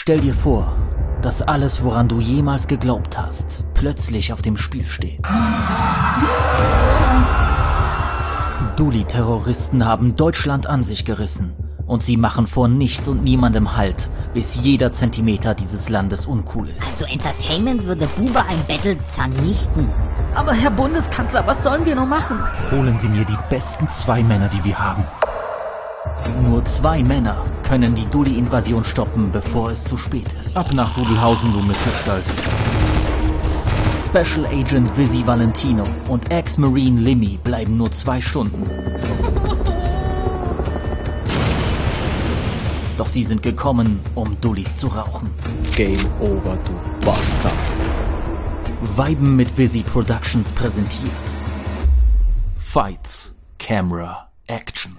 Stell dir vor, dass alles, woran du jemals geglaubt hast, plötzlich auf dem Spiel steht. Dully-Terroristen haben Deutschland an sich gerissen und sie machen vor nichts und niemandem Halt, bis jeder Zentimeter dieses Landes uncool ist. Also Entertainment würde Buber ein Battle vernichten. Aber Herr Bundeskanzler, was sollen wir nur machen? Holen Sie mir die besten 2 Männer, die wir haben. Nur 2 Männer können die Dully-Invasion stoppen, bevor es zu spät ist. Ab nach Dudelhausen, du Mistgestalt. Special Agent Vizzy Valentino und Ex-Marine Limmy bleiben nur 2 Stunden. Doch sie sind gekommen, um Dullys zu rauchen. Game over, du Bastard. Viben mit Vizzy Productions präsentiert. Fights, Camera, Action.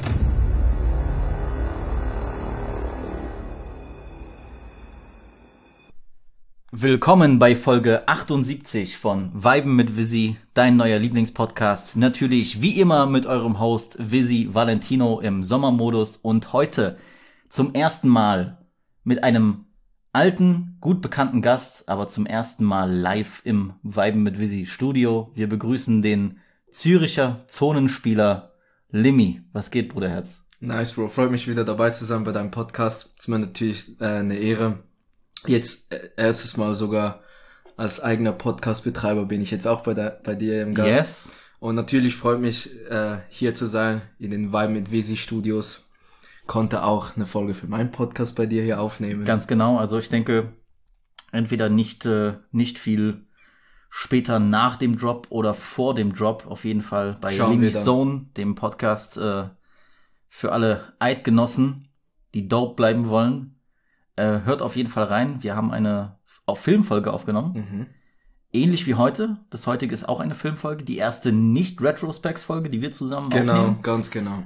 Willkommen bei Folge 78 von Viben mit Vizzy, dein neuer Lieblingspodcast. Natürlich wie immer mit eurem Host Vizzy Valentino im Sommermodus und heute zum ersten Mal mit einem alten, gut bekannten Gast, aber zum ersten Mal live im Viben mit Vizzy Studio. Wir begrüßen den Züricher Zonenspieler Limmy. Was geht, Bruderherz? Nice, Bro. Freut mich wieder dabei zu sein bei deinem Podcast. Ist mir natürlich eine Ehre. Jetzt erstes Mal sogar als eigener Podcast-Betreiber bin ich jetzt auch bei dir im Gast. Yes. Und natürlich freut mich, hier zu sein in den Vibe mit Vizzy Studios. Konnte auch eine Folge für meinen Podcast bei dir hier aufnehmen. Ganz genau. Also ich denke, entweder nicht viel später nach dem Drop oder vor dem Drop. Auf jeden Fall bei Limmy's Zone, dem Podcast für alle Eidgenossen, die dope bleiben wollen. Hört auf jeden Fall rein. Wir haben eine Filmfolge aufgenommen. Mhm. Ähnlich wie heute. Das heutige ist auch eine Filmfolge. Die erste Nicht-Retrospects-Folge, die wir zusammen aufnehmen. Genau, ganz genau.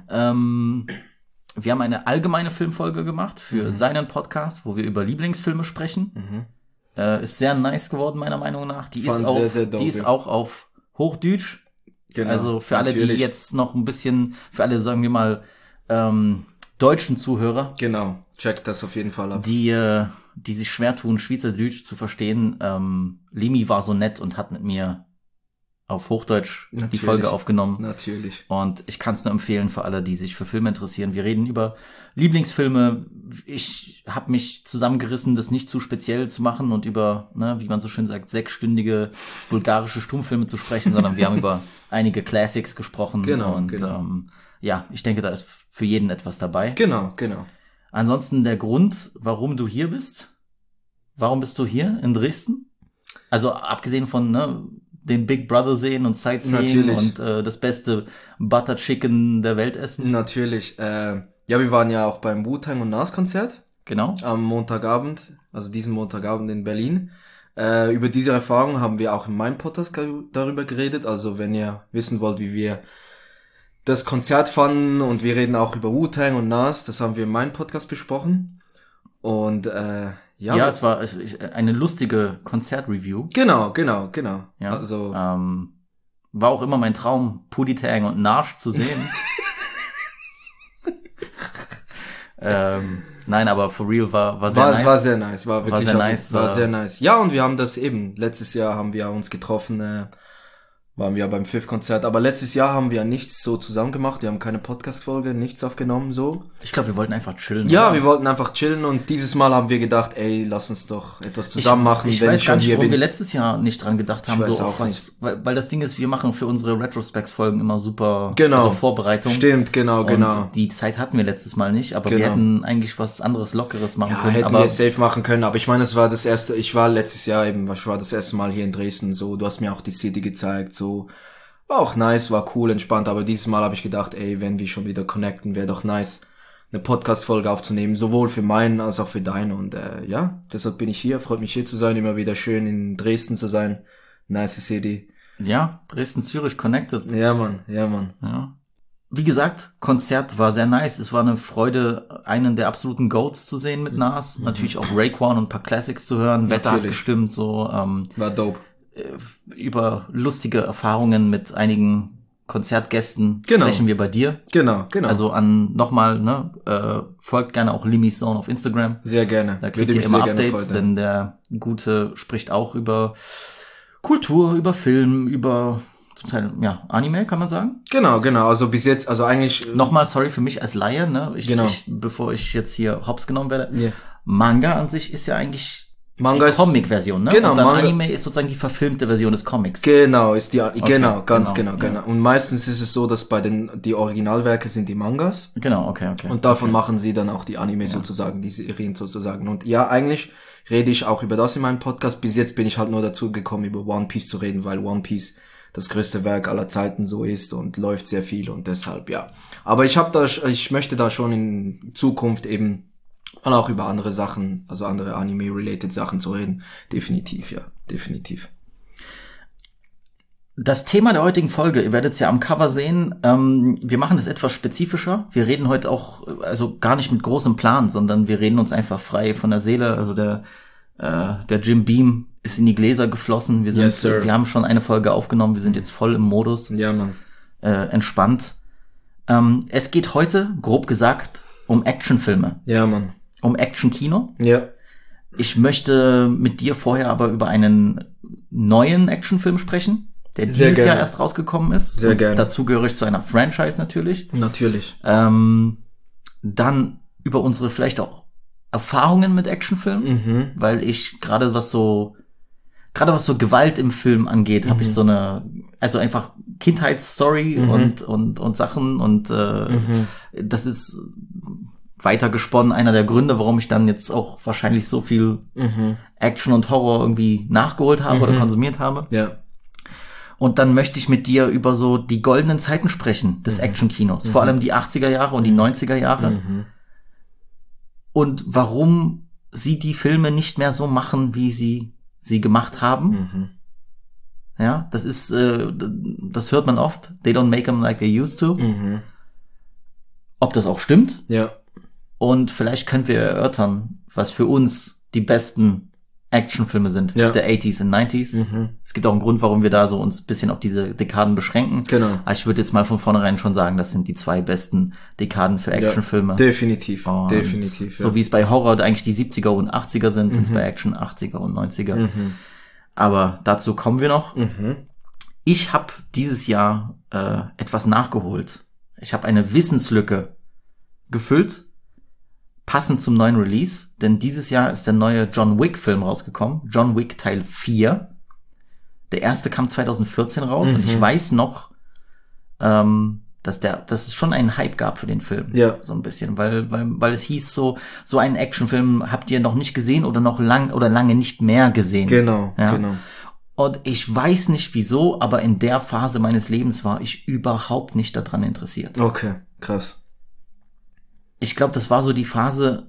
Wir haben eine allgemeine Filmfolge gemacht für seinen Podcast, wo wir über Lieblingsfilme sprechen. Ist sehr nice geworden, meiner Meinung nach. Die ist auch auf Hochdeutsch. Genau, also für alle, die jetzt noch ein bisschen, für alle, sagen wir mal, deutschen Zuhörer. Genau, checkt das auf jeden Fall ab. Die sich schwer tun, Schweizerdeutsch zu verstehen. Limmy war so nett und hat mit mir auf Hochdeutsch die Folge aufgenommen. Natürlich. Und ich kann es nur empfehlen für alle, die sich für Filme interessieren. Wir reden über Lieblingsfilme. Ich habe mich zusammengerissen, das nicht zu speziell zu machen und über, wie man so schön sagt, 6-stündige bulgarische Stummfilme zu sprechen, sondern wir haben über einige Classics gesprochen. Genau, und ich denke, da ist für jeden etwas dabei. Genau. Ansonsten der Grund, warum du hier bist. Warum bist du hier in Dresden? Also abgesehen von den Big Brother sehen und Sightseeing und das beste Butter Chicken der Welt essen. Natürlich. Wir waren ja auch beim Wu-Tang und Nas Konzert. Genau. Am Montagabend, also diesen Montagabend in Berlin. Über diese Erfahrung haben wir auch in meinem Podcast darüber geredet. Also wenn ihr wissen wollt, wie wir das Konzert fanden, und wir reden auch über Wu-Tang und Nas, das haben wir in meinem Podcast besprochen. Und es war eine lustige Konzertreview. Genau. Ja. Also war auch immer mein Traum, Puditang und Narsch zu sehen. Nein, aber for real war sehr nice. War sehr nice, war wirklich sehr nice. Ja, und wir haben das eben, letztes Jahr haben wir uns getroffen, waren wir beim Pfiff-Konzert, aber letztes Jahr haben wir nichts so zusammen gemacht, wir haben keine Podcast-Folge, nichts aufgenommen, so. Ich glaube, wir wollten einfach chillen. Ja, wir wollten einfach chillen, und dieses Mal haben wir gedacht, lass uns doch etwas zusammen machen. Ich weiß gar nicht, warum wir letztes Jahr nicht dran gedacht haben, so auf was, weil das Ding ist, wir machen für unsere Retrospects-Folgen immer super Vorbereitung. Stimmt, genau. Und die Zeit hatten wir letztes Mal nicht, aber wir hätten eigentlich was anderes Lockeres machen können. Hätten wir safe machen können, aber ich meine, ich war das erste Mal hier in Dresden, so, du hast mir auch die City gezeigt, so. War auch nice, war cool, entspannt, aber dieses Mal habe ich gedacht, wenn wir schon wieder connecten, wäre doch nice, eine Podcast-Folge aufzunehmen, sowohl für meinen als auch für deine, und deshalb bin ich hier, freut mich hier zu sein, immer wieder schön in Dresden zu sein, nice City. Ja, Dresden-Zürich connected. Ja, Mann. Ja. Wie gesagt, Konzert war sehr nice, es war eine Freude, einen der absoluten Goats zu sehen mit Nas, natürlich auch Raekwon und ein paar Classics zu hören, Wetter hat gestimmt, so. War dope. Über lustige Erfahrungen mit einigen Konzertgästen Genau. sprechen wir bei dir. Genau. Also nochmal, folgt gerne auch Limmy's Zone auf Instagram. Sehr gerne. Da kriegt Würde ihr mich immer sehr gerne Updates, freuen, denn der Gute spricht auch über Kultur, über Film, über zum Teil, Anime, kann man sagen. Genau. Also bis jetzt, also eigentlich... Nochmal, sorry für mich als Laie, Genau. Bevor ich jetzt hier hops genommen werde. Yeah. Manga an sich ist ja eigentlich Manga die ist... Comic-Version, ne? Genau, und dann Manga- Anime ist sozusagen die verfilmte Version des Comics. Genau, ist die, genau. Ja. Und meistens ist es so, dass die Originalwerke sind die Mangas. Genau, okay. Und davon machen sie dann auch die Anime sozusagen, die Serien sozusagen. Und ja, eigentlich rede ich auch über das in meinem Podcast. Bis jetzt bin ich halt nur dazu gekommen, über One Piece zu reden, weil One Piece das größte Werk aller Zeiten so ist und läuft sehr viel und deshalb, ja. Aber ich möchte da schon in Zukunft eben auch über andere Sachen, also andere Anime-related Sachen zu reden. Definitiv. Das Thema der heutigen Folge, ihr werdet es ja am Cover sehen, wir machen es etwas spezifischer. Wir reden heute auch, also gar nicht mit großem Plan, sondern wir reden uns einfach frei von der Seele. Also der Jim Beam ist in die Gläser geflossen. Wir haben schon eine Folge aufgenommen, wir sind jetzt voll im Modus. Ja, Mann. Entspannt. Es geht heute, grob gesagt, um Actionfilme. Ja, Mann. Um Action-Kino. Ja. Ich möchte mit dir vorher aber über einen neuen Actionfilm sprechen, der Sehr dieses gerne. Jahr erst rausgekommen ist. Sehr Und gerne. dazu gehöre ich zu einer Franchise natürlich. Natürlich. Dann über unsere vielleicht auch Erfahrungen mit Actionfilmen, weil ich gerade was so Gewalt im Film angeht, habe ich so eine, also einfach Kindheitsstory und Sachen und das ist weiter gesponnen einer der Gründe, warum ich dann jetzt auch wahrscheinlich so viel Action und Horror irgendwie nachgeholt habe oder konsumiert habe. Ja. Und dann möchte ich mit dir über so die goldenen Zeiten sprechen des Action-Kinos. Vor allem die 80er Jahre und die 90er Jahre. Und warum sie die Filme nicht mehr so machen, wie sie gemacht haben. Ja, das ist, das hört man oft. They don't make them like they used to. Ob das auch stimmt? Ja. Und vielleicht können wir erörtern, was für uns die besten Actionfilme sind, Ja. der 80s und 90s. Es gibt auch einen Grund, warum wir da so uns ein bisschen auf diese Dekaden beschränken. Genau. Aber ich würde jetzt mal von vornherein schon sagen, das sind die 2 besten Dekaden für Actionfilme. Ja, definitiv. Und Definitiv. Ja. so wie es bei Horror eigentlich die 70er und 80er sind, sind es bei Action 80er und 90er. Aber dazu kommen wir noch. Ich habe dieses Jahr etwas nachgeholt. Ich habe eine Wissenslücke gefüllt, passend zum neuen Release, denn dieses Jahr ist der neue John Wick Film rausgekommen, John Wick Teil 4. Der erste kam 2014 raus und ich weiß noch, dass es schon einen Hype gab für den Film. Ja. So ein bisschen, weil es hieß so einen Actionfilm habt ihr noch nicht gesehen oder lange nicht mehr gesehen. Genau, Ja. genau. Und ich weiß nicht wieso, aber in der Phase meines Lebens war ich überhaupt nicht daran interessiert. Okay, krass. Ich glaube, das war so die Phase,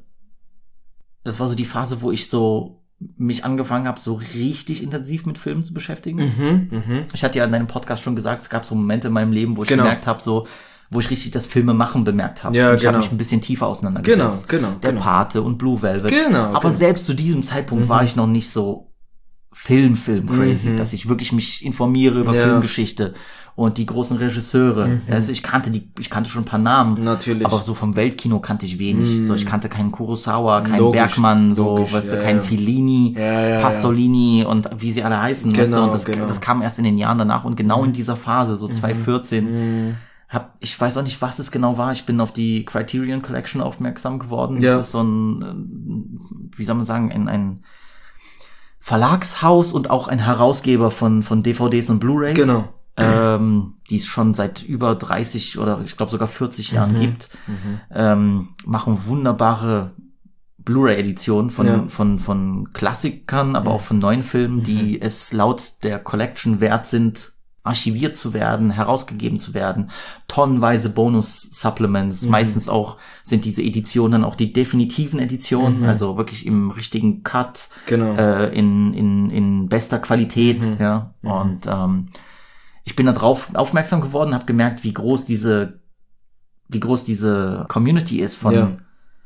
wo ich so mich angefangen habe, so richtig intensiv mit Filmen zu beschäftigen. Ich hatte ja in deinem Podcast schon gesagt, es gab so Momente in meinem Leben, wo ich Genau. gemerkt habe, wo ich richtig das Filmemachen bemerkt habe. Ja, Und ich habe genau. mich ein bisschen tiefer auseinandergesetzt. Genau. Der Pate und Blue Velvet. Genau, Aber genau. selbst zu diesem Zeitpunkt war ich noch nicht so Film crazy, dass ich wirklich mich informiere über Ja. Filmgeschichte und die großen Regisseure. Also ich kannte schon ein paar Namen. Natürlich. Aber so vom Weltkino kannte ich wenig. So, ich kannte keinen Kurosawa, keinen Logisch, Bergmann, logisch, keinen Fellini, Ja. Pasolini und wie sie alle heißen. Genau, weißt du? Und das kam erst in den Jahren danach und genau in dieser Phase, so 2014, ich weiß auch nicht, was es genau war. Ich bin auf die Criterion Collection aufmerksam geworden. Ja. Das ist so ein, wie soll man sagen, ein Verlagshaus und auch ein Herausgeber von DVDs und Blu-rays. Genau. Die es schon seit über 30 oder ich glaube sogar 40 Jahren gibt, machen wunderbare Blu-ray-Editionen von Klassikern, aber auch von neuen Filmen, die es laut der Collection wert sind, archiviert zu werden, herausgegeben zu werden, tonnenweise Bonus-Supplements, meistens auch sind diese Editionen dann auch die definitiven Editionen, also wirklich im richtigen Cut, Genau. in bester Qualität, ja, und ich bin da drauf aufmerksam geworden, habe gemerkt, wie groß diese Community ist von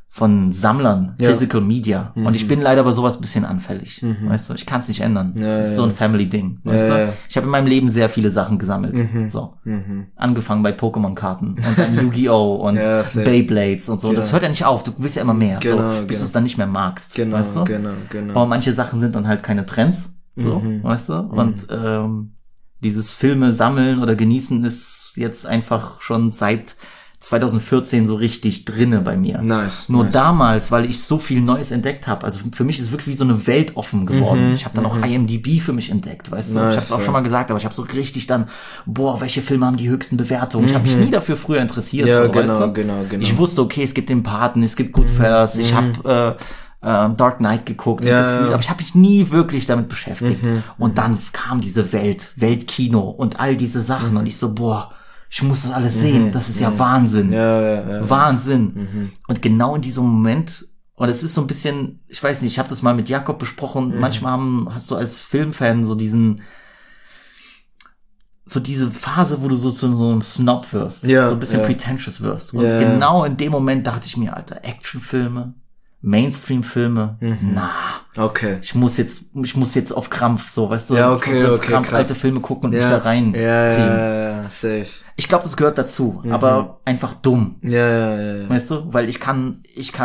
von Sammlern, Ja. Physical Media. Und ich bin leider bei sowas ein bisschen anfällig. Weißt du, ich kann es nicht ändern. Das ist so ein Family-Ding. Weißt du? Ich habe in meinem Leben sehr viele Sachen gesammelt. So. Angefangen bei Pokémon-Karten und dann Yu-Gi-Oh! Und Ja, safe. Beyblades und so. Das hört ja nicht auf. Du willst ja immer mehr. Genau, so, bis genau. du es dann nicht mehr magst. Genau, weißt du? genau. Aber manche Sachen sind dann halt keine Trends. So, weißt du? Und dieses Filme sammeln oder genießen ist jetzt einfach schon seit 2014 so richtig drinne bei mir. Nice. Nur nice. damals, weil ich so viel Neues entdeckt habe, also für mich ist wirklich wie so eine Welt offen geworden. Ich habe dann auch IMDb für mich entdeckt, weißt du? Nice, Ich habe es auch schon mal gesagt, aber ich habe so richtig dann, welche Filme haben die höchsten Bewertungen? Ich habe mich nie dafür früher interessiert. Ja, so, weißt du? genau. Ich wusste, okay, es gibt den Paten, es gibt Goodfellas, ich habe Dark Knight geguckt, gefühlt, aber ich habe mich nie wirklich damit beschäftigt. Und dann kam diese Weltkino und all diese Sachen und ich so, ich muss das alles sehen, das ist ja Wahnsinn. Ja. Wahnsinn. Und genau in diesem Moment, und es ist so ein bisschen, ich weiß nicht, ich habe das mal mit Jakob besprochen, manchmal hast du als Filmfan so diese Phase, wo du so zu so einem Snob wirst, so ein bisschen pretentious wirst. Und genau in dem Moment dachte ich mir, Alter, Actionfilme, Mainstream-Filme, Okay. ich muss jetzt auf Krampf, so, weißt du, Ja, ich muss auf Krampf krass. alte Filme gucken und mich da rein kriegen. Ja, safe. Ich glaube, das gehört dazu, aber einfach dumm. Ja. Weißt du? Weil ich kann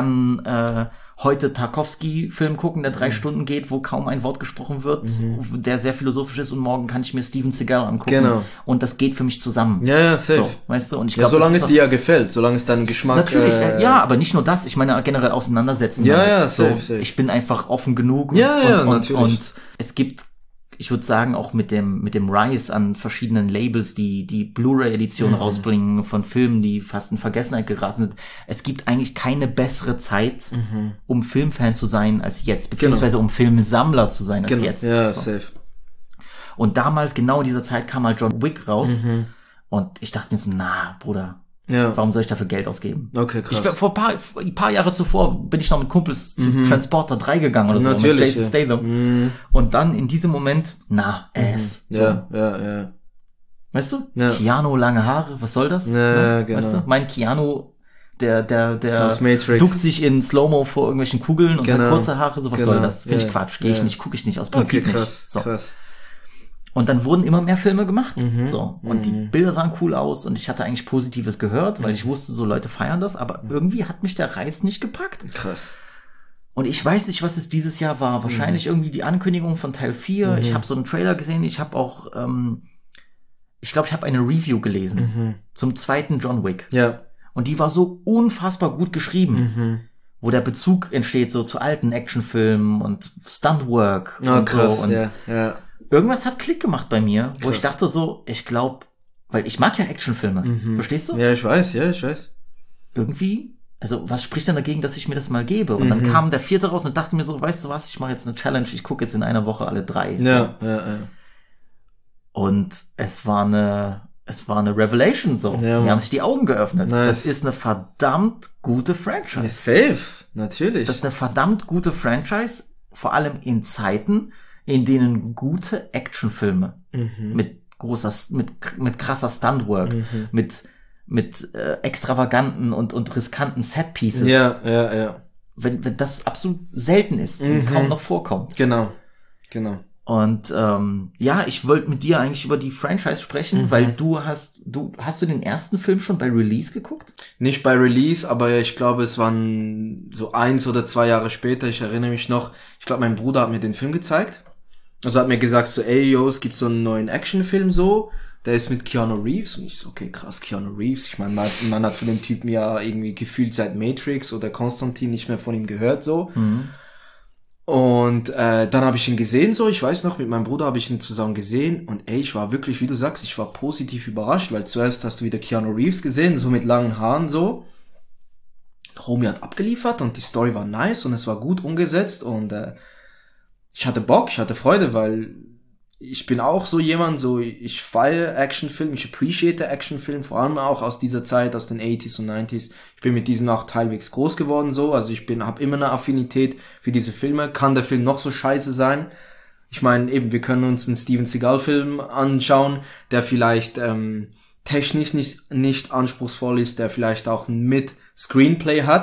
heute Tarkovsky-Film gucken, der 3 Stunden geht, wo kaum ein Wort gesprochen wird, der sehr philosophisch ist, und morgen kann ich mir Steven Seagal angucken. Genau. Und das geht für mich zusammen. Ja, safe. So, weißt du? Und ich Ja, glaube, solange es dir ja gefällt, solange es deinen Geschmack... natürlich, ja, aber nicht nur das, ich meine generell auseinandersetzen. Ja, damit. ja, so, safe. Ich bin einfach offen genug Ja, und natürlich. es gibt, ich würde sagen, auch mit dem Rise an verschiedenen Labels, die Blu-ray-Edition rausbringen von Filmen, die fast in Vergessenheit geraten sind. Es gibt eigentlich keine bessere Zeit, um Filmfan zu sein als jetzt, beziehungsweise um Filmsammler zu sein als jetzt. Ja, so. safe. Und damals, genau in dieser Zeit, kam halt John Wick raus und ich dachte mir so, Bruder, Ja. warum soll ich dafür Geld ausgeben? Okay, krass. Vor ein paar Jahre zuvor bin ich noch mit Kumpels zu Transporter 3 gegangen oder so. Natürlich, Mit Jason Statham. Und dann in diesem Moment, Ass. So. Ja. Weißt du? Ja. Keanu, lange Haare, was soll das? Ja, genau. Weißt du? Mein Keanu, der Aus Matrix. duckt sich in Slow-Mo vor irgendwelchen Kugeln und hat Genau. kurze Haare, so was Genau. soll das? Finde ich Ja. Quatsch. Gehe ich Ja. nicht, gucke ich nicht, aus Okay, Prinzip krass, nicht. So. krass. Und dann wurden immer mehr Filme gemacht. So. Und die Bilder sahen cool aus und ich hatte eigentlich Positives gehört, weil ich wusste, so Leute feiern das, aber irgendwie hat mich der Reiz nicht gepackt. Krass. Und ich weiß nicht, was es dieses Jahr war. Wahrscheinlich irgendwie die Ankündigung von Teil 4. Ich habe so einen Trailer gesehen. Ich habe auch, ich glaube, ich habe eine Review gelesen zum 2. John Wick. Ja. Und die war so unfassbar gut geschrieben. Wo der Bezug entsteht so zu alten Actionfilmen und Stuntwork Oh, und krass, so. Und ja. irgendwas hat Klick gemacht bei mir, wo Krass. ich dachte so, ich glaube, weil ich mag ja Actionfilme. Verstehst du? Ja, ich weiß. Irgendwie, also was spricht denn dagegen, dass ich mir das mal gebe? Und dann kam der 4. raus und dachte mir so, weißt du was, ich mache jetzt eine Challenge, ich gucke jetzt in einer Woche alle 3. Ja. Und es war eine Revelation so. Ja, Mir haben sich die Augen geöffnet. Nice. Das ist eine verdammt gute Franchise. Ja, safe. Natürlich. Das ist eine verdammt gute Franchise, vor allem in Zeiten, in denen gute Actionfilme mit krasser Stuntwork, mit extravaganten und riskanten Setpieces, Ja. wenn das absolut selten ist und kaum noch vorkommt. Genau. Und ich wollte mit dir eigentlich über die Franchise sprechen, weil hast du den ersten Film schon bei Release geguckt? Nicht bei Release, aber ich glaube, es waren so 1 oder 2 Jahre später. Ich erinnere mich noch, ich glaube, mein Bruder hat mir den Film gezeigt. Also hat mir gesagt so, ey, yo, es gibt so einen neuen Actionfilm so, der ist mit Keanu Reeves. Und ich so, okay, krass, Keanu Reeves. Ich meine, man hat von dem Typen ja irgendwie gefühlt seit Matrix oder Konstantin nicht mehr von ihm gehört so. Und dann habe ich ihn gesehen so, ich weiß noch, mit meinem Bruder habe ich ihn zusammen gesehen und ey, ich war wirklich, wie du sagst, ich war positiv überrascht, weil zuerst hast du wieder Keanu Reeves gesehen, so mit langen Haaren so. Homie hat abgeliefert und die Story war nice und es war gut umgesetzt und ich hatte Bock, ich hatte Freude, weil ich bin auch so jemand, so ich feiere Actionfilm, ich appreciate Actionfilm, vor allem auch aus dieser Zeit, aus den 80s und 90s. Ich bin mit diesen auch teilwegs groß geworden so, also ich habe immer eine Affinität für diese Filme. Kann der Film noch so scheiße sein? Ich meine, eben, wir können uns einen Steven Seagal-Film anschauen, der vielleicht technisch nicht anspruchsvoll ist, der vielleicht auch ein Mid-Screenplay hat,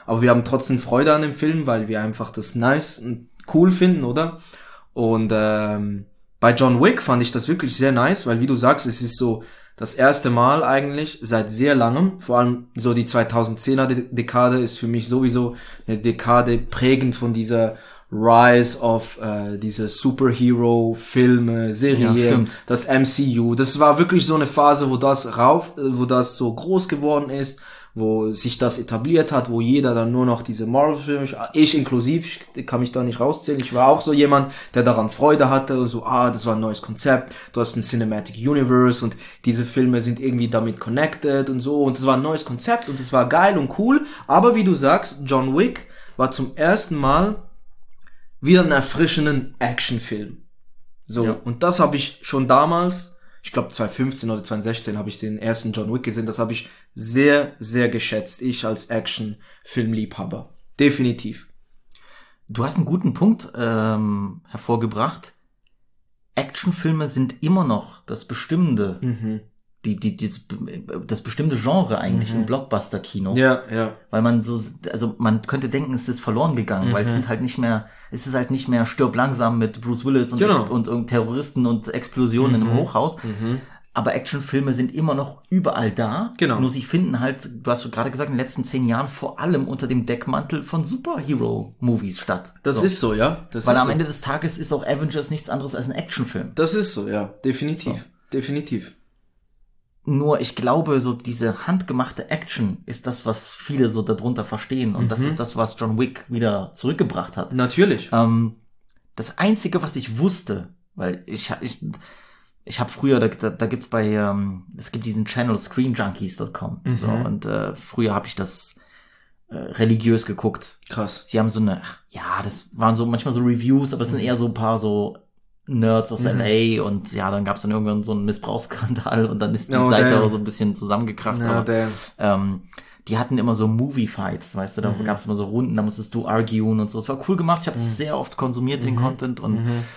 aber wir haben trotzdem Freude an dem Film, weil wir einfach das nice und cool finden, oder? Und bei John Wick fand ich das wirklich sehr nice, weil wie du sagst, es ist so das erste Mal eigentlich seit sehr langem, vor allem so die 2010er Dekade ist für mich sowieso eine Dekade prägend von dieser Rise of diese Superhero-Filme, Serien, das MCU. Das war wirklich so eine Phase, wo das so groß geworden ist, wo sich das etabliert hat, wo jeder dann nur noch diese Marvel-Filme, ich inklusiv, ich kann mich da nicht rauszählen, ich war auch so jemand, der daran Freude hatte, so, das war ein neues Konzept, du hast ein Cinematic Universe und diese Filme sind irgendwie damit connected und so und es war ein neues Konzept und es war geil und cool, aber wie du sagst, John Wick war zum ersten Mal wieder einen erfrischenden Actionfilm. So, ja. Und das habe ich schon damals, ich glaube 2015 oder 2016 habe ich den ersten John Wick gesehen, das habe ich sehr, sehr geschätzt, ich als Action-Filmliebhaber. Definitiv. Du hast einen guten Punkt hervorgebracht. Actionfilme sind immer noch das Bestimmende, das bestimmte Genre eigentlich im Blockbuster-Kino. Ja, ja. Weil man man könnte denken, es ist verloren gegangen, weil es ist halt nicht mehr Stirb langsam mit Bruce Willis und Terroristen und Explosionen in einem Hochhaus. Aber Actionfilme sind immer noch überall da. Genau. Nur sie finden halt, du hast gerade gesagt, in den letzten 10 Jahren vor allem unter dem Deckmantel von Superhero-Movies statt. Das ist so, ja. Weil am Ende des Tages ist auch Avengers nichts anderes als ein Actionfilm. Das ist so, ja. Definitiv. Definitiv. Nur ich glaube, so diese handgemachte Action ist das, was viele so darunter verstehen. Und das ist das, was John Wick wieder zurückgebracht hat. Natürlich. Das Einzige, was ich wusste, weil ich habe früher, da gibt's es gibt diesen Channel screenjunkies.com. So, und früher habe ich das religiös geguckt. Krass. Sie haben so das waren so manchmal so Reviews, aber es sind eher so ein paar so Nerds aus LA und ja, dann gab's dann irgendwann so einen Missbrauchsskandal und dann ist die Seite auch so ein bisschen zusammengekracht. Die hatten immer so Movie-Fights, weißt du, da gab's immer so Runden, da musstest du arguen und so. Es war cool gemacht, ich habe sehr oft konsumiert, den Content und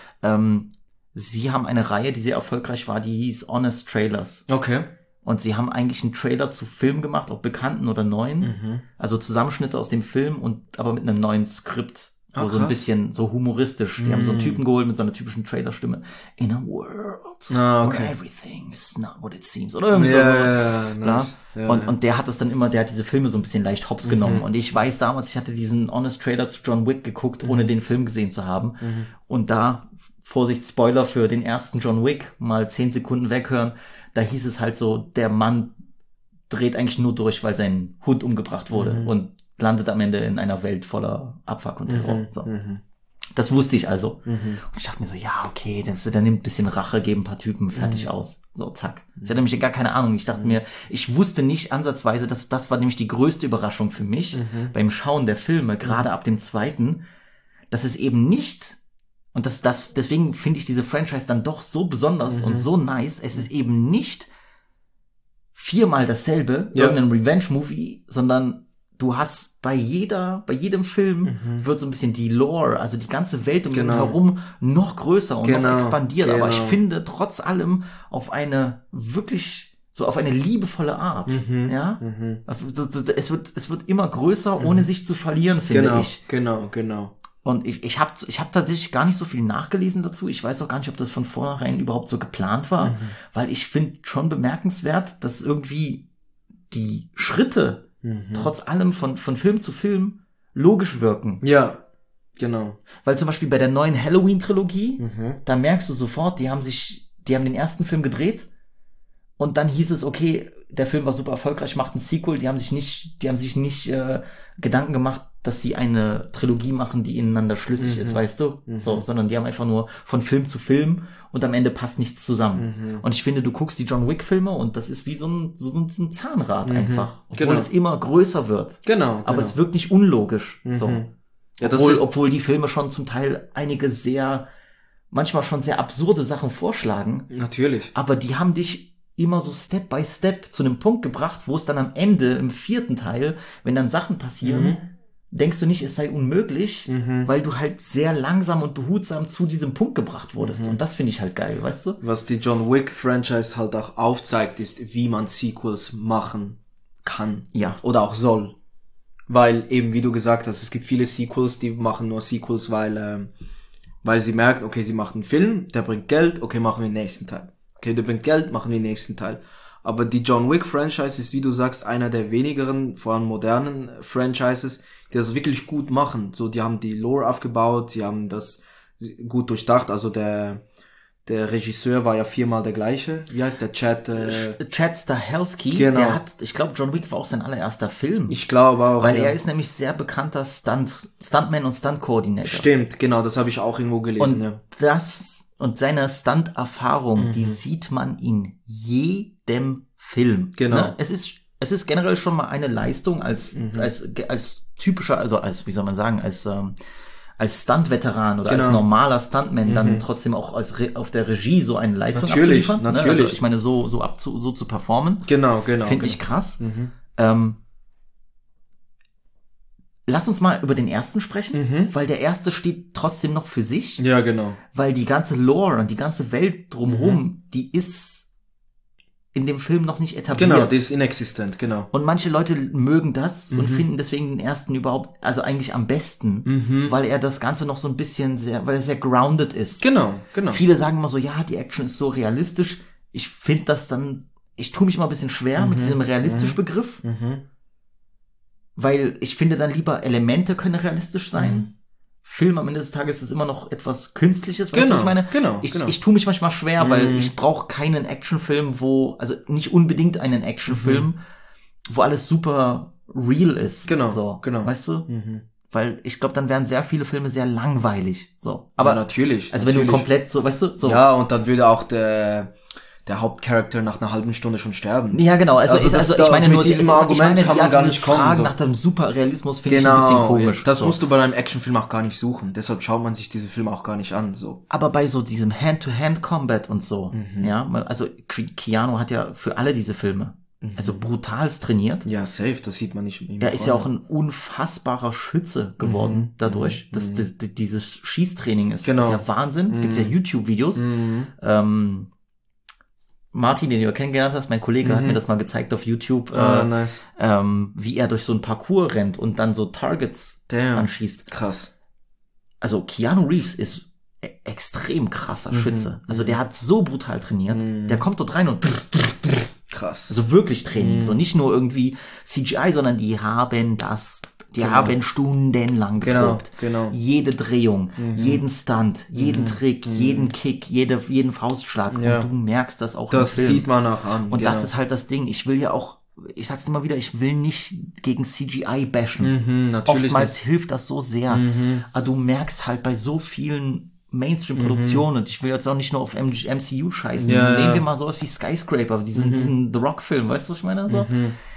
sie haben eine Reihe, die sehr erfolgreich war, die hieß Honest Trailers. Okay. Und sie haben eigentlich einen Trailer zu Filmen gemacht, ob bekannten oder neuen. Also Zusammenschnitte aus dem Film aber mit einem neuen Skript. So ein bisschen so humoristisch. Die haben so einen Typen geholt mit so einer typischen Trailerstimme. In a world where everything is not what it seems. Oder irgendwie nice. Und der hat der hat diese Filme so ein bisschen leicht hops genommen. Und ich weiß damals, ich hatte diesen Honest Trailer zu John Wick geguckt, ohne den Film gesehen zu haben. Und da, Vorsicht, Spoiler für den ersten John Wick, mal 10 Sekunden weghören, da hieß es halt so, der Mann dreht eigentlich nur durch, weil sein Hund umgebracht wurde und landet am Ende in einer Welt voller Abfuck und Terror. So. Das wusste ich also. Und ich dachte mir so, ja, okay, der nimmt ein bisschen Rache, geben ein paar Typen, fertig aus. So, zack. Ich hatte nämlich gar keine Ahnung. Ich dachte mir, ich wusste nicht ansatzweise, das war nämlich die größte Überraschung für mich beim Schauen der Filme, gerade ab dem zweiten, dass es eben nicht, und deswegen finde ich diese Franchise dann doch so besonders und so nice, es ist eben nicht 4-mal dasselbe, irgendein Revenge-Movie, sondern du hast bei jedem Film wird so ein bisschen die Lore, also die ganze Welt um ihn herum noch größer und noch expandiert. Aber ich finde trotz allem auf eine wirklich so auf eine liebevolle Art. Ja, es wird immer größer, ohne sich zu verlieren, finde ich. Genau. Und ich hab tatsächlich gar nicht so viel nachgelesen dazu. Ich weiß auch gar nicht, ob das von vornherein überhaupt so geplant war, weil ich finde schon bemerkenswert, dass irgendwie die Schritte trotz allem von Film zu Film logisch wirken. Ja, genau. Weil zum Beispiel bei der neuen Halloween-Trilogie, da merkst du sofort, die haben den ersten Film gedreht und dann hieß es, okay, der Film war super erfolgreich, macht ein Sequel, die haben sich nicht Gedanken gemacht, dass sie eine Trilogie machen, die ineinander schlüssig ist, weißt du? So, sondern die haben einfach nur von Film zu Film und am Ende passt nichts zusammen. Und ich finde, du guckst die John Wick Filme und das ist wie so ein Zahnrad einfach. Obwohl es immer größer wird. Genau. Aber es wirkt nicht unlogisch. So. Ja, obwohl die Filme schon zum Teil einige manchmal schon sehr absurde Sachen vorschlagen. Natürlich. Aber die haben dich immer so Step by Step zu einem Punkt gebracht, wo es dann am Ende, im 4. Teil, wenn dann Sachen passieren, denkst du nicht, es sei unmöglich, weil du halt sehr langsam und behutsam zu diesem Punkt gebracht wurdest. Und das finde ich halt geil, weißt du? Was die John Wick-Franchise halt auch aufzeigt, ist, wie man Sequels machen kann. Ja. Oder auch soll. Weil eben, wie du gesagt hast, es gibt viele Sequels, die machen nur Sequels, weil sie merken, okay, sie machen einen Film, der bringt Geld, okay, machen wir den nächsten Teil. Okay, der bringt Geld, machen wir den nächsten Teil. Aber die John Wick Franchise ist, wie du sagst, einer der wenigeren, vor allem modernen Franchises, die das wirklich gut machen. So, die haben die Lore aufgebaut, sie haben das gut durchdacht, also der Regisseur war ja 4-mal der gleiche. Wie heißt der? Chad Stahelski, genau. Der hat, ich glaube, John Wick war auch sein allererster Film. Ich glaube auch. Weil er ist nämlich sehr bekannter Stuntman und Stunt-Coordinator. Stimmt, genau, das habe ich auch irgendwo gelesen. Und seine Stunt-Erfahrung, die sieht man in jedem Film. Genau. Ne? Es ist generell schon mal eine Leistung als typischer, also als, wie soll man sagen, als Stunt-Veteran oder als normaler Stuntman dann trotzdem auch auf der Regie so eine Leistung abzuliefern. Natürlich. Ne? Also ich meine, so zu performen. Genau. Finde ich krass. Lass uns mal über den ersten sprechen, weil der erste steht trotzdem noch für sich. Ja, genau. Weil die ganze Lore und die ganze Welt drumherum, die ist in dem Film noch nicht etabliert. Genau, die ist inexistent, genau. Und manche Leute mögen das und finden deswegen den ersten überhaupt, also eigentlich am besten, weil er das Ganze noch so ein bisschen weil er sehr grounded ist. Genau. Viele sagen immer so, ja, die Action ist so realistisch. Ich finde das dann, ich tue mich immer ein bisschen schwer mit diesem realistisch Begriff. Weil ich finde dann lieber, Elemente können realistisch sein. Film am Ende des Tages ist immer noch etwas Künstliches, weißt du, was ich meine? Genau. Ich tue mich manchmal schwer, weil ich brauche keinen Actionfilm, also nicht unbedingt einen Actionfilm, wo alles super real ist. Genau, so, genau. Weißt du? Weil ich glaube, dann wären sehr viele Filme sehr langweilig. So. Aber ja, natürlich. Also wenn du komplett so, weißt du, so. Ja, und dann würde auch der Hauptcharakter nach einer halben Stunde schon sterben. Ja, genau. Also ich meine nur, mit diesem Argument kann man gar nicht kommen. Fragen so. nach dem Superrealismus finde ich ein bisschen komisch. Das musst du bei einem Actionfilm auch gar nicht suchen. Deshalb schaut man sich diese Filme auch gar nicht an. So. Aber bei so diesem Hand-to-Hand-Combat und so, ja, also Keanu hat ja für alle diese Filme, also brutalst trainiert. Ja, safe, das sieht man nicht. Er ist ja auch ein unfassbarer Schütze geworden dadurch. Dieses Schießtraining ist ja Wahnsinn. Es gibt ja YouTube-Videos. Martin, den du ja kennengelernt hast, mein Kollege hat mir das mal gezeigt auf YouTube, nice. Wie er durch so ein Parcours rennt und dann so Targets anschießt. Krass. Also Keanu Reeves ist extrem krasser Schütze. Also der hat so brutal trainiert. Der kommt dort rein und krass. Also wirklich Training. So nicht nur irgendwie CGI, sondern die haben haben stundenlang geprobt. Genau. Jede Drehung, jeden Stunt, jeden Trick, jeden Kick, jeden Faustschlag. Ja. Und du merkst das auch das im Film. Das sieht man auch an. Und das ist halt das Ding. Ich will ja auch, ich sag's immer wieder, ich will nicht gegen CGI bashen. Natürlich Oftmals hilft das so sehr. Aber du merkst halt bei so vielen Mainstream-Produktionen, und ich will jetzt auch nicht nur auf MCU scheißen. Nehmen wir mal sowas wie Skyscraper, diesen The Rock-Film, weißt du, was ich meine? So?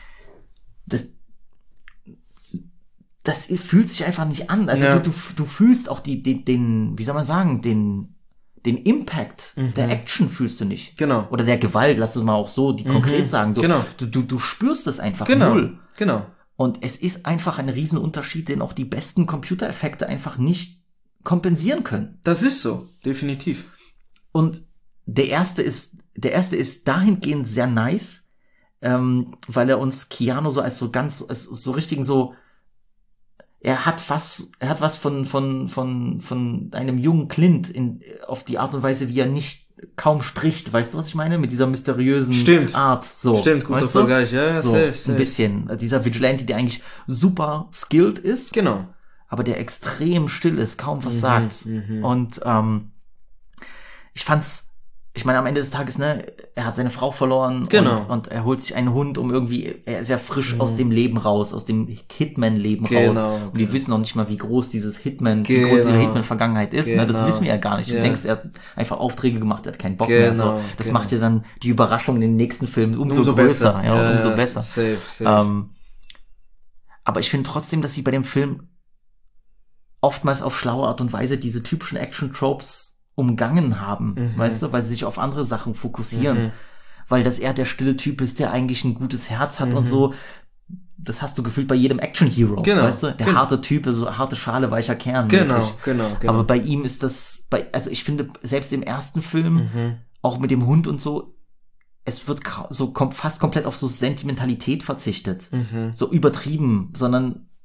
Das fühlt sich einfach nicht an. Also du fühlst auch den, wie soll man sagen, den Impact der Action fühlst du nicht. Genau. Oder der Gewalt, lass es mal auch so konkret sagen. Du spürst es einfach null. Genau. Und es ist einfach ein Riesenunterschied, den auch die besten Computereffekte einfach nicht kompensieren können. Das ist so, definitiv. Und der erste ist dahingehend sehr nice, weil er uns Keanu so als so richtigen so, er hat was von einem jungen Clint auf die Art und Weise, wie er nicht kaum spricht. Weißt du, was ich meine? Mit dieser mysteriösen Art. So. Stimmt, guter Vergleich. Ja, so, safe. Ein bisschen. Dieser Vigilante, der eigentlich super skilled ist. Genau. Aber der extrem still ist, kaum was sagt. Und ich meine, am Ende des Tages, ne, er hat seine Frau verloren und er holt sich einen Hund, er ist ja frisch aus dem Leben raus, aus dem Hitman-Leben raus. Und wir wissen noch nicht mal, wie groß diese Hitman-Vergangenheit ist. Ne? Das wissen wir ja gar nicht. Du denkst, er hat einfach Aufträge gemacht, er hat keinen Bock mehr. So. Das macht ja dann die Überraschung in den nächsten Filmen umso größer. Besser. Ja, umso besser. Safe. Aber ich finde trotzdem, dass sie bei dem Film oftmals auf schlaue Art und Weise diese typischen Action-Tropes umgangen haben, weißt du, weil sie sich auf andere Sachen fokussieren, weil das eher der stille Typ ist, der eigentlich ein gutes Herz hat und so. Das hast du gefühlt bei jedem Action-Hero, weißt du, der harte Typ, so harte Schale, weicher Kern. Genau. Aber bei ihm ist das, also ich finde, selbst im ersten Film, auch mit dem Hund und so, es wird so fast komplett auf so Sentimentalität verzichtet, so übertrieben, sondern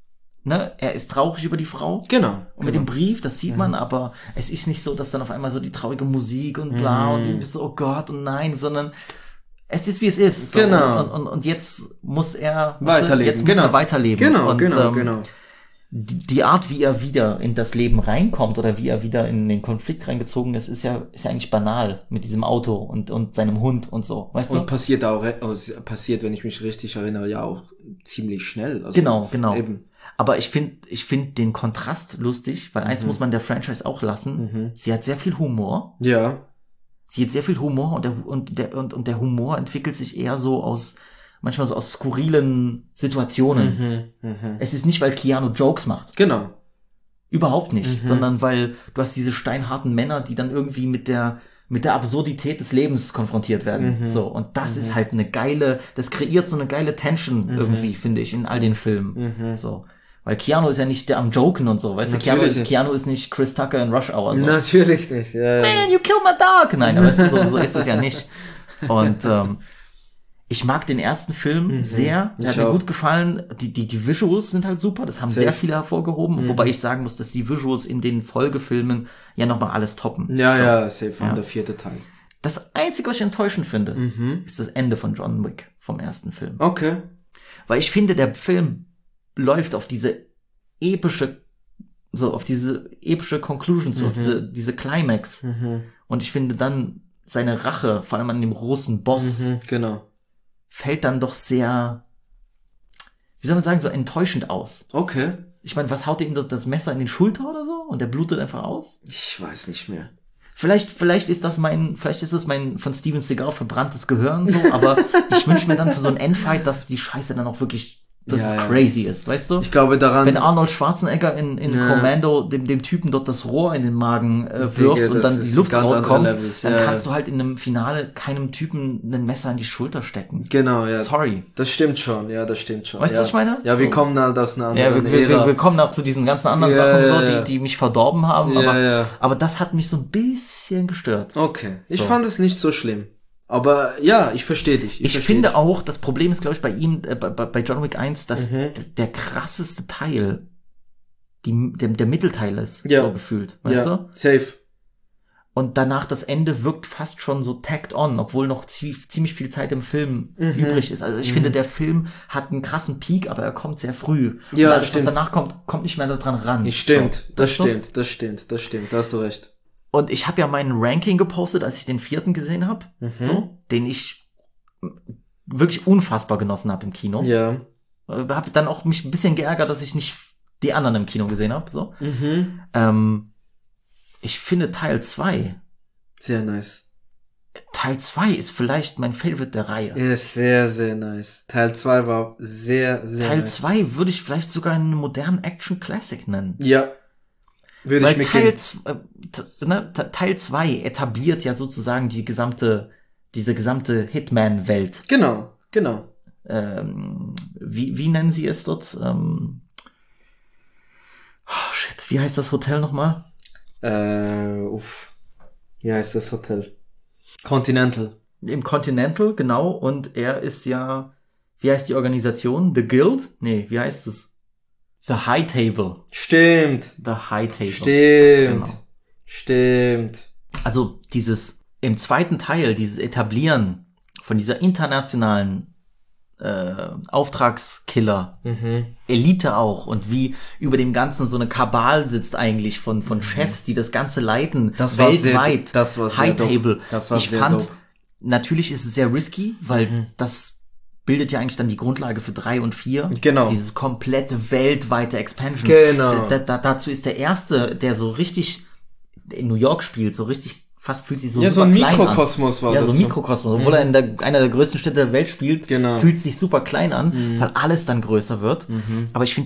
ne, er ist traurig über die Frau. Genau. Und mit dem Brief, das sieht man, aber es ist nicht so, dass dann auf einmal so die traurige Musik und bla und du bist so, oh Gott und nein, sondern es ist, wie es ist. So. Genau. Und jetzt muss er weiterleben. Jetzt muss er weiterleben. Genau, und, genau. Die Art, wie er wieder in das Leben reinkommt oder wie er wieder in den Konflikt reingezogen ist ja eigentlich banal mit diesem Auto und seinem Hund und so, weißt du? Und passiert, wenn ich mich richtig erinnere, ja auch ziemlich schnell. Also Genau. Eben. Aber ich find den Kontrast lustig, weil eins muss man der Franchise auch lassen. Sie hat sehr viel Humor. Ja. Sie hat sehr viel Humor und der Humor entwickelt sich eher so manchmal so aus skurrilen Situationen. Es ist nicht, weil Keanu Jokes macht. Genau. Überhaupt nicht, sondern weil du hast diese steinharten Männer, die dann irgendwie mit der Absurdität des Lebens konfrontiert werden. So, und das ist halt das kreiert so eine geile Tension irgendwie, finde ich, in all den Filmen. So. Weil Keanu ist ja nicht der am Joken und so, weißt du, Keanu ist nicht Chris Tucker in Rush Hour. So. Natürlich nicht, ja. Man, you killed my dog! Nein, aber weißt du, so ist es ja nicht. Und ich mag den ersten Film sehr. Der hat mir gut gefallen. Die Visuals sind halt super. Das haben sehr viele hervorgehoben. Wobei ich sagen muss, dass die Visuals in den Folgefilmen ja nochmal alles toppen. Ja, safe. Der 4. Teil. Das Einzige, was ich enttäuschend finde, ist das Ende von John Wick vom ersten Film. Okay. Weil ich finde, der Film läuft auf diese epische Conclusion zu, diese Climax. Und ich finde dann seine Rache, vor allem an dem großen Boss, genau, fällt dann doch sehr, wie soll man sagen, so enttäuschend aus. Okay. Ich meine, was haut ihm das Messer in den Schulter oder so? Und der blutet einfach aus? Ich weiß nicht mehr. Vielleicht ist das mein von Steven Seagal verbranntes Gehirn so, aber ich wünsche mir dann für so einen Endfight, dass die Scheiße dann auch wirklich crazy ist, weißt du? Ich glaube daran... Wenn Arnold Schwarzenegger in Commando dem Typen dort das Rohr in den Magen wirft und dann die Luft rauskommt, dann kannst du halt in einem Finale keinem Typen ein Messer in die Schulter stecken. Genau, ja. Sorry. Das stimmt schon. Weißt du, was ich meine? Ja, wir kommen halt aus einer anderen Ära. Wir kommen auch zu diesen ganzen anderen Sachen, die mich verdorben haben, aber das hat mich so ein bisschen gestört. Okay. Ich fand es nicht so schlimm. Aber ja, ich verstehe dich. Ich finde auch, das Problem ist, glaube ich, bei ihm, bei John Wick 1, dass der krasseste Teil der Mittelteil ist, so gefühlt. Weißt du? Safe. Und danach das Ende wirkt fast schon so tagged on, obwohl noch ziemlich viel Zeit im Film übrig ist. Also ich finde, der Film hat einen krassen Peak, aber er kommt sehr früh. Ja, und alles, stimmt. was danach kommt nicht mehr daran ran. Stimmt, so. Das stimmt. Da hast du recht. Und ich habe ja meinen Ranking gepostet, als ich den 4. gesehen habe, den ich wirklich unfassbar genossen habe im Kino. Ja. Habe dann auch mich ein bisschen geärgert, dass ich nicht die anderen im Kino gesehen habe. So. Ich finde Teil 2 sehr nice. Teil 2 ist vielleicht mein Favorite der Reihe. Ist sehr, sehr nice. Teil 2 war sehr, sehr Teil nice. 2 würde ich vielleicht sogar einen modernen Action-Classic nennen. Ja. Würde Weil ich Teil 2 etabliert ja sozusagen diese gesamte Hitman-Welt. Genau. Wie nennen sie es dort? Wie heißt das Hotel nochmal? Wie heißt das Hotel? Continental. Im Continental, genau. Und er ist ja, wie heißt die Organisation? The Guild? Nee, wie heißt es? The High Table. Stimmt. The High Table. Stimmt. Genau. Stimmt. Also im zweiten Teil, dieses Etablieren von dieser internationalen Auftragskiller, Elite auch, und wie über dem Ganzen so eine Kabal sitzt eigentlich von Chefs, die das Ganze leiten, das war weltweit. Das war High Table. Das war ich fand, natürlich ist es sehr risky, weil das bildet ja eigentlich dann die Grundlage für 3 und 4. Genau. Dieses komplette weltweite Expansion. Genau. Dazu ist der erste, der so richtig in New York spielt, so richtig fast fühlt sich so so ein Mikrokosmos war das. Ja, so ein Mikrokosmos. Obwohl er in einer der größten Städte der Welt spielt, fühlt sich super klein an, weil alles dann größer wird. Aber ich finde,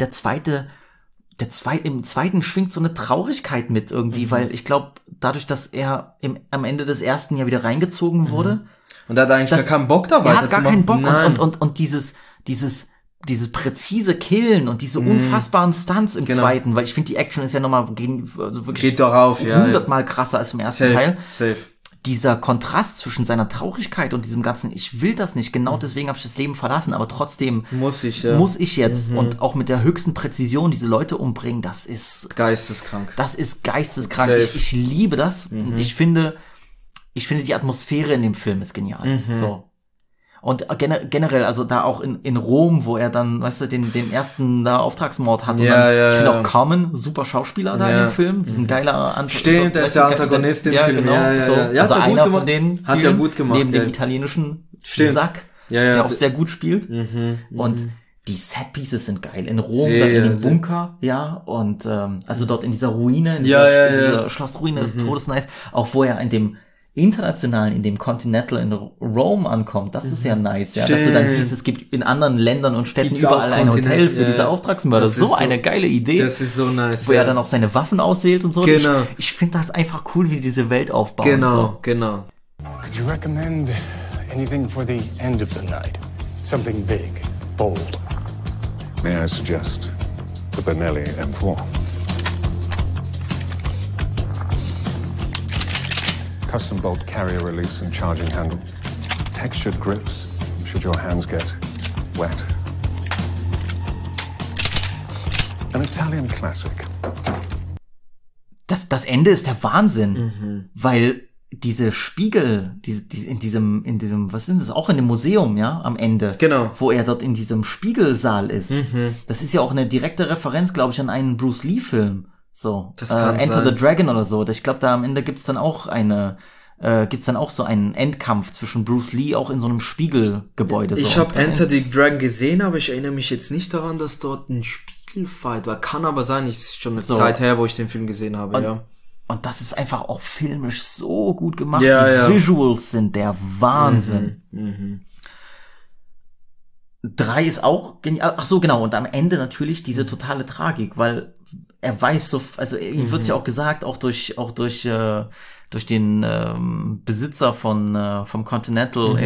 im zweiten schwingt so eine Traurigkeit mit irgendwie, weil ich glaube, dadurch, dass er am Ende des ersten Jahr wieder reingezogen wurde. Und er hat eigentlich gar keinen Bock da weiterzumachen. Er hat gar keinen Bock und dieses präzise Killen und diese unfassbaren Stunts im zweiten, weil ich finde, die Action ist ja nochmal wirklich geht darauf, 100-mal krasser als im ersten Teil. Safe. dieser Kontrast zwischen seiner Traurigkeit und diesem ganzen, ich will das nicht, genau deswegen habe ich das Leben verlassen, aber trotzdem muss ich jetzt und auch mit der höchsten Präzision diese Leute umbringen, das ist geisteskrank. Ich liebe das. Und ich finde, die Atmosphäre in dem Film ist genial. So. Und generell, also da auch in Rom, wo er dann, weißt du, den ersten da Auftragsmord hat. Und ich finde auch Carmen, super Schauspieler da in dem Film. Das ist ein geiler Antagonist. Stimmt, der ist der Antagonist im Film. Genau, so. Also einer von denen hat ja gut gemacht. Neben dem italienischen Sack, der auch sehr gut spielt. Und die Setpieces sind geil. In Rom, dann in dem Bunker, und also dort in dieser Ruine, in dieser Schlossruine ist todesnice. Auch wo er in dem internationalen, in dem Continental in Rome ankommt, das ist ja nice, dass du dann siehst, es gibt in anderen Ländern und Städten überall ein Hotel für diese Auftragsmörder. So eine geile Idee. Das ist so nice. Wo er dann auch seine Waffen auswählt und so. Genau. Ich finde das einfach cool, wie sie diese Welt aufbauen. Genau. Could you recommend anything for the end of the night? Something big, bold. May I suggest the Benelli M4? Custom bolt carrier release and charging handle. Textured grips should your hands get wet. An Italian classic. Das Ende ist der Wahnsinn, weil diese Spiegel, in diesem, was sind das, auch in dem Museum, am Ende. Genau. Wo er dort in diesem Spiegelsaal ist. Das ist ja auch eine direkte Referenz, glaube ich, an einen Bruce Lee-Film. So, das kann Enter sein. the Dragon oder so. Ich glaube, da am Ende gibt's dann auch so einen Endkampf zwischen Bruce Lee auch in so einem Spiegelgebäude. Ich habe Enter the Dragon gesehen, aber ich erinnere mich jetzt nicht daran, dass dort ein Spiegelfight war. Kann aber sein, es ist schon eine Zeit her, wo ich den Film gesehen habe, Und das ist einfach auch filmisch so gut gemacht. Die Visuals sind der Wahnsinn. 3 ist auch genial. Ach so, genau. Und am Ende natürlich diese totale Tragik, weil er weiß so, also ihm wird's ja auch gesagt, auch durch den Besitzer vom Continental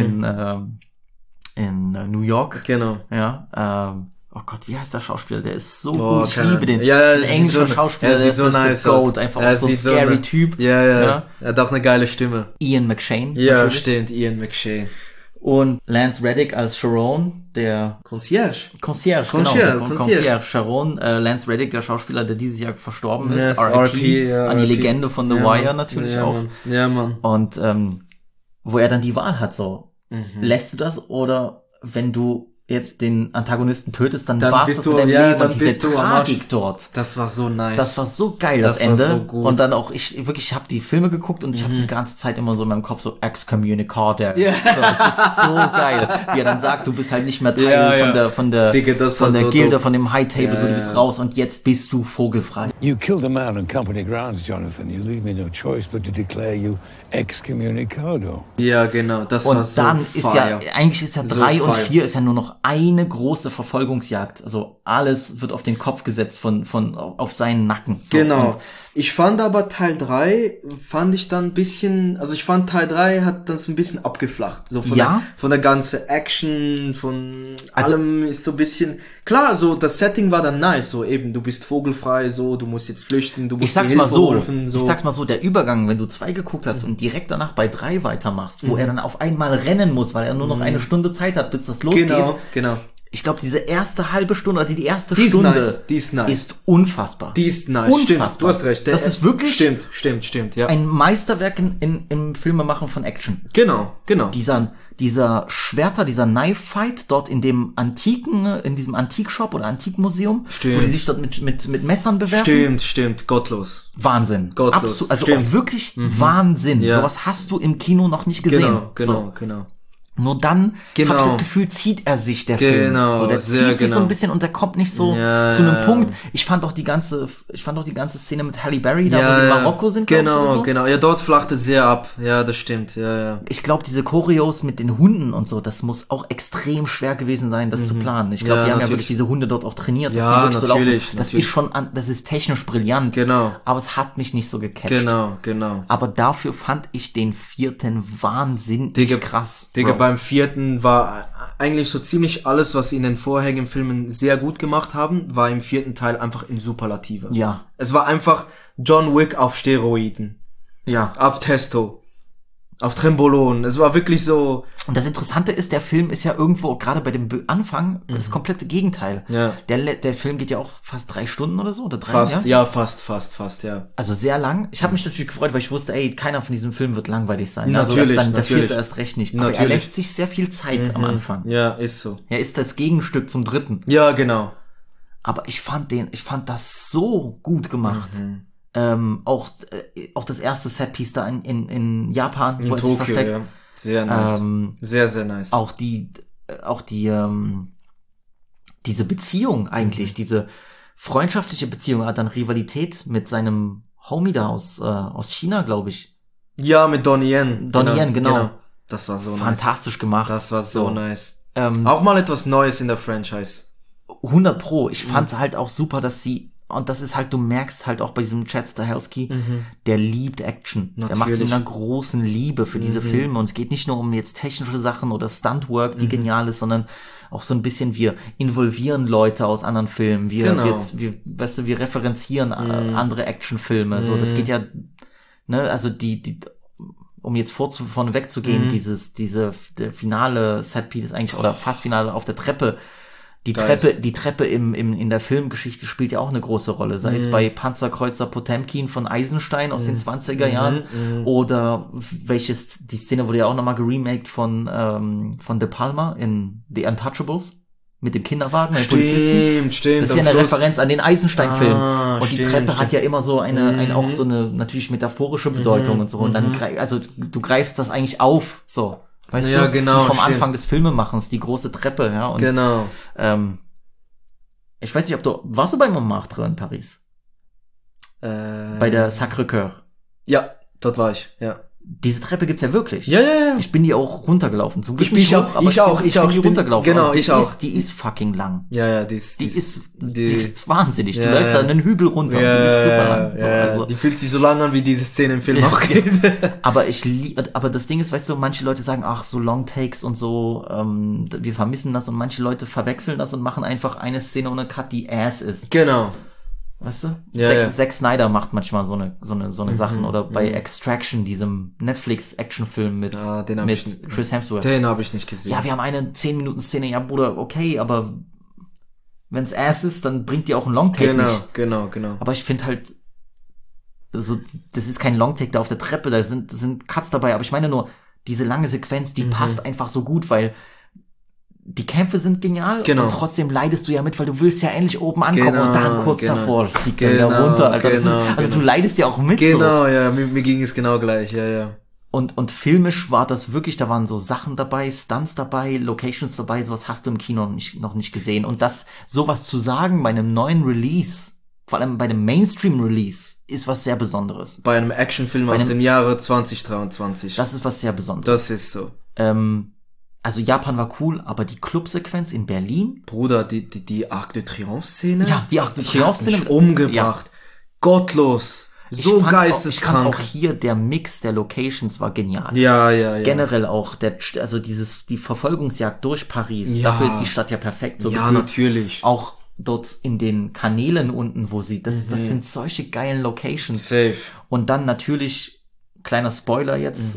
in New York. Genau. Oh Gott, wie heißt der Schauspieler? Der ist so gut. Ich liebe den. Ja, den englischen Schauspieler. Der sieht so nice aus. Einfach auch so ein scary Typ. Ja. Er hat auch eine geile Stimme. Ian McShane. Ja, natürlich. stimmt. Ian McShane. Und Lance Reddick als Sharon, der Concierge, Sharon, Lance Reddick, der Schauspieler, der dieses Jahr verstorben ist, RIP, an die Legende von The Wire natürlich auch. Mann. Ja, Mann. Und wo er dann die Wahl hat, so, lässt du das oder wenn du jetzt den Antagonisten tötest, dann warst du in deinem Leben und diese Tragik dort. Das war so nice. Das war so geil, das Ende. So gut. Und dann auch, ich habe die Filme geguckt und ich habe die ganze Zeit immer so in meinem Kopf so excommunicado. Yeah. So, das ist so geil. Wie er dann sagt, du bist halt nicht mehr Teil von der Gilde, von dem High Table, so du bist raus und jetzt bist du vogelfrei. You killed a man on company grounds, Jonathan. You leave me no choice but to declare you excommunicado. Ja, genau. Das und war so dann ist eigentlich ist ja 3 und 4 ist ja nur noch eine große Verfolgungsjagd. Also alles wird auf den Kopf gesetzt auf seinen Nacken. So. Genau. Und ich fand aber Teil 3 dann ein bisschen, also ich fand Teil 3 hat das ein bisschen abgeflacht. So von der ganzen Action, von allem ist so ein bisschen, klar, so das Setting war dann nice, so eben, du bist vogelfrei, so, du musst jetzt flüchten, du musst ich sag's mal so, der Übergang, wenn du 2 geguckt hast und direkt danach bei 3 weitermachst, wo er dann auf einmal rennen muss, weil er nur noch eine Stunde Zeit hat, bis das losgeht. Genau. Ich glaube, diese erste halbe Stunde oder die erste Stunde die ist nice. Ist unfassbar. Die ist nice. Unfassbar. Stimmt, du hast recht. Das ist wirklich Stimmt, ja. Ein Meisterwerk im Filmemachen von Action. Genau. Dieser Schwerter, dieser Knife Fight dort in diesem Antikshop oder Antikmuseum, wo die sich dort mit Messern bewerfen. Stimmt, gottlos. Wahnsinn. Gottlos. Also auch wirklich Wahnsinn. Ja. Sowas hast du im Kino noch nicht gesehen. Genau. Nur dann habe ich das Gefühl, zieht er sich der Film. So, der zieht sich so ein bisschen und der kommt nicht so zu einem Punkt. Ich fand auch die ganze Szene mit Halle Berry, da wo sie in Marokko sind. Genau. Ja, dort flachte sehr ab. Ja, das stimmt. Ja. Ich glaube, diese Choreos mit den Hunden und so, das muss auch extrem schwer gewesen sein, das zu planen. Ich glaube, die haben ja wirklich diese Hunde dort auch trainiert. Dass die wirklich so laufen. Das ist technisch brillant. Genau. Aber es hat mich nicht so gecatcht. Genau. Aber dafür fand ich den 4. wahnsinnig krass. Digga, beim 4. war eigentlich so ziemlich alles, was sie in den vorherigen Filmen sehr gut gemacht haben, war im 4. Teil einfach in Superlative. Ja. Es war einfach John Wick auf Steroiden. Ja. Auf Testo. Auf Trembolon. Es war wirklich so... Und das Interessante ist, der Film ist ja irgendwo, gerade bei dem Anfang, das komplette Gegenteil. Ja. Der Film geht ja auch fast 3 Stunden oder so, oder 3, Fast, ja? ja, fast, ja. Also sehr lang. Ich habe mich natürlich gefreut, weil ich wusste, ey, keiner von diesem Film wird langweilig sein. Natürlich, also der natürlich. 4. erst recht nicht. Aber er Natürlich. lässt sich sehr viel Zeit am Anfang. Ja, ist so. Er ist das Gegenstück zum 3. Ja, genau. Aber ich fand das so gut gemacht. Auch das erste Setpiece da in Japan, wo In er sich Tokio, versteckt. ja. Sehr nice. Sehr, sehr nice. Auch diese Beziehung eigentlich, diese freundschaftliche Beziehung, er hat dann Rivalität mit seinem Homie da aus China, glaube ich. Ja, mit Donnie Yen. Donnie Yen, genau. Das war so Fantastisch gemacht. Das war so nice. Auch mal etwas Neues in der Franchise. 100%. Ich fand's halt auch super, dass sie, und das ist halt, du merkst halt auch bei diesem Chad Stahelski, der liebt Action. Der macht es mit einer großen Liebe für diese Filme, und es geht nicht nur um jetzt technische Sachen oder Stuntwork, die genial ist, sondern auch so ein bisschen, wir involvieren Leute aus anderen Filmen, wir referenzieren andere Actionfilme, so, das geht ja, ne, also um jetzt vorne wegzugehen, diese finale Setpiece eigentlich, oder fast Finale auf der Treppe, die Treppe in der Filmgeschichte spielt ja auch eine große Rolle, sei es bei Panzerkreuzer Potemkin von Eisenstein aus den 20er Jahren oder die Szene wurde ja auch nochmal geremaked von De Palma in The Untouchables mit dem Kinderwagen, den Polizisten. Stimmt. Das ist ja eine Referenz an den Eisenstein-Film. Und die Treppe hat ja immer so auch so eine natürlich metaphorische Bedeutung und so. Und dann, also du greifst das eigentlich auf, so. Weißt ja, du, genau, vom Anfang des Filmemachens, die große Treppe, ja. Und, genau. Ich weiß nicht, warst du bei Montmartre in Paris? Bei der Sacré-Cœur. Ja, dort war ich, ja. Diese Treppe gibt's ja wirklich. Ja. Ich bin die auch runtergelaufen. Zum Glück Ich bin auch. Ich bin runtergelaufen. Genau, ich auch. Die ist fucking lang. Ja, die ist wahnsinnig. Du läufst da einen Hügel runter und die ist super lang. So, also. Die fühlt sich so lang an, wie diese Szene im Film auch geht. Aber das Ding ist, weißt du, manche Leute sagen, ach, so Long Takes und so, wir vermissen das, und manche Leute verwechseln das und machen einfach eine Szene ohne Cut, die Ass ist. Genau. Weißt du? Ja, Zack Snyder macht manchmal so eine Sachen, oder bei Extraction, diesem Netflix-Actionfilm mit Chris Hemsworth. Den habe ich nicht gesehen. Ja, wir haben eine 10-Minuten-Szene, ja Bruder, okay, aber wenn's Ass ist, dann bringt die auch ein Longtake nicht. Genau. Aber ich finde halt, so, das ist kein Longtake da auf der Treppe, da sind Cuts dabei, aber ich meine nur, diese lange Sequenz, die passt einfach so gut, weil die Kämpfe sind genial, und trotzdem leidest du ja mit, weil du willst ja endlich oben ankommen, und dann kurz davor fliegt er wieder runter, Alter. Du leidest ja auch mit. Genau, so. Ja, mir ging es genau gleich, ja. Und filmisch war das wirklich, da waren so Sachen dabei, Stunts dabei, Locations dabei, sowas hast du im Kino noch nicht gesehen. Und sowas zu sagen bei einem neuen Release, vor allem bei einem Mainstream-Release, ist was sehr Besonderes. Bei einem Actionfilm aus dem Jahre 2023. Das ist was sehr Besonderes. Das ist so. Also Japan war cool, aber die Clubsequenz in Berlin? Bruder, die Arc de Triomphe-Szene? Ja, die Arc de Triomphe-Szene. Mich umgebracht. Ja. Gottlos. So geisteskrank. Ich fand auch hier, der Mix der Locations war genial. Ja. Generell auch, die Verfolgungsjagd durch Paris. Ja. Dafür ist die Stadt ja perfekt. So ja, natürlich. Auch dort in den Kanälen unten, wo sie, das sind solche geilen Locations. Safe. Und dann natürlich, kleiner Spoiler jetzt,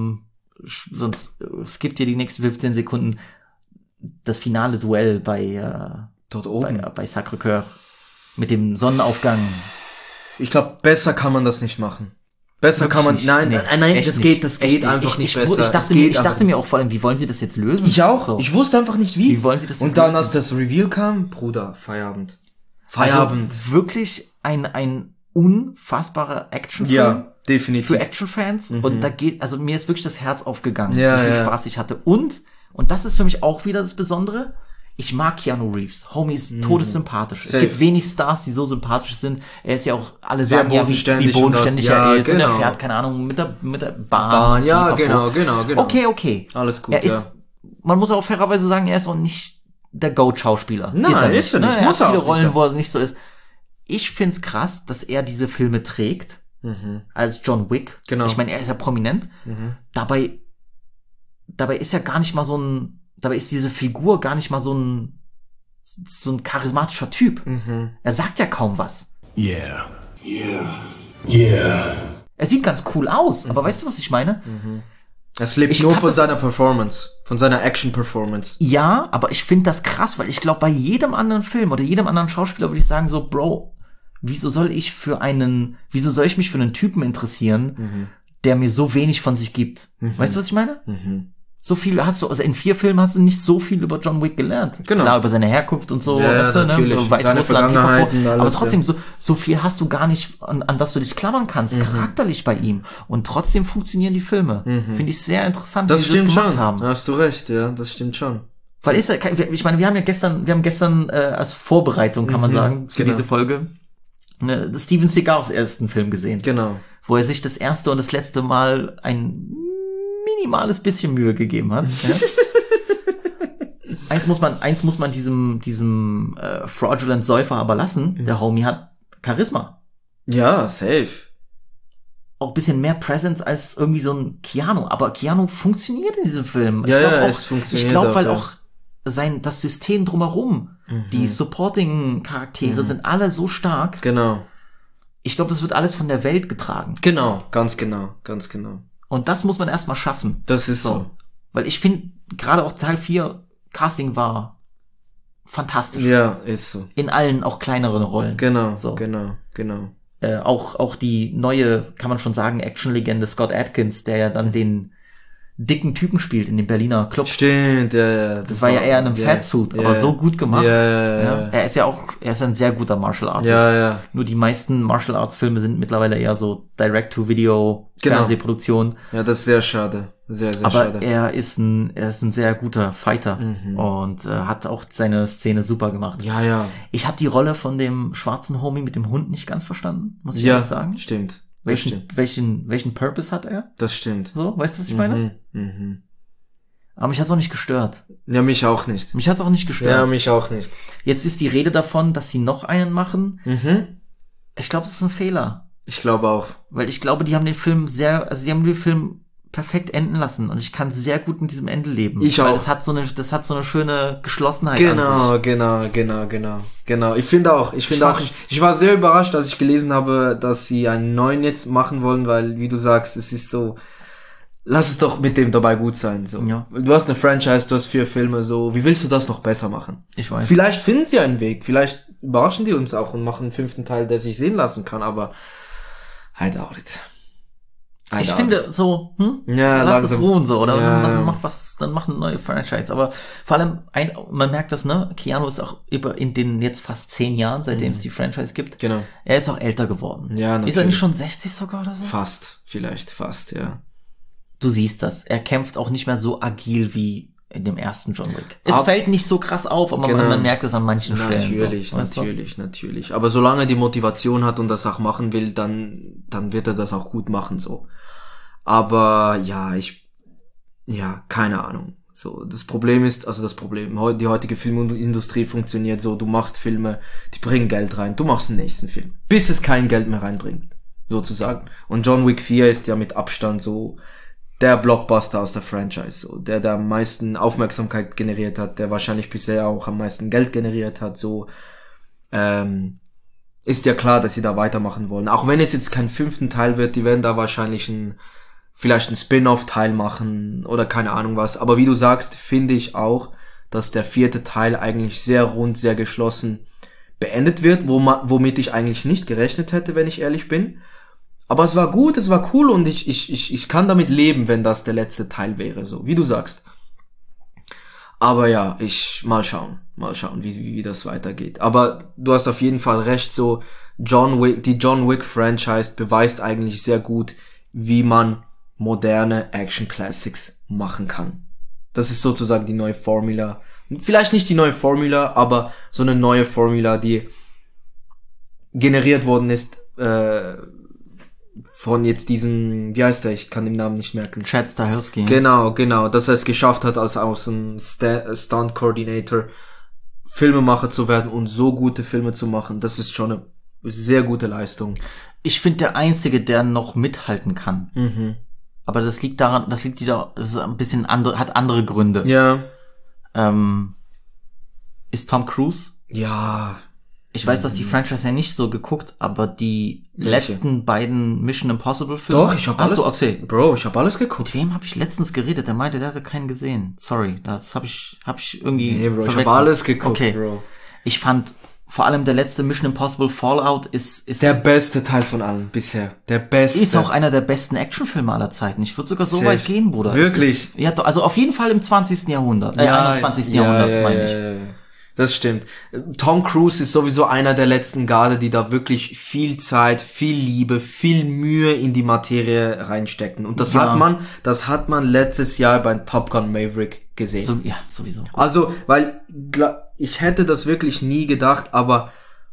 sonst skippt ihr die nächsten 15 Sekunden, das finale Duell dort oben bei Sacré-Cœur mit dem Sonnenaufgang. Ich glaube, besser kann man das nicht machen. Besser kann man, nein, das geht einfach nicht besser. Ich dachte mir auch vor allem, wie wollen sie das jetzt lösen? Ich auch. So. Ich wusste einfach nicht wie. Wie wollen sie das jetzt lösen? Und dann, als das Reveal kam, Bruder, Feierabend. Also wirklich ein unfassbarer Actionfilm. Ja, definitiv. Für Actionfans. Und also mir ist wirklich das Herz aufgegangen, wie viel Spaß ich hatte. Und das ist für mich auch wieder das Besondere, ich mag Keanu Reeves. Homie ist todessympathisch. Safe. Es gibt wenig Stars, die so sympathisch sind. Er ist ja auch, alle sehr sagen ja, wie bodenständig er ist. Und er fährt, keine Ahnung, mit der Bahn. Ja, genau. Okay. Alles gut, Man muss auch fairerweise sagen, er ist auch nicht der Goat-Schauspieler. Nein, ist er nicht. Er hat viele Rollen, wo er nicht so ist. Ich find's krass, dass er diese Filme trägt. Als John Wick. Genau. Ich meine, er ist ja prominent. Dabei ist ja gar nicht mal dabei ist diese Figur gar nicht mal so ein charismatischer Typ. Er sagt ja kaum was. Yeah. Er sieht ganz cool aus, aber weißt du, was ich meine? Es lebt nur von seiner Performance, von seiner Action-Performance. Ja, aber ich finde das krass, weil ich glaube, bei jedem anderen Film oder jedem anderen Schauspieler würde ich sagen so, Bro, wieso soll ich mich für einen Typen interessieren, der mir so wenig von sich gibt? Weißt du, was ich meine? So viel also in 4 Filmen hast du nicht so viel über John Wick gelernt. Genau. Klar, über seine Herkunft und so, ja, weißt du, ne? Seine Weißrussland, Vergangenheiten, alles, aber trotzdem, so viel hast du gar nicht, an was du dich klammern kannst, charakterlich bei ihm. Und trotzdem funktionieren die Filme. Finde ich sehr interessant, das wie sie stimmt das gemacht schon. haben. Da hast du recht, ja, das stimmt schon. Weil ich meine, wir haben gestern als Vorbereitung, kann man sagen, für diese Folge, Steven Seagals ersten Film gesehen. Genau. Wo er sich das erste und das letzte Mal ein minimales bisschen Mühe gegeben hat. Ja? Eins muss man diesem fraudulent Säufer aber lassen. Der Homie hat Charisma. Ja, safe. Auch ein bisschen mehr Presence als irgendwie so ein Keanu. Aber Keanu funktioniert in diesem Film. Es funktioniert. Ich glaube, weil auch das System drumherum, die Supporting-Charaktere sind alle so stark. Genau. Ich glaube, das wird alles von der Welt getragen. Genau, ganz genau. Und das muss man erstmal schaffen. Das ist so. Weil ich finde, gerade auch Teil 4 Casting war fantastisch. Ja, ist so. In allen auch kleineren Rollen. Genau, so. genau. Auch die neue, kann man schon sagen, Action-Legende Scott Adkins, der ja dann den dicken Typen spielt in dem Berliner Club. Stimmt, ja. Das war ja eher in einem Fatsuit, aber so gut gemacht. Ja. Er ist ein sehr guter Martial Artist. Ja. Nur die meisten Martial Arts Filme sind mittlerweile eher so Direct-to-Video, Fernsehproduktion. Ja, das ist sehr schade. Sehr, sehr aber schade. er ist ein sehr guter Fighter und hat auch seine Szene super gemacht. Ja. Ich habe die Rolle von dem schwarzen Homie mit dem Hund nicht ganz verstanden, muss ich ehrlich sagen. Stimmt. Welchen Purpose hat er? Das stimmt. So, weißt du, was ich meine? Aber mich hat's auch nicht gestört. Ja, mich auch nicht. Mich hat's auch nicht gestört. Ja, mich auch nicht. Jetzt ist die Rede davon, dass sie noch einen machen. Ich glaube, das ist ein Fehler. Ich glaube auch. Weil ich glaube, die haben den Film perfekt enden lassen und ich kann sehr gut mit diesem Ende leben. Ich auch. Weil das hat so eine schöne Geschlossenheit Genau. Ich finde auch, ich war sehr überrascht, als ich gelesen habe, dass sie einen neuen jetzt machen wollen, weil, wie du sagst, es ist so, lass es doch mit dem dabei gut sein, so. Ja. Du hast eine Franchise, du hast 4 Filme, so, wie willst du das noch besser machen? Ich weiß. Vielleicht finden sie einen Weg, vielleicht überraschen die uns auch und machen einen 5. Teil, der sich sehen lassen kann, aber I doubt it. Ich finde so, ja, lass langsam. es ruhen so, oder? Ja. Dann mach eine neue Franchise. Aber vor allem, man merkt das, ne? Keanu ist auch in den jetzt fast 10 Jahren, seitdem es die Franchise gibt. Genau. Er ist auch älter geworden. Ja, natürlich. Ist er nicht schon 60 sogar oder so? Fast, ja. Du siehst das. Er kämpft auch nicht mehr so agil wie in dem ersten John Wick. Es fällt nicht so krass auf, aber man merkt es an manchen Stellen. Natürlich. Aber solange er die Motivation hat und das auch machen will, dann wird er das auch gut machen, so. Aber, keine Ahnung. So, die heutige Filmindustrie funktioniert so, du machst Filme, die bringen Geld rein, du machst den nächsten Film. Bis es kein Geld mehr reinbringt, sozusagen. Und John Wick 4 ist ja mit Abstand so, der Blockbuster aus der Franchise, so, der am meisten Aufmerksamkeit generiert hat, der wahrscheinlich bisher auch am meisten Geld generiert hat, so, ist ja klar, dass sie da weitermachen wollen. Auch wenn es jetzt kein 5. Teil wird, die werden da wahrscheinlich vielleicht ein Spin-off-Teil machen oder keine Ahnung was. Aber wie du sagst, finde ich auch, dass der 4. Teil eigentlich sehr rund, sehr geschlossen beendet wird, womit ich eigentlich nicht gerechnet hätte, wenn ich ehrlich bin. Aber es war gut, es war cool und ich kann damit leben, wenn das der letzte Teil wäre, so, wie du sagst. Aber ja, mal schauen, wie das weitergeht. Aber du hast auf jeden Fall recht, so, die John Wick Franchise beweist eigentlich sehr gut, wie man moderne Action Classics machen kann. Das ist sozusagen die neue Formula. Vielleicht nicht die neue Formula, aber so eine neue Formula, die generiert worden ist, von jetzt diesem, wie heißt der, ich kann den Namen nicht merken. Chad Stahelski. Genau, dass er es geschafft hat, als ein Stunt-Coordinator Filmemacher zu werden und so gute Filme zu machen. Das ist schon eine sehr gute Leistung. Ich finde, der Einzige, der noch mithalten kann. Aber das liegt daran, das ist ein bisschen hat andere Gründe. Ja. Ist Tom Cruise. Ja. Ich weiß, dass die Franchise ja nicht so geguckt, aber die letzten beiden Mission Impossible Filme. Doch, ich habe alles. Okay. Bro, ich habe alles geguckt. Mit wem habe ich letztens geredet? Der meinte, der hatte keinen gesehen. Sorry, das habe ich irgendwie Nee, Bro, ich verwechselt. habe alles geguckt, Okay. Bro. Ich fand vor allem der letzte Mission Impossible Fallout ist Der beste Teil von allen bisher. Der beste. ist auch einer der besten Actionfilme aller Zeiten. Ich würde sogar so Safe. weit gehen, Bruder. Wirklich? Ja, also auf jeden Fall im 20. Jahrhundert. 21. Jahrhundert, meine ich. Ja. Das stimmt. Tom Cruise ist sowieso einer der letzten Garde, die da wirklich viel Zeit, viel Liebe, viel Mühe in die Materie reinstecken. Und das hat man letztes Jahr bei Top Gun Maverick gesehen. So, ja, sowieso. Also, weil ich hätte das wirklich nie gedacht, aber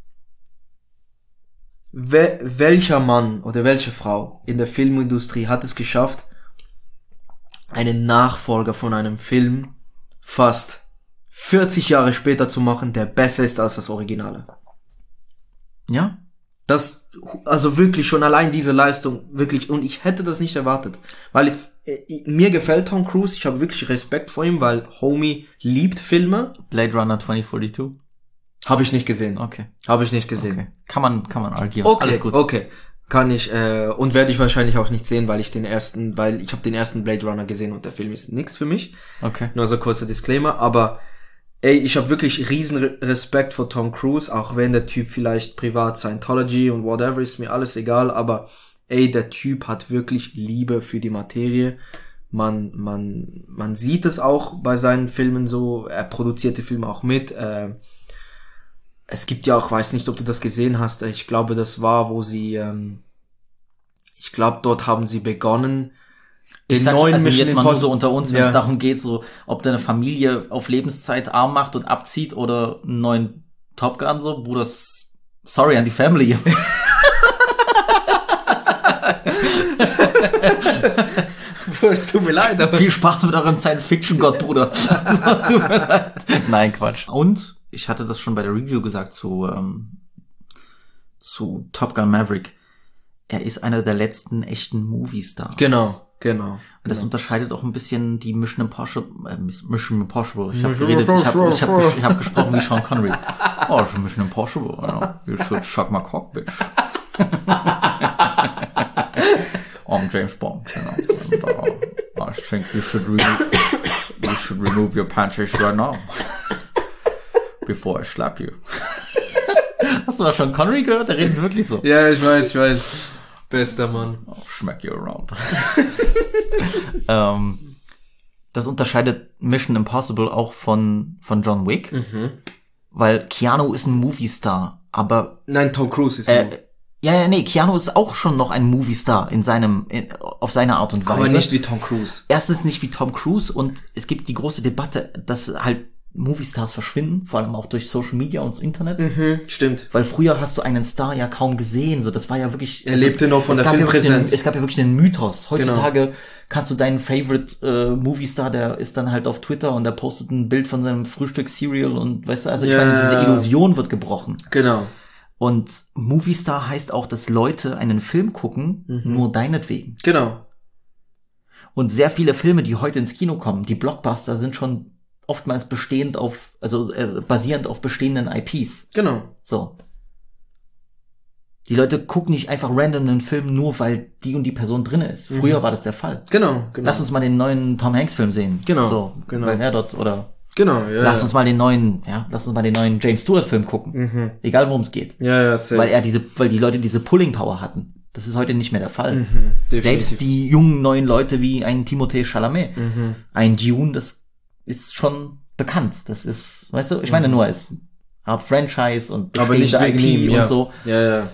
welcher Mann oder welche Frau in der Filmindustrie hat es geschafft, einen Nachfolger von einem Film fast 40 Jahre später zu machen, der besser ist als das Originale? Ja? Das, also wirklich schon allein diese Leistung, wirklich, und ich hätte das nicht erwartet, weil mir gefällt Tom Cruise, ich habe wirklich Respekt vor ihm, weil Homie liebt Filme. Blade Runner 2042? Habe ich nicht gesehen. Okay. Habe ich nicht gesehen. Okay. Kann man argieren. Okay, Alles gut. okay. Kann ich, und werde ich wahrscheinlich auch nicht sehen, weil ich habe den ersten Blade Runner gesehen und der Film ist nix für mich. Okay. Nur so kurzer Disclaimer, aber ey, ich habe wirklich riesen Respekt vor Tom Cruise, auch wenn der Typ vielleicht privat Scientology und whatever, ist mir alles egal, aber ey, der Typ hat wirklich Liebe für die Materie. Man sieht es auch bei seinen Filmen so, er produziert die Filme auch mit. Es gibt ja auch, weiß nicht, ob du das gesehen hast, ich glaube, das war, wo sie, ich glaube, dort haben sie begonnen, Ich sag's, also jetzt mal nur so unter uns, wenn es Ja. darum geht, so, ob deine Familie auf Lebenszeit arm macht und abzieht oder einen neuen Top Gun, so, Bruder, sorry an die Family. Es tut mir leid, aber Viel Spaß mit eurem Science-Fiction-Gott, Bruder. Also, tut mir leid. Nein, Quatsch. Und, ich hatte das schon bei der Review gesagt zu Top Gun Maverick. Er ist einer der letzten echten Movie-Stars. Genau. Und das unterscheidet auch ein bisschen die Mission Impossible. Ich habe gesprochen wie Sean Connery. Oh, das ist Mission Impossible. You know. You should suck my cock, bitch. I'm James Bond. You know. I think you should remove your panties right now. Before I slap you. Hast du mal Sean Connery gehört? Der redet wirklich so. Ja, ich weiß. Bester Mann. Oh, smack you around. Das unterscheidet Mission Impossible auch von John Wick, weil Keanu ist ein Movie-Star, aber Nein, Tom Cruise ist Keanu ist auch schon noch ein Movie-Star auf seine Art und Weise. aber nicht wie Tom Cruise. Erstens nicht wie Tom Cruise und es gibt die große Debatte, dass halt Movie-Stars verschwinden, vor allem auch durch Social Media und das Internet. Stimmt. Weil früher hast du einen Star ja kaum gesehen, so das war ja wirklich. Er lebte noch von der Filmpräsenz. Es gab ja wirklich einen Mythos. Heutzutage kannst du deinen Favorite Movie-Star, der ist dann halt auf Twitter und der postet ein Bild von seinem Frühstück-Cereal und weißt du, also ich meine, diese Illusion wird gebrochen. Genau. Und Movie-Star heißt auch, dass Leute einen Film gucken, nur deinetwegen. Genau. Und sehr viele Filme, die heute ins Kino kommen, die Blockbuster, sind schon oftmals basierend auf bestehenden IPs. Genau. So. Die Leute gucken nicht einfach random einen Film nur, weil die und die Person drin ist. Früher war das der Fall. Genau. Lass uns mal den neuen Tom Hanks Film sehen. Genau, So, genau. Weil er dort, oder Genau, ja. lass uns mal den neuen James Stewart Film gucken. Egal worum es geht. Ja, safe. Weil die Leute diese Pulling Power hatten. Das ist heute nicht mehr der Fall. Definitiv. Selbst die jungen neuen Leute wie ein Timothée Chalamet, ein Dune, das ist schon bekannt. Das ist, weißt du, ich meine nur als Art Franchise und aber nicht bestehende wegen IP ihm, und so. Ja.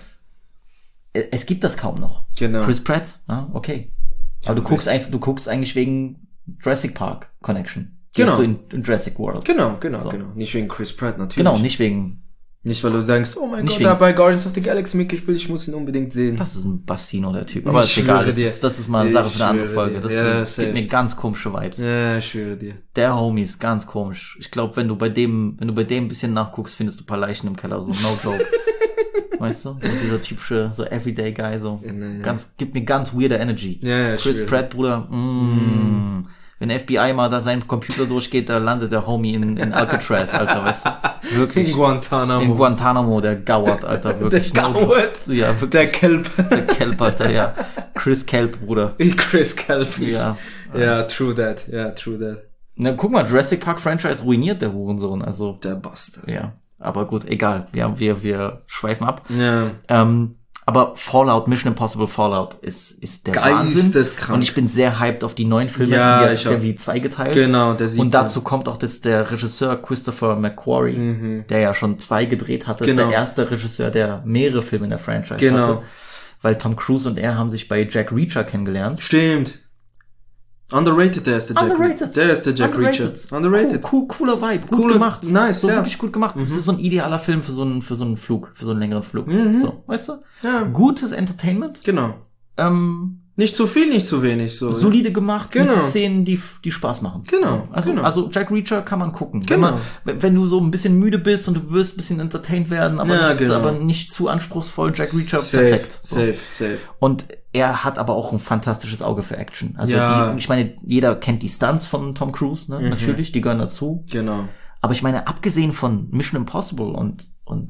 Es gibt das kaum noch. Genau. Chris Pratt, okay. Aber du guckst eigentlich wegen Jurassic Park Connection. Genau. Gehst du in Jurassic World. Genau. So. Nicht wegen Chris Pratt, natürlich. Genau, nicht wegen, Nicht, weil du sagst, oh mein Nicht Gott, wegen- der hat bei Guardians of the Galaxy mitgespielt, ich muss ihn unbedingt sehen. das ist ein Bastino, der Typ. Aber Ich ist egal, schwöre dir. das ist mal eine Sache Ich für eine andere schwöre Folge. dir. Das Ja, gibt safe. mir ganz komische Vibes. Ja, ich schwöre dir. Der Homie ist ganz komisch. Ich glaube, wenn du bei dem ein bisschen nachguckst, findest du ein paar Leichen im Keller, so no joke. Weißt du? Und dieser typische, so everyday Guy, so Ja. gibt mir ganz weirde Energy. Ja, Chris schwöre. Pratt, Bruder, Wenn FBI mal da seinen Computer durchgeht, da landet der Homie in Alcatraz, Alter, weißt du? Wirklich. In Guantanamo. In Guantanamo, der Goward, Alter, wirklich. Der Goward? Ja, wirklich. Der Kelp. Der Kelp, Alter, ja. Chris Kelp, Bruder. Chris Kelp. Ja. Ja, true that. Ja, true that. Na, guck mal, Jurassic Park Franchise ruiniert der Hurensohn, also. Der Bastard. Ja. Aber gut, egal. Ja, wir schweifen ab. Ja. Aber Fallout, Mission Impossible Fallout ist der Wahnsinn. Und ich bin sehr hyped auf die neuen Filme. Ja, ist ja wie zweigeteilt. Genau, der sieht. Und dazu kommt auch der Regisseur Christopher McQuarrie, der ja schon 2 gedreht hatte. Genau. Ist der erste Regisseur, der mehrere Filme in der Franchise hatte. Weil Tom Cruise und er haben sich bei Jack Reacher kennengelernt. Stimmt. Underrated, der ist der Jack Reacher. Der ist der Jack Reacher. Underrated. Cooler Vibe, gut gemacht. Nice, so ja. Wirklich gut gemacht. Das ist so ein idealer Film für so einen Flug, für so einen längeren Flug. So, weißt du? Ja. Gutes Entertainment. Genau. Nicht zu viel, nicht zu wenig, so. Solide gemacht, Genau. mit Szenen, die Spaß machen. Genau. Also Jack Reacher kann man gucken. Genau. Wenn du so ein bisschen müde bist und du wirst ein bisschen entertained werden, aber nicht zu anspruchsvoll, Jack Reacher, perfekt. So. Safe. Und er hat aber auch ein fantastisches Auge für Action. Also ich meine, jeder kennt die Stunts von Tom Cruise, ne? Natürlich, die gehören dazu. Genau. Aber ich meine, abgesehen von Mission Impossible und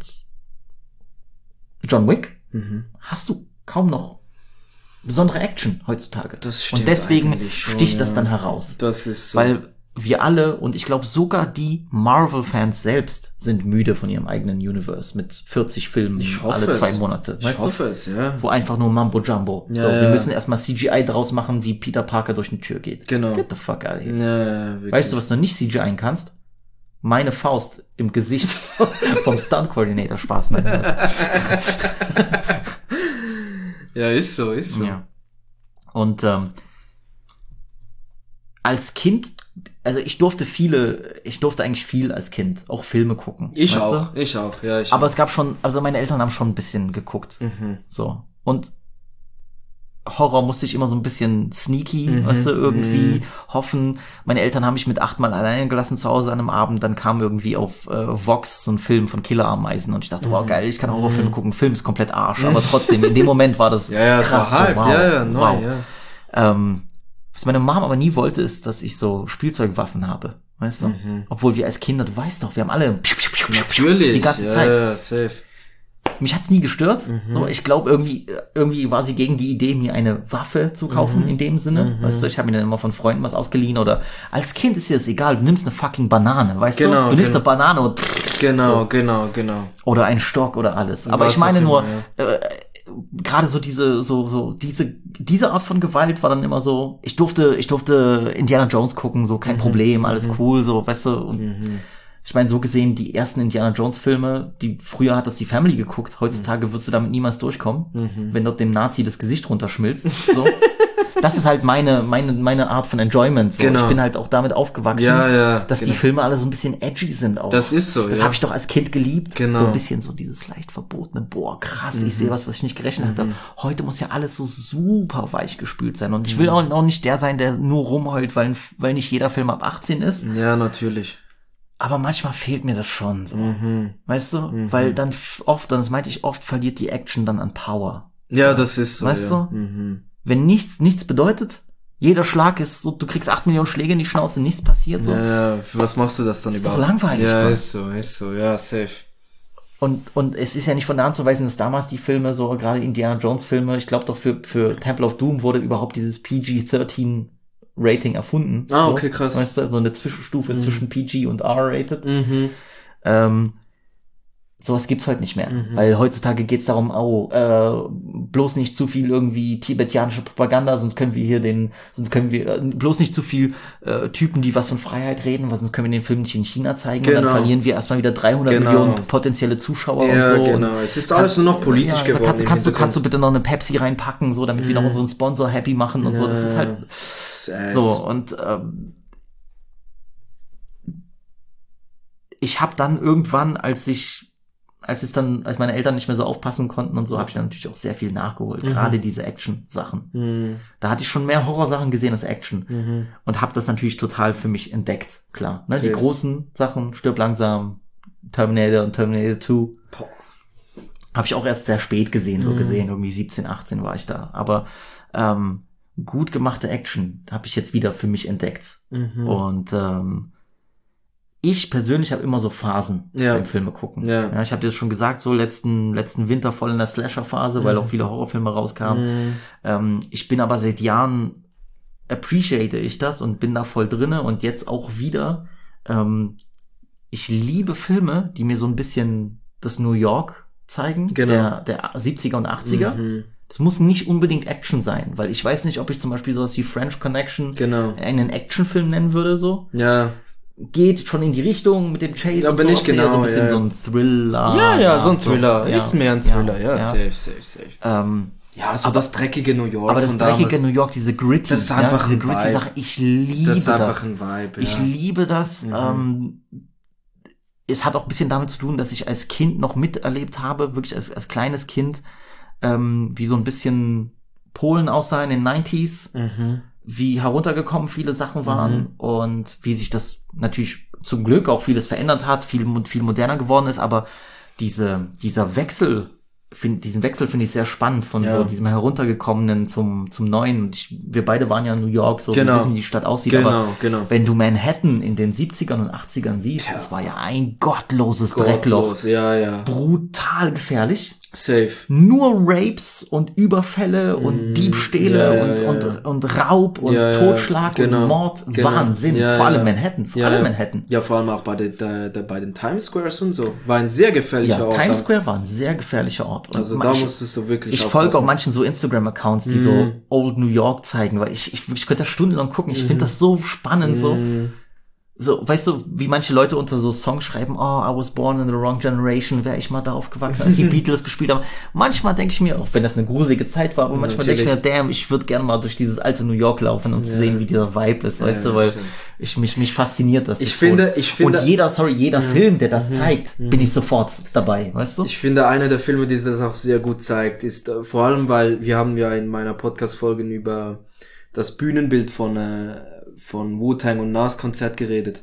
John Wick, hast du kaum noch besondere Action heutzutage. Das stimmt. Und deswegen schon, sticht das dann heraus. Das ist so. Weil wir alle, und ich glaube sogar die Marvel-Fans selbst sind müde von ihrem eigenen Universe mit 40 Filmen alle 2 Monate. Ich hoffe es, ja. Wo einfach nur Mambo-Jumbo. Ja, so, ja. Wir müssen erstmal CGI draus machen, wie Peter Parker durch eine Tür geht. Genau. Get the fuck out of here. Ja, wirklich. Weißt du, was du nicht CGI kannst? Meine Faust im Gesicht vom Stunt-Coordinator. Spaß, nein. Ja, ist so. Ja. Und als Kind, also ich durfte eigentlich viel als Kind, auch Filme gucken. Ich weißt auch, du? ich auch, ja. Aber es gab schon, also meine Eltern haben schon ein bisschen geguckt. So. Und Horror musste ich immer so ein bisschen sneaky, weißt du, irgendwie hoffen. Meine Eltern haben mich mit 8-mal alleine gelassen zu Hause an einem Abend. Dann kam irgendwie auf Vox so ein Film von Killerameisen und ich dachte, wow, geil, ich kann Horrorfilme gucken. Film ist komplett Arsch, aber trotzdem, in dem Moment war das krass. War hyped. So, wow, ja, neu, wow. ja. Was meine Mom aber nie wollte, ist, dass ich so Spielzeugwaffen habe, weißt du? Obwohl wir als Kinder, du weißt doch, wir haben alle Natürlich, die ganze Zeit. Ja, safe. Mich hat's nie gestört. So, ich glaube, irgendwie war sie gegen die Idee, mir eine Waffe zu kaufen in dem Sinne. Weißt du, ich habe mir dann immer von Freunden was ausgeliehen oder als Kind ist dir das egal, du nimmst eine fucking Banane, weißt du? Du nimmst eine Banane und genau. oder einen Stock oder alles. Aber ich meine nur, gerade so diese Art von Gewalt war dann immer so, ich durfte Indiana Jones gucken, so kein Problem, alles cool, so, weißt du, und ich meine, so gesehen, die ersten Indiana Jones Filme, früher hat das die Family geguckt, heutzutage wirst du damit niemals durchkommen, wenn dort dem Nazi das Gesicht runterschmilzt, so. Das ist halt meine Art von Enjoyment. So. Genau. Ich bin halt auch damit aufgewachsen, dass die Filme alle so ein bisschen edgy sind auch. Das ist so, Das habe ich doch als Kind geliebt. Genau. So ein bisschen so dieses leicht verbotene, boah, krass, ich sehe was ich nicht gerechnet hatte. Heute muss ja alles so super weich gespült sein. Und ich will auch nicht der sein, der nur rumheult, weil nicht jeder Film ab 18 ist. Ja, natürlich. Aber manchmal fehlt mir das schon so. Weißt du? Weil dann das meinte ich oft, verliert die Action dann an Power. Ja, das ist so. Weißt du? Wenn nichts bedeutet, jeder Schlag ist so, du kriegst 8 Millionen Schläge in die Schnauze, nichts passiert so. Ja, für was machst du das dann überhaupt? Ist doch langweilig. Ja, Mann. ist so, ja, safe. Und es ist ja nicht von der Hand zu weisen, dass damals die Filme, so gerade Indiana Jones Filme, ich glaube doch für Temple of Doom wurde überhaupt dieses PG-13 Rating erfunden. Ah, okay, krass. Weißt du, so eine Zwischenstufe zwischen PG und R-rated. Sowas gibt's heute nicht mehr. Weil heutzutage geht's darum, bloß nicht zu viel irgendwie tibetianische Propaganda, sonst können wir bloß nicht zu viel Typen, die was von Freiheit reden, weil sonst können wir den Film nicht in China zeigen und dann verlieren wir erstmal wieder 300 Millionen potenzielle Zuschauer und so. Ja, genau. Es ist alles nur noch politisch geworden. Kannst du bitte noch eine Pepsi reinpacken, so, damit wir noch unseren Sponsor happy machen und so. Das ist halt so. Und ich habe dann irgendwann, als meine Eltern nicht mehr so aufpassen konnten und so, habe ich dann natürlich auch sehr viel nachgeholt. Gerade diese Action-Sachen. Da hatte ich schon mehr Horrorsachen gesehen als Action. Und habe das natürlich total für mich entdeckt, klar. Ne? Die großen Sachen, Stirb langsam, Terminator und Terminator 2. Habe ich auch erst sehr spät gesehen, irgendwie 17, 18 war ich da. Aber gut gemachte Action habe ich jetzt wieder für mich entdeckt. Und ich persönlich habe immer so Phasen beim Filme gucken. Ja, ich habe dir schon gesagt, so letzten Winter voll in der Slasher-Phase, weil auch viele Horrorfilme rauskamen. Ich bin aber seit Jahren appreciate ich das und bin da voll drinne und jetzt auch wieder. Ich liebe Filme, die mir so ein bisschen das New York zeigen, der 70er und 80er. Das muss nicht unbedingt Action sein, weil ich weiß nicht, ob ich zum Beispiel sowas wie French Connection einen Actionfilm nennen würde, so. Ja. Geht schon in die Richtung mit dem Chase ja, und bin so. ich genau, so ein bisschen so ein Thriller. Ja, so ein Thriller. So. Ist mehr ein Thriller, ja. Safe. Ja, so das dreckige New York. Aber das dreckige New York, diese gritty, das ist einfach diese gritty Sache, ich liebe das. Das ist einfach ein Vibe, Ich liebe das. Es hat auch ein bisschen damit zu tun, dass ich als Kind noch miterlebt habe, wirklich als kleines Kind, wie so ein bisschen Polen aussah in den 90s, wie heruntergekommen viele Sachen waren und wie sich das natürlich zum Glück auch vieles verändert hat, viel moderner geworden ist, aber diesen Wechsel finde ich sehr spannend von so diesem heruntergekommenen zum Neuen. Und wir beide waren ja in New York, so wir wissen, wie die Stadt aussieht. Aber wenn du Manhattan in den 70ern und 80ern siehst, das war ja ein gottloses Dreckloch. Ja. Brutal gefährlich. Safe. Nur Rapes und Überfälle und Diebstähle und Raub und Totschlag und Mord. Wahnsinn. Vor allem Manhattan. Manhattan. Ja, vor allem auch bei den Times Squares und so. War ein sehr gefährlicher Ort. Times Square war ein sehr gefährlicher Ort. Und also da musstest du wirklich Ich folge auch manchen so Instagram-Accounts, die so Old New York zeigen, weil ich könnte da stundenlang gucken. Ich finde das so spannend, so, weißt du, wie manche Leute unter so Songs schreiben, oh, I was born in the wrong generation, wäre ich mal da aufgewachsen, als die Beatles gespielt haben. Manchmal denke ich mir, auch wenn das eine gruselige Zeit war, aber manchmal denke ich mir, damn, ich würde gerne mal durch dieses alte New York laufen und sehen, wie dieser Vibe ist, weißt du, weil mich fasziniert das. Ich finde, und jeder Film, der das zeigt, bin ich sofort dabei, weißt du? Ich finde, einer der Filme, die das auch sehr gut zeigt, ist vor allem, weil wir haben ja in meiner Podcast-Folgen über das Bühnenbild von Wu-Tang und Nas Konzert geredet.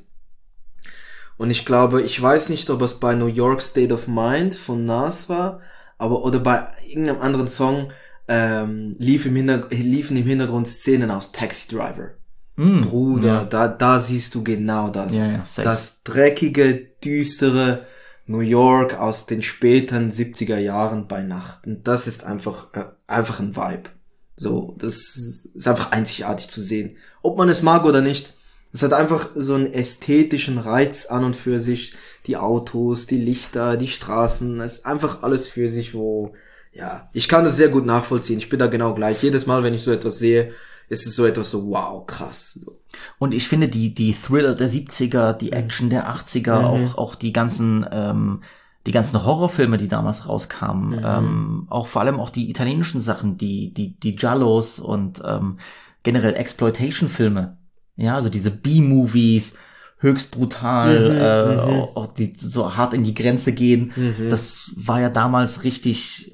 Und ich glaube, ich weiß nicht, ob es bei New York State of Mind von Nas war, oder bei irgendeinem anderen Song liefen im Hintergrund Szenen aus Taxi Driver. Bruder, da siehst du genau das. Das dreckige, düstere New York aus den späten 70er Jahren bei Nacht. Und das ist einfach ein Vibe. So, das ist einfach einzigartig zu sehen. Ob man es mag oder nicht. Es hat einfach so einen ästhetischen Reiz an und für sich. Die Autos, die Lichter, die Straßen, es ist einfach alles für sich, ich kann das sehr gut nachvollziehen. Ich bin da genau gleich. Jedes Mal, wenn ich so etwas sehe, ist es so etwas so, wow, krass. Und ich finde, die Thriller der 70er, die Action der 80er, auch die ganzen Horrorfilme, die damals rauskamen, auch vor allem auch die italienischen Sachen, die Giallos und generell Exploitation-Filme, ja, also diese B-Movies, höchst brutal, auch die so hart in die Grenze gehen. Das war ja damals richtig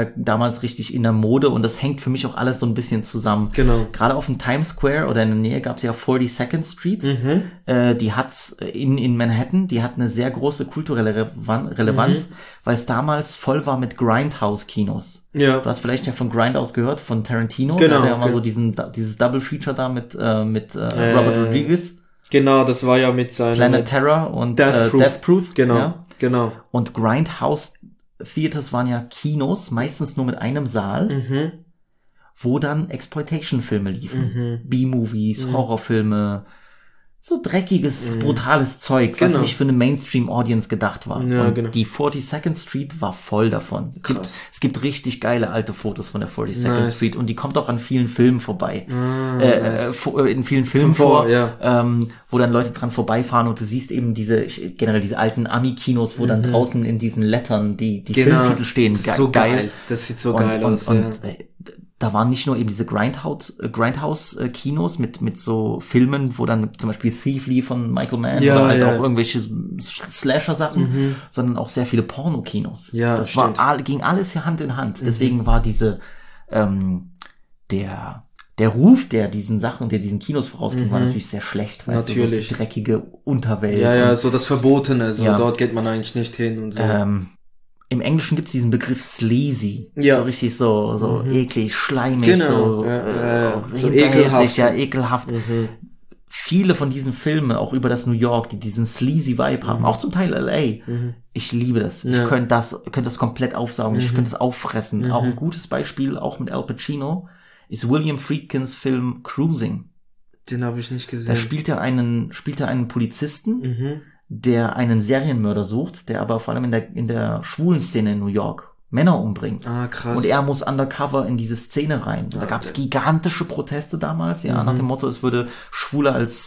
in der Mode und das hängt für mich auch alles so ein bisschen zusammen. Genau. Gerade auf dem Times Square oder in der Nähe gab es ja 42nd Street. Die hat in Manhattan, die hat eine sehr große kulturelle Relevanz, weil es damals voll war mit Grindhouse-Kinos. Ja. Du hast vielleicht ja von Grindhouse gehört, von Tarantino. Genau. Da hat er ja mal so dieses Double Feature da mit Robert Rodriguez. Genau, das war ja mit seinem Planet Terror und Death Proof. Genau. Und Grindhouse Theaters waren ja Kinos, meistens nur mit einem Saal, wo dann Exploitation-Filme liefen. B-Movies, Horrorfilme, so dreckiges, brutales Zeug, was nicht für eine Mainstream-Audience gedacht war. Ja, und genau. die 42nd Street war voll davon. Krass. Es gibt richtig geile alte Fotos von der 42nd Street und die kommt auch an vielen Filmen vorbei. In vielen Filmen vor, wo dann Leute dran vorbeifahren und du siehst eben diese alten Ami-Kinos, wo dann draußen in diesen Lettern die Filmtitel stehen. Das ist so geil. Das sieht so geil aus. Da waren nicht nur eben diese Grindhouse-Kinos mit so Filmen, wo dann zum Beispiel Thief lief von Michael Mann oder halt auch irgendwelche Slasher-Sachen, sondern auch sehr viele Porno-Kinos. Ja, das stimmt. ging alles hier Hand in Hand. Deswegen war der Ruf, der diesen Kinos vorausging, war natürlich sehr schlecht. Weißt du, so die dreckige Unterwelt. Ja, so das Verbotene, dort geht man eigentlich nicht hin und so. im Englischen gibt's diesen Begriff sleazy. Ja. So richtig so eklig, schleimig, Genau. so, So hinterhältig, ekelhaft. ja, ekelhaft. Viele von diesen Filmen, auch über das New York, die diesen sleazy Vibe haben, auch zum Teil LA. Ich liebe das. Ich könnte das komplett aufsaugen. Ich könnte es auffressen. Auch ein gutes Beispiel, auch mit Al Pacino, ist William Friedkins Film Cruising. Den habe ich nicht Da gesehen. spielt er einen Polizisten, der einen Serienmörder sucht, der aber vor allem in der schwulen Szene in New York Männer umbringt. Ah, krass. Und er muss undercover in diese Szene rein. Da gab es gigantische Proteste damals, ja, nach dem Motto, es würde Schwule als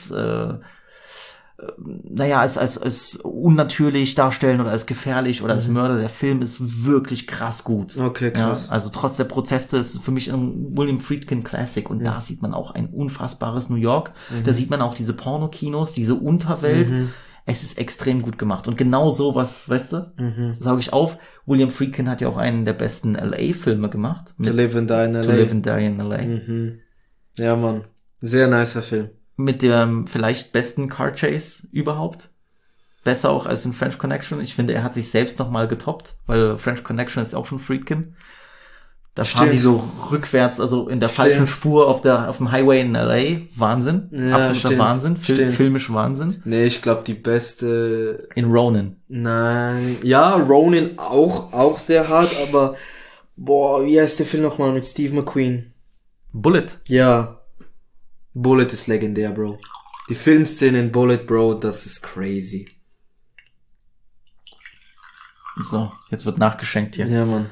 unnatürlich darstellen oder als gefährlich oder als Mörder. Der Film ist wirklich krass gut. Okay, krass. Ja, also trotz der Proteste ist für mich ein William Friedkin Classic und da sieht man auch ein unfassbares New York. Da sieht man auch diese Pornokinos, diese Unterwelt. Es ist extrem gut gemacht. Und genau sowas, weißt du, sage ich auf. William Friedkin hat ja auch einen der besten LA-Filme gemacht. To Live and Die in LA. To Live and Die in LA. Ja, Mann. Sehr nicer Film. Mit dem vielleicht besten Car Chase überhaupt. Besser auch als in French Connection. Ich finde, er hat sich selbst nochmal getoppt, weil French Connection ist auch von Friedkin. Da fahren die so rückwärts, also in der falschen Spur auf dem Highway in LA. Wahnsinn. Ja, Absoluter Wahnsinn. Filmisch Wahnsinn. Nee, ich glaube, die beste... In Ronin. Nein. Ja, Ronin auch sehr hart, aber... Boah, wie heißt der Film nochmal mit Steve McQueen? Bullet. Ja. Bullet ist legendär, Bro. Die Filmszene in Bullet, Bro, das ist crazy. So, jetzt wird nachgeschenkt hier. Ja, Mann.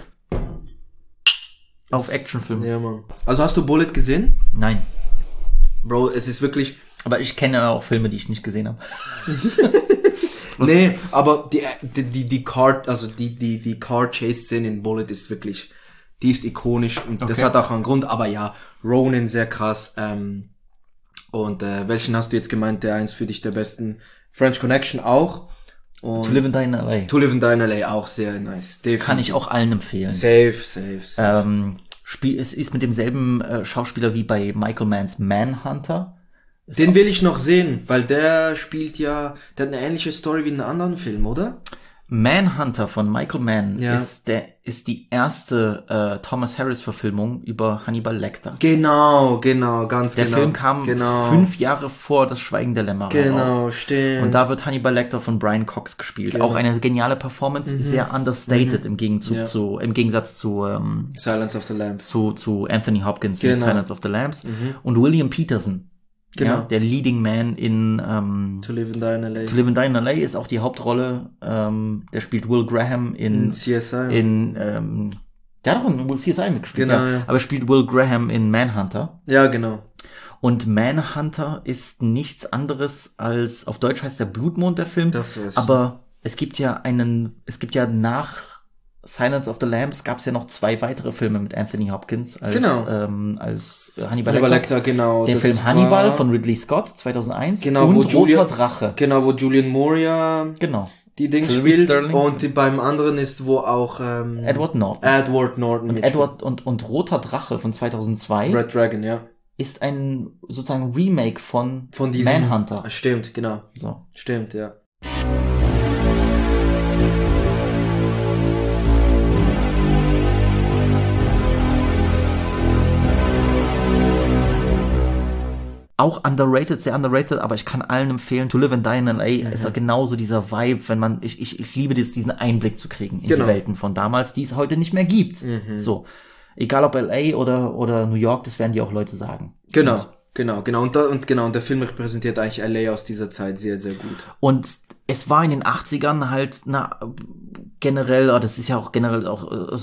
Auf Actionfilm. Ja, Mann. Also hast du Bullet gesehen? Nein. Bro, es ist wirklich... Aber ich kenne auch Filme, die ich nicht gesehen habe. Nee, aber die Car Chase-Szene in Bullet ist wirklich... Die ist ikonisch und das hat auch einen Grund. Aber ja, Ronin sehr krass. Und welchen hast du jetzt gemeint, der eins für dich der besten? French Connection auch. Und To Live and Die in LA. To Live and Die in LA auch sehr nice. Definitiv. Kann ich auch allen empfehlen. Safe. Es ist mit demselben Schauspieler wie bei Michael Manns Manhunter. Den will ich noch sehen, weil der hat eine ähnliche Story wie in einem anderen Film, oder? Manhunter von Michael Mann Ja. ist die erste Thomas Harris Verfilmung über Hannibal Lecter. Genau, ganz Der genau. Film kam 5 Jahre vor Das Schweigen der Lämmer raus. Stimmt. Und da wird Hannibal Lecter von Brian Cox gespielt. Genau. Auch eine geniale Performance, sehr understated im Gegensatz zu Silence of the Lambs. zu Anthony Hopkins in Genau. Silence of the Lambs und William Peterson. Genau. Ja, der Leading Man in To Live and Die in LA. To Live and Die in LA ist auch die Hauptrolle. Der spielt Will Graham in CSI. der hat auch in CSI mitgespielt, Genau, ja. ja. Aber er spielt Will Graham in Manhunter. Ja, genau. Und Manhunter ist nichts anderes als, auf Deutsch heißt der Blutmond, der Film. Das weiß ich. Aber es gibt ja nach Silence of the Lambs gab es ja noch 2 weitere Filme mit Anthony Hopkins als Hannibal Lecter. Genau. Der das Film Hannibal war- von Ridley Scott 2001 Genau, und wo Roter Drache. Genau, wo Julian Moria Genau. die Ding Clarice spielt. Sterling. Und beim anderen ist, wo auch Edward Norton. Edward Norton Und mitspielt. Edward und Roter Drache von 2002 Red Dragon, ja. ist ein sozusagen Remake von Von diesem Manhunter. Stimmt, genau. So. Stimmt, ja. Auch sehr underrated, aber ich kann allen empfehlen, To Live and Die in LA ist ja genauso dieser Vibe, wenn man, ich liebe das, diesen Einblick zu kriegen in Genau. die Welten von damals, die es heute nicht mehr gibt. So. Egal ob LA oder New York, das werden die auch Leute sagen. Genau. Und der Film repräsentiert eigentlich LA aus dieser Zeit sehr, sehr gut. Und es war in den 80ern halt, generell, das ist ja auch generell auch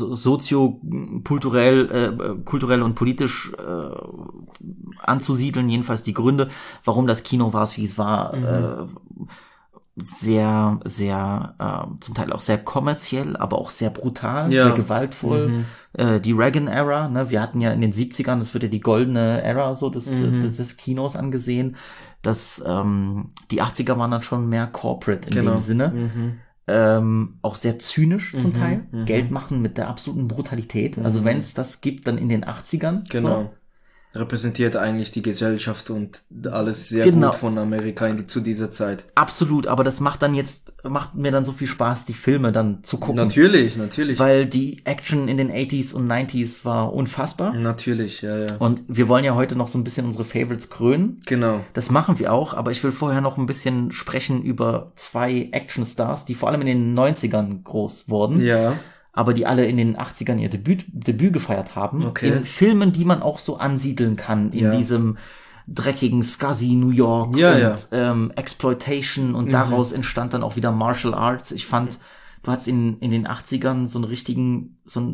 kulturell und politisch anzusiedeln, jedenfalls die Gründe, warum das Kino war, wie es war, sehr, sehr, zum Teil auch sehr kommerziell, aber auch sehr brutal, Ja. sehr gewaltvoll. Die Reagan-Ära, ne, wir hatten ja in den 70ern, das wird ja die goldene Ära so des Kinos angesehen, dass die 80er waren dann schon mehr corporate in dem Sinne. Auch sehr zynisch zum Teil. Geld machen mit der absoluten Brutalität. Also wenn es das gibt, dann in den 80ern. Genau. So. repräsentiert eigentlich die Gesellschaft und alles sehr Genau. gut von Amerika zu dieser Zeit. Absolut, aber das macht mir dann so viel Spaß, die Filme dann zu gucken. Natürlich. Weil die Action in den 80s und 90s war unfassbar. Natürlich, ja. Und wir wollen ja heute noch so ein bisschen unsere Favorites krönen. Genau. Das machen wir auch, aber ich will vorher noch ein bisschen sprechen über 2 Actionstars, die vor allem in den 90ern groß wurden. Ja. Aber die alle in den 80ern ihr Debüt gefeiert haben. Okay. In Filmen, die man auch so ansiedeln kann, in diesem dreckigen Scuzzy New York und Exploitation und daraus entstand dann auch wieder Martial Arts. Ich fand, du hattest in den 80ern so einen richtigen,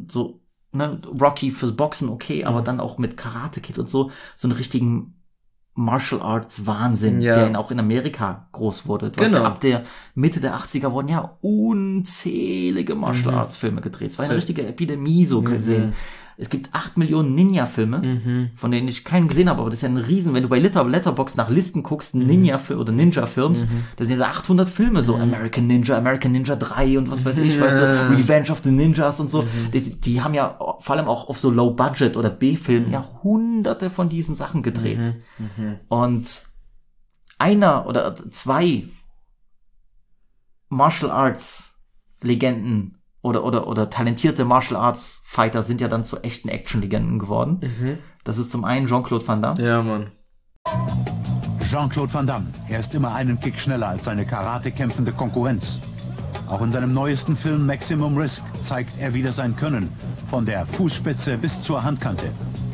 Rocky fürs Boxen, okay, aber dann auch mit Karate Kid und so einen richtigen Martial Arts Wahnsinn, der auch in Amerika groß wurde. Du hast ja ab der Mitte der 80er wurden ja unzählige Martial Arts Filme gedreht. Es war eine richtige Epidemie so gesehen. Es gibt 8 Millionen Ninja-Filme, von denen ich keinen gesehen habe, aber das ist ja ein Riesen, wenn du bei Letterboxd nach Listen guckst, Ninja-Films, da sind ja 800 Filme, so American Ninja 3 und was weiß ich, weißt du, Revenge of the Ninjas und so. Die haben ja vor allem auch auf so Low-Budget oder B-Filmen ja hunderte von diesen Sachen gedreht. Und einer oder 2 Martial Arts Legenden oder talentierte Martial Arts Fighter sind ja dann zu echten Action-Legenden geworden. Das ist zum einen Jean-Claude Van Damme. Ja, Mann. Jean-Claude Van Damme. Er ist immer einen Kick schneller als seine Karate-kämpfende Konkurrenz. Auch in seinem neuesten Film Maximum Risk zeigt er wieder sein Können. Von der Fußspitze bis zur Handkante.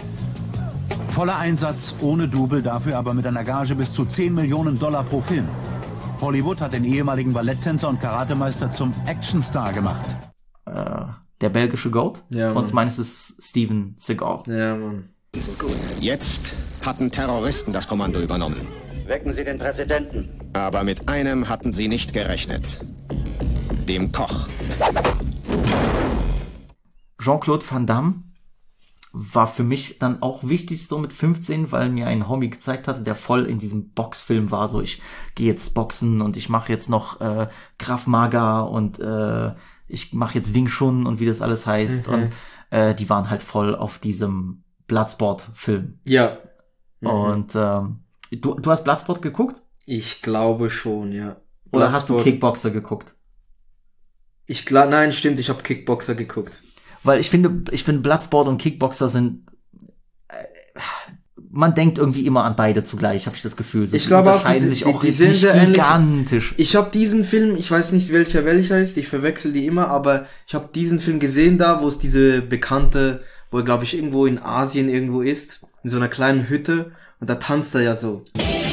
Voller Einsatz, ohne Double, dafür aber mit einer Gage bis zu $10 Millionen pro Film. Hollywood hat den ehemaligen Balletttänzer und Karatemeister zum Actionstar gemacht. Der belgische Goat. Ja, Mann. Und meines ist Steven Seagal. Ja, Mann. Jetzt hatten Terroristen das Kommando übernommen. Wecken Sie den Präsidenten. Aber mit einem hatten sie nicht gerechnet. Dem Koch. Jean-Claude Van Damme war für mich dann auch wichtig, so mit 15, weil mir ein Homie gezeigt hatte, der voll in diesem Boxfilm war, so ich gehe jetzt boxen und ich mache jetzt noch Krav Maga und ich mache jetzt Wing Chun und wie das alles heißt und die waren halt voll auf diesem Bloodsport-Film. Ja. Und du hast Bloodsport geguckt? Ich glaube schon, ja. Oder hast du Kickboxer geguckt? Nein, stimmt, ich habe Kickboxer geguckt. Weil ich finde Bloodsport und Kickboxer sind, man denkt irgendwie immer an beide zugleich, habe ich das Gefühl. Ich glaube auch, die sind sehr gigantisch. Ich habe diesen Film, ich weiß nicht welcher ist, ich verwechsel die immer, aber ich habe diesen Film gesehen da, wo es diese bekannte, wo er glaube ich irgendwo in Asien irgendwo ist, in so einer kleinen Hütte und da tanzt er ja so.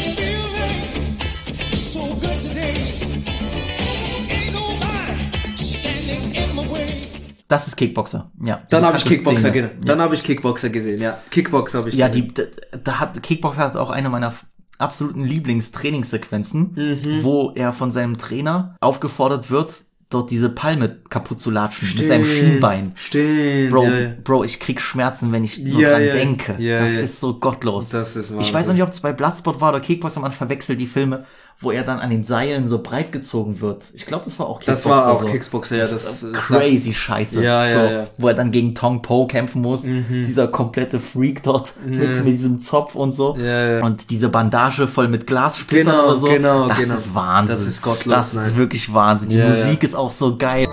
Das ist Kickboxer, ja. Dann habe ich Kickboxer gesehen. Dann habe ich Kickboxer gesehen, ja. Kickboxer habe ich gesehen. Ja, Kickboxer hat auch eine meiner absoluten Lieblingstrainingssequenzen, wo er von seinem Trainer aufgefordert wird, dort diese Palme kaputt zu latschen mit seinem Schienbein. Stimmt. Bro, ich krieg Schmerzen, wenn ich nur dran denke. Das ist so gottlos. Das ist Wahnsinn. Ich weiß noch nicht, ob es bei Bloodsport war oder Kickboxer, man verwechselt die Filme, wo er dann an den Seilen so breit gezogen wird. Ich glaube, das war auch Kickboxer. Das war auch so. Kickboxer, ja. Das crazy Scheiße. Ja. Wo er dann gegen Tong Po kämpfen muss. Dieser komplette Freak dort mit diesem Zopf und so. Ja. Und diese Bandage voll mit Glassplittern oder so. Das ist Wahnsinn. Das ist gottlos. Das ist wirklich Wahnsinn. Die Musik ist auch so geil.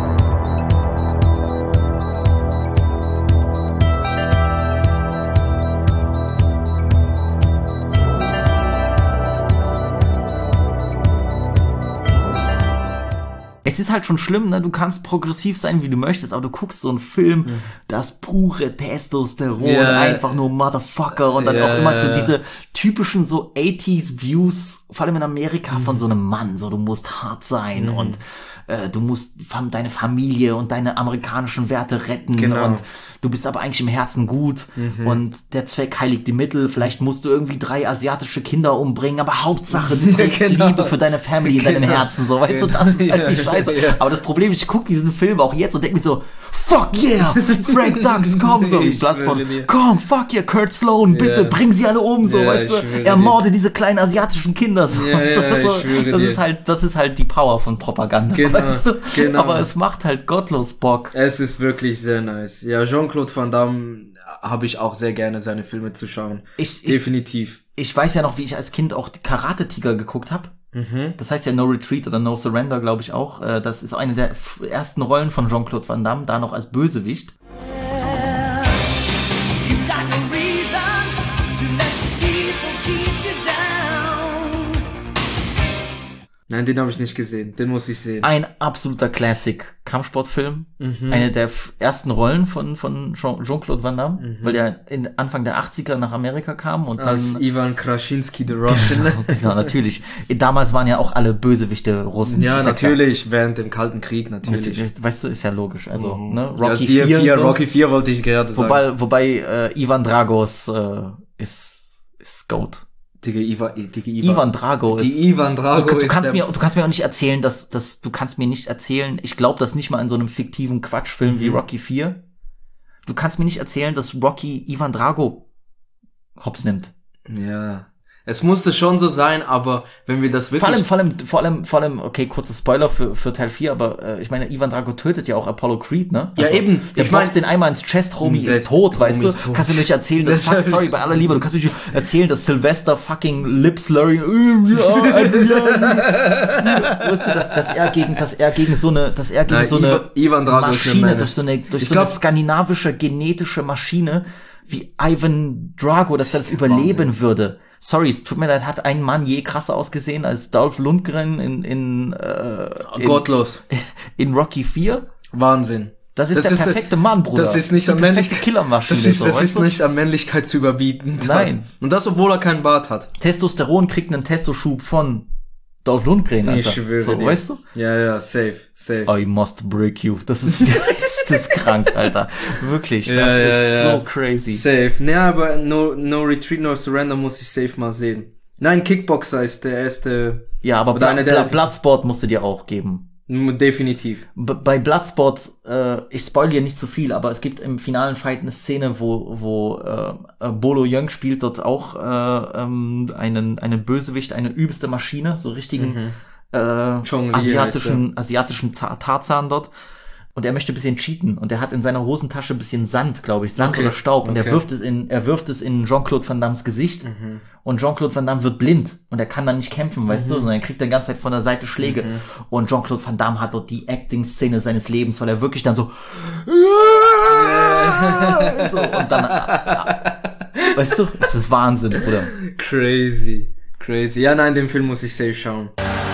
Es ist halt schon schlimm, ne? Du kannst progressiv sein, wie du möchtest, aber du guckst so einen Film, das pure Testosteron, einfach nur Motherfucker und dann auch immer so diese typischen so 80s Views, vor allem in Amerika, von so einem Mann, so du musst hart sein und du musst deine Familie und deine amerikanischen Werte retten und du bist aber eigentlich im Herzen gut und der Zweck heiligt die Mittel. Vielleicht musst du irgendwie 3 asiatische Kinder umbringen, aber Hauptsache, du trägst Liebe für deine Family in deinem Herzen, so, weißt du, das ist halt die Scheiße. Aber das Problem ist, ich gucke diesen Film auch jetzt und denke mir so, fuck yeah, Frank Dux, komm, so wie Bloodsport, komm, fuck yeah, Kurt Sloan, bitte, bring sie alle um, so, weißt du, ermorde diese kleinen asiatischen Kinder, so, das ist halt die Power von Propaganda, weißt du, aber es macht halt gottlos Bock. Es ist wirklich sehr nice. Ja, Jean-Claude Van Damme, habe ich auch sehr gerne, seine Filme zu schauen. Definitiv. Ich weiß ja noch, wie ich als Kind auch Karate-Tiger geguckt habe. Das heißt ja No Retreat oder No Surrender, glaube ich auch. Das ist eine der ersten Rollen von Jean-Claude Van Damme, da noch als Bösewicht. Nein, den habe ich nicht gesehen. Den muss ich sehen. Ein absoluter Classic-Kampfsportfilm. Eine der ersten Rollen von Jean-Claude Van Damme, weil der Anfang der 80er nach Amerika kam und als dann Ivan Krasinski, the Russian. Genau, natürlich. Damals waren ja auch alle Bösewichte Russen. Ja, natürlich, während dem Kalten Krieg, natürlich. Weißt du, ist ja logisch. Also, ne, Rocky 4 so. Rocky 4 wollte ich gerade sagen. Wobei Ivan Dragos ist GOAT. Ivan Drago ist. Ivan Drago du kannst mir auch nicht erzählen, ich glaube das nicht mal in so einem fiktiven Quatschfilm wie Rocky 4. Du kannst mir nicht erzählen, dass Rocky Ivan Drago hops nimmt. Ja. Es musste schon so sein, aber wenn wir das wirklich... Vor allem, okay, kurzer Spoiler für Teil 4, aber ich meine, Ivan Drago tötet ja auch Apollo Creed, ne? Ja, eben. Der boxt den einmal ins Chest, Homie ist tot, weißt du? Du kannst mir nicht erzählen, dass, sorry, bei aller Liebe, du kannst mir nicht erzählen, dass Sylvester fucking Lip-Slurring, weißt du, dass er gegen so eine Ivan Drago Maschine, durch so eine skandinavische genetische Maschine wie Ivan Drago, dass er das überleben würde. Sorry, es tut mir leid, hat ein Mann je krasser ausgesehen als Dolph Lundgren gottlos. In Rocky 4? Wahnsinn. Das ist der perfekte Mann, Bruder. Das ist nicht an Männlichkeit. Killermaschine. Das ist nicht an Männlichkeit zu überbieten. Nein. Und das, obwohl er keinen Bart hat. Testosteron kriegt einen Testoschub von Dolph Lundgren, Alter. Ich schwöre so, dir. Weißt du? Ja, safe. I must break you. Das ist krank, Alter. Wirklich, das ist so crazy. Safe. Naja, aber No Retreat, No Surrender muss ich safe mal sehen. Nein, Kickboxer ist der erste. Ja, aber Bloodsport musst du dir auch geben. Definitiv. Bei Bloodsport, ich spoil dir nicht zu viel, aber es gibt im finalen Fight eine Szene, wo Bolo Yeung spielt dort auch einen Bösewicht, eine übelste Maschine, so richtigen asiatischen Tarzan dort. Und er möchte ein bisschen cheaten und er hat in seiner Hosentasche ein bisschen Sand, glaube ich, oder Staub und er wirft es in Jean-Claude Van Dammes Gesicht und Jean-Claude Van Damme wird blind und er kann dann nicht kämpfen, weißt du, sondern er kriegt die ganze Zeit von der Seite Schläge und Jean-Claude Van Damme hat dort die Acting-Szene seines Lebens, weil er wirklich dann so und dann weißt du, es ist Wahnsinn, Bruder. Crazy. Ja, nein, den Film muss ich safe schauen.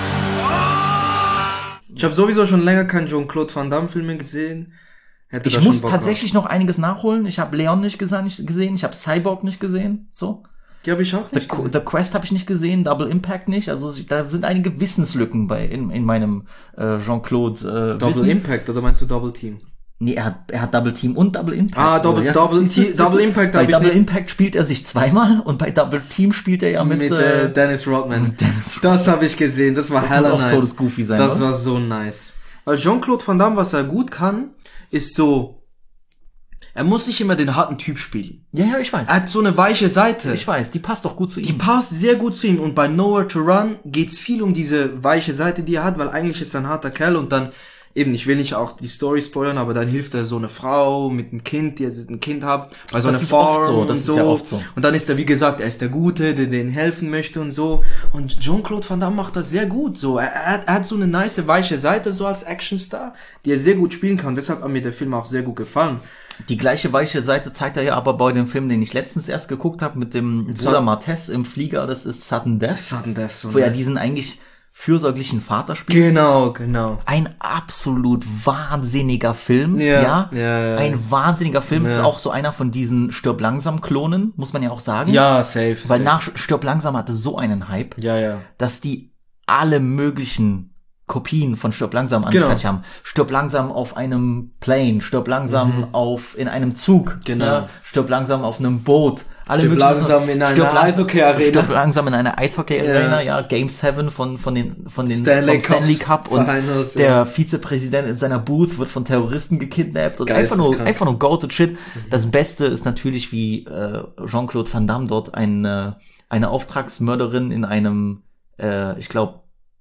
Ich habe sowieso schon länger keinen Jean-Claude Van Damme Filme gesehen. Ich muss tatsächlich noch einiges nachholen. Ich habe Leon nicht gesehen, ich habe Cyborg nicht gesehen, so. Die habe ich auch nicht gesehen. The Quest habe ich nicht gesehen, Double Impact nicht. Also da sind einige Wissenslücken in meinem Jean-Claude Double Impact oder meinst du Double Team? Nee, er hat Double Team und Double Impact. Double Impact. Bei Double Impact spielt er sich zweimal und bei Double Team spielt er ja mit Dennis Rodman. Das habe ich gesehen, das war hella nice. Todes Goofy sein, das war so nice. Weil Jean-Claude Van Damme, was er gut kann, ist so, er muss nicht immer den harten Typ spielen. Ja, ich weiß. Er hat so eine weiche Seite. Ich weiß, die passt doch gut zu ihm. Die passt sehr gut zu ihm und bei Nowhere to Run geht's viel um diese weiche Seite, die er hat, weil eigentlich ist er ein harter Kerl und dann eben, ich will nicht auch die Story spoilern, aber dann hilft er so eine Frau mit einem Kind, die ein Kind hat, bei so einer Farm das ist ja oft so. Und dann ist er, wie gesagt, er ist der Gute, der denen helfen möchte und so. Und Jean-Claude Van Damme macht das sehr gut, so. Er hat so eine nice, weiche Seite, so als Actionstar, die er sehr gut spielen kann. Deshalb hat mir der Film auch sehr gut gefallen. Die gleiche weiche Seite zeigt er ja aber bei dem Film, den ich letztens erst geguckt habe, mit dem Bruder Martez im Flieger, das ist Sudden Death. So wo er diesen eigentlich fürsorglichen Vater spielt. Genau. Ein absolut wahnsinniger Film, ja. Ein wahnsinniger Film. Ja. Ist auch so einer von diesen Stirb langsam Klonen, muss man ja auch sagen. Ja, safe. Weil nach Stirb langsam hatte so einen Hype, dass die alle möglichen Kopien von Stirb langsam angefertigt haben. Stirb langsam auf einem Plane, Stirb langsam in einem Zug, Stirb langsam auf einem Boot. Stirb langsam in einer Eishockey-Arena. Stirb langsam in einer Eishockey-Arena, Game 7 von den Stanley Cup und Finals, der Vizepräsident in seiner Booth wird von Terroristen gekidnappt und einfach nur goated shit. Das Beste ist natürlich, wie Jean-Claude Van Damme dort eine Auftragsmörderin in einem, ich glaube,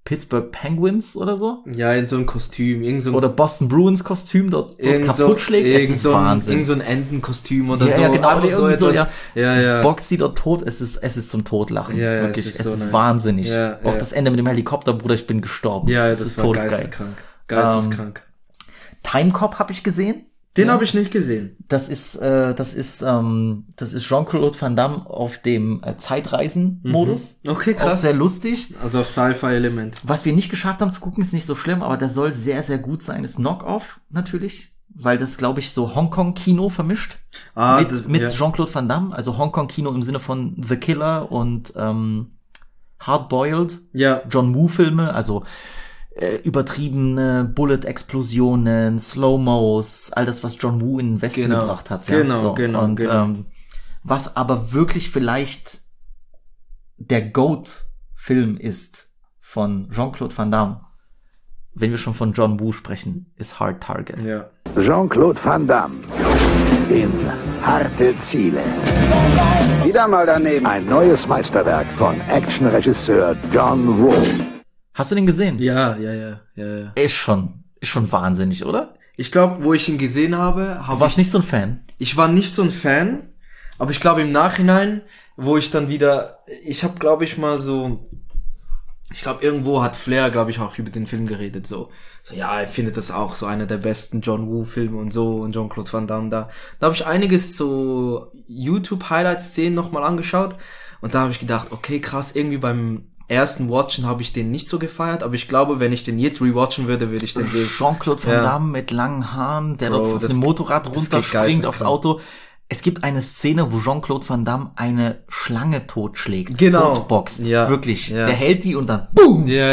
Pittsburgh Penguins oder so. Ja, in so einem Kostüm. Oder Boston Bruins Kostüm dort kaputt schlägt. Es ist Wahnsinn. Irgend so ein Entenkostüm oder so. Ja, genau. Aber so ja. Boxt sie dort tot. Es ist zum Totlachen. Ja, wirklich. Es ist nice. Wahnsinnig. Ja, auch das Ende mit dem Helikopter, Bruder, ich bin gestorben. Ja, das ist war todesgeil. Geisteskrank. Time Cop habe ich gesehen. Den habe ich nicht gesehen. Das ist Jean-Claude Van Damme auf dem Zeitreisen-Modus. Okay, krass. Auch sehr lustig. Also auf Sci-Fi-Element. Was wir nicht geschafft haben zu gucken, ist nicht so schlimm, aber der soll sehr, sehr gut sein. Ist Knock-Off natürlich, weil das, glaube ich, so Hongkong-Kino vermischt mit Jean-Claude Van Damme. Also Hongkong-Kino im Sinne von The Killer und Hard-Boiled. Ja. John Woo-Filme, also übertriebene Bullet-Explosionen, Slow-Mos, all das, was John Woo in den Westen gebracht hat. Ja? Genau. Und was aber wirklich vielleicht der GOAT-Film ist von Jean-Claude Van Damme, wenn wir schon von John Woo sprechen, ist Hard Target. Ja. Jean-Claude Van Damme in Harte Ziele. Wieder mal daneben. Ein neues Meisterwerk von Actionregisseur John Woo. Hast du den gesehen? Ja. Ist schon wahnsinnig, oder? Ich glaube, wo ich ihn gesehen habe, Du warst nicht so ein Fan? Ich war nicht so ein Fan, aber ich glaube im Nachhinein, wo ich dann wieder, ich habe glaube ich mal so, ich glaube irgendwo hat Flair, glaube ich, auch über den Film geredet, so ja, er findet das auch so einer der besten John Woo Filme und so und Jean-Claude Van Damme da habe ich einiges so YouTube Highlight-Szenen nochmal angeschaut und da habe ich gedacht, okay, krass, irgendwie beim ersten Watchen habe ich den nicht so gefeiert, aber ich glaube, wenn ich den jetzt rewatchen würde, würde ich den sehen. Jean-Claude Van Damme mit langen Haaren, der dort auf dem Motorrad runterspringt aufs Auto. Es gibt eine Szene, wo Jean-Claude Van Damme eine Schlange totschlägt. Genau. Totboxt. Ja. Wirklich. Ja. Der hält die und dann BOOM! Ja.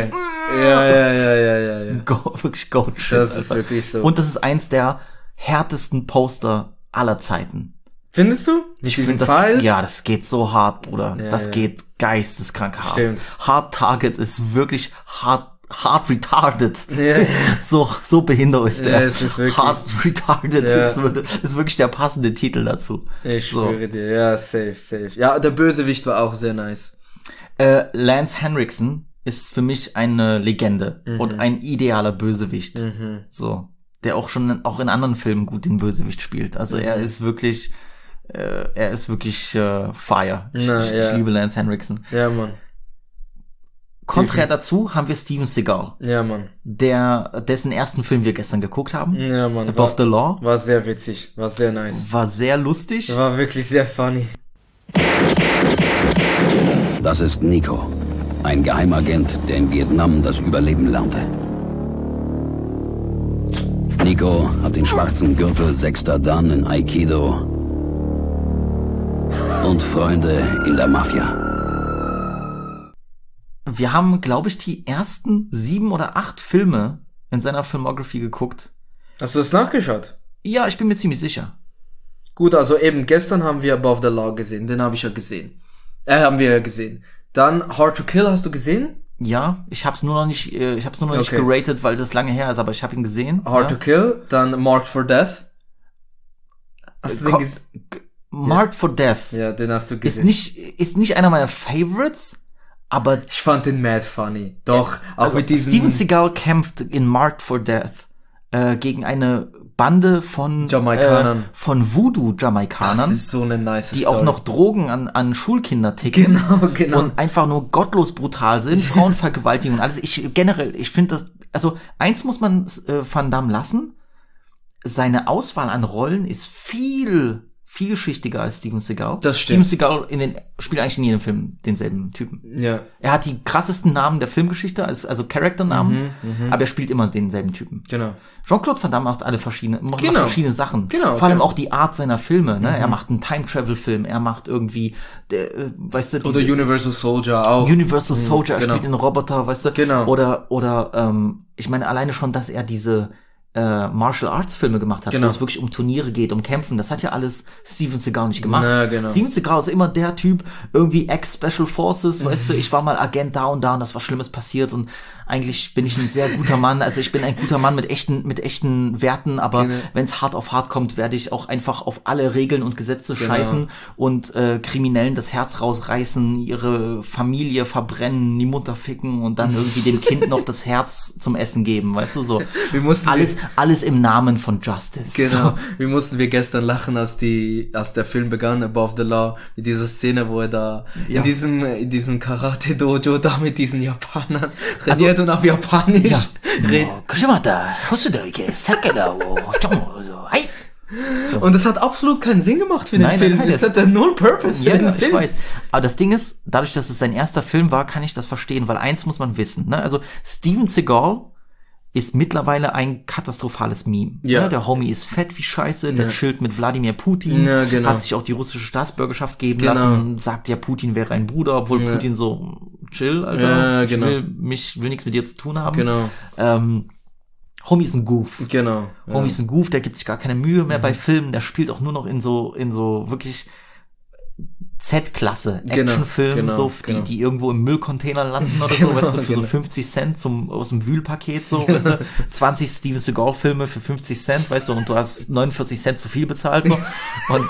Wirklich Goat-Shit. Das ist wirklich so. Und das ist eins der härtesten Poster aller Zeiten. Findest du? Ich finde das, ja, das geht so hart, Bruder. Ja, das geht geisteskrank hart. Stimmt. Hard Target ist wirklich hard retarded. Ja. So behindert ist der. Es ist wirklich, hard retarded ist wirklich der passende Titel dazu. Ich schwöre dir, ja, safe. Ja, der Bösewicht war auch sehr nice. Lance Henriksen ist für mich eine Legende und ein idealer Bösewicht. So, der auch in anderen Filmen gut den Bösewicht spielt. Also er ist wirklich Fire. Ich liebe Lance Henriksen. Ja, Mann. Konträr dazu haben wir Steven Seagal. Ja, Mann. Dessen ersten Film wir gestern geguckt haben. Ja, Mann. Above the Law. War sehr witzig. War sehr nice. War sehr lustig. War wirklich sehr funny. Das ist Nico. Ein Geheimagent, der in Vietnam das Überleben lernte. Nico hat den schwarzen Gürtel 6. Dan in Aikido und Freunde in der Mafia. Wir haben, glaube ich, die ersten 7 oder 8 Filme in seiner Filmography geguckt. Hast du das nachgeschaut? Ja, ich bin mir ziemlich sicher. Gut, also eben gestern haben wir Above the Law gesehen. Den habe ich ja gesehen. Haben wir ja gesehen. Dann Hard to Kill hast du gesehen? Ja, ich hab's nur noch nicht geratet, weil das lange her ist, aber ich habe ihn gesehen. Hard to Kill, dann Marked for Death. Hast du den gesehen? Marked for Death. Ja, den hast du gesehen. Ist nicht einer meiner Favorites, aber ich fand den mad funny. Doch, auch also mit diesem Steven Seagal kämpft in Marked for Death gegen eine Bande von Jamaikanern, von Voodoo-Jamaikanern. Das ist so eine nice die Story. Auch noch Drogen an Schulkinder ticken. Genau. Und einfach nur gottlos brutal sind, Frauenvergewaltigung und alles. Ich finde das, also eins muss man Van Damme lassen, seine Auswahl an Rollen ist vielschichtiger als Steven Seagal. Das stimmt. Steven Seagal spielt eigentlich in jedem Film denselben Typen. Ja. Er hat die krassesten Namen der Filmgeschichte, also Charakternamen, aber er spielt immer denselben Typen. Genau. Jean-Claude Van Damme macht verschiedene Sachen. Genau. Vor allem auch die Art seiner Filme, ne? Er macht einen Time-Travel-Film, er macht irgendwie, weißt du, oder Universal Soldier auch. Universal Soldier, er spielt einen Roboter, weißt du? Genau. Oder ich meine alleine schon, dass er diese Martial Arts Filme gemacht hat, Genau. wo es wirklich um Turniere geht, um Kämpfen. Das hat ja alles Steven Seagal nicht gemacht. Ja, genau. Steven Seagal ist immer der Typ, irgendwie Ex-Special Forces, weißt du, ich war mal Agent da und das war Schlimmes passiert und eigentlich bin ich ein sehr guter Mann. Also ich bin ein guter Mann mit echten Werten, aber wenn es hart auf hart kommt, werde ich auch einfach auf alle Regeln und Gesetze scheißen und Kriminellen das Herz rausreißen, ihre Familie verbrennen, die Mutter ficken und dann irgendwie dem Kind noch das Herz zum Essen geben, weißt du, so. Alles im Namen von Justice. Genau. So. Wie mussten wir gestern lachen, als der Film begann, Above the Law, mit dieser Szene, wo er da in diesem Karate-Dojo da mit diesen Japanern trainiert und auf Japanisch redet. So. Und das hat absolut keinen Sinn gemacht für den Film. Das hat null Purpose für den Film. Ich weiß. Aber das Ding ist, dadurch, dass es sein erster Film war, kann ich das verstehen, weil eins muss man wissen, ne? Also Steven Seagal ist mittlerweile ein katastrophales Meme. Ja. Der Homie ist fett wie Scheiße, der chillt mit Wladimir Putin, hat sich auch die russische Staatsbürgerschaft geben lassen, sagt ja, Putin wäre ein Bruder, obwohl Putin so, chill, Alter, ich will nichts mit dir zu tun haben. Genau. Homie ist ein Goof. Genau. Homie ist ein Goof, der gibt sich gar keine Mühe mehr bei Filmen, der spielt auch nur noch in so wirklich Z-Klasse Actionfilm, die irgendwo im Müllcontainer landen oder so, weißt du, für so 50 Cent aus dem Wühlpaket, so, weißt du, 20 Steven Seagal Filme für 50 Cent, weißt du, und du hast 49 Cent zu viel bezahlt, so, und,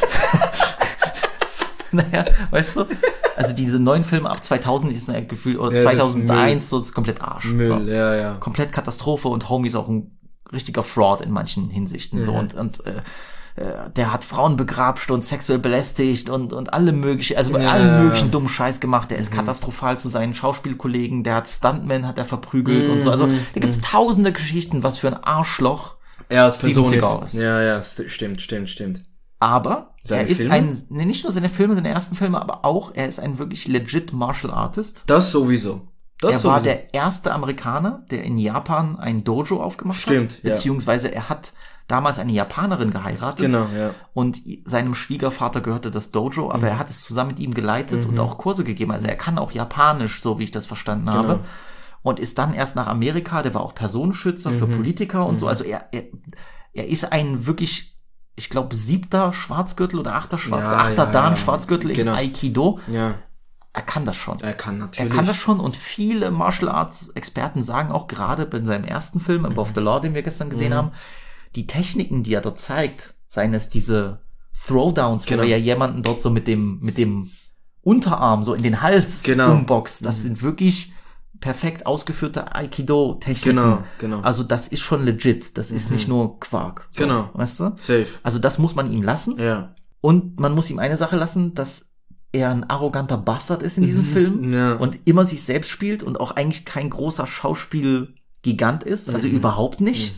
naja, weißt du, also diese neuen Filme ab 2000 ist ein Gefühl, oder 2001, so, das ist komplett Arsch. Müll, so. ja. Komplett Katastrophe und Homie ist auch ein richtiger Fraud in manchen Hinsichten, so, und der hat Frauen begrapscht und sexuell belästigt und alle möglichen, allen möglichen dummen Scheiß gemacht. Der ist katastrophal zu seinen Schauspielkollegen, der hat Stuntmen, hat er verprügelt und so. Also da gibt's tausende Geschichten, was für ein Arschloch Steven Seagal ist. Ja, stimmt. Aber er ist nicht nur seine ersten Filme, aber auch, er ist ein wirklich legit Martial Artist. Das sowieso. War der erste Amerikaner, der in Japan ein Dojo aufgemacht hat. Beziehungsweise er hat damals eine Japanerin geheiratet. Genau, ja. Und seinem Schwiegervater gehörte das Dojo, aber er hat es zusammen mit ihm geleitet und auch Kurse gegeben. Also er kann auch Japanisch, so wie ich das verstanden habe. Und ist dann erst nach Amerika, der war auch Personenschützer für Politiker und so. Also er ist ein wirklich, ich glaube, 7. Schwarzgürtel oder 8. Schwarzgürtel, 8. Dan Schwarzgürtel in Aikido. Ja. Er kann das schon. Er kann natürlich. Er kann das schon und viele Martial Arts Experten sagen auch gerade bei seinem ersten Film, Above the Law, den wir gestern gesehen haben, die Techniken, die er dort zeigt, seien es diese Throwdowns, wo er ja jemanden dort so mit dem Unterarm so in den Hals umboxt, das sind wirklich perfekt ausgeführte Aikido-Techniken. Genau. Also das ist schon legit, das ist nicht nur Quark. So, weißt du? Safe. Also das muss man ihm lassen. Ja. Und man muss ihm eine Sache lassen, dass er ein arroganter Bastard ist in diesem Film und immer sich selbst spielt und auch eigentlich kein großer Schauspielgigant ist, also überhaupt nicht.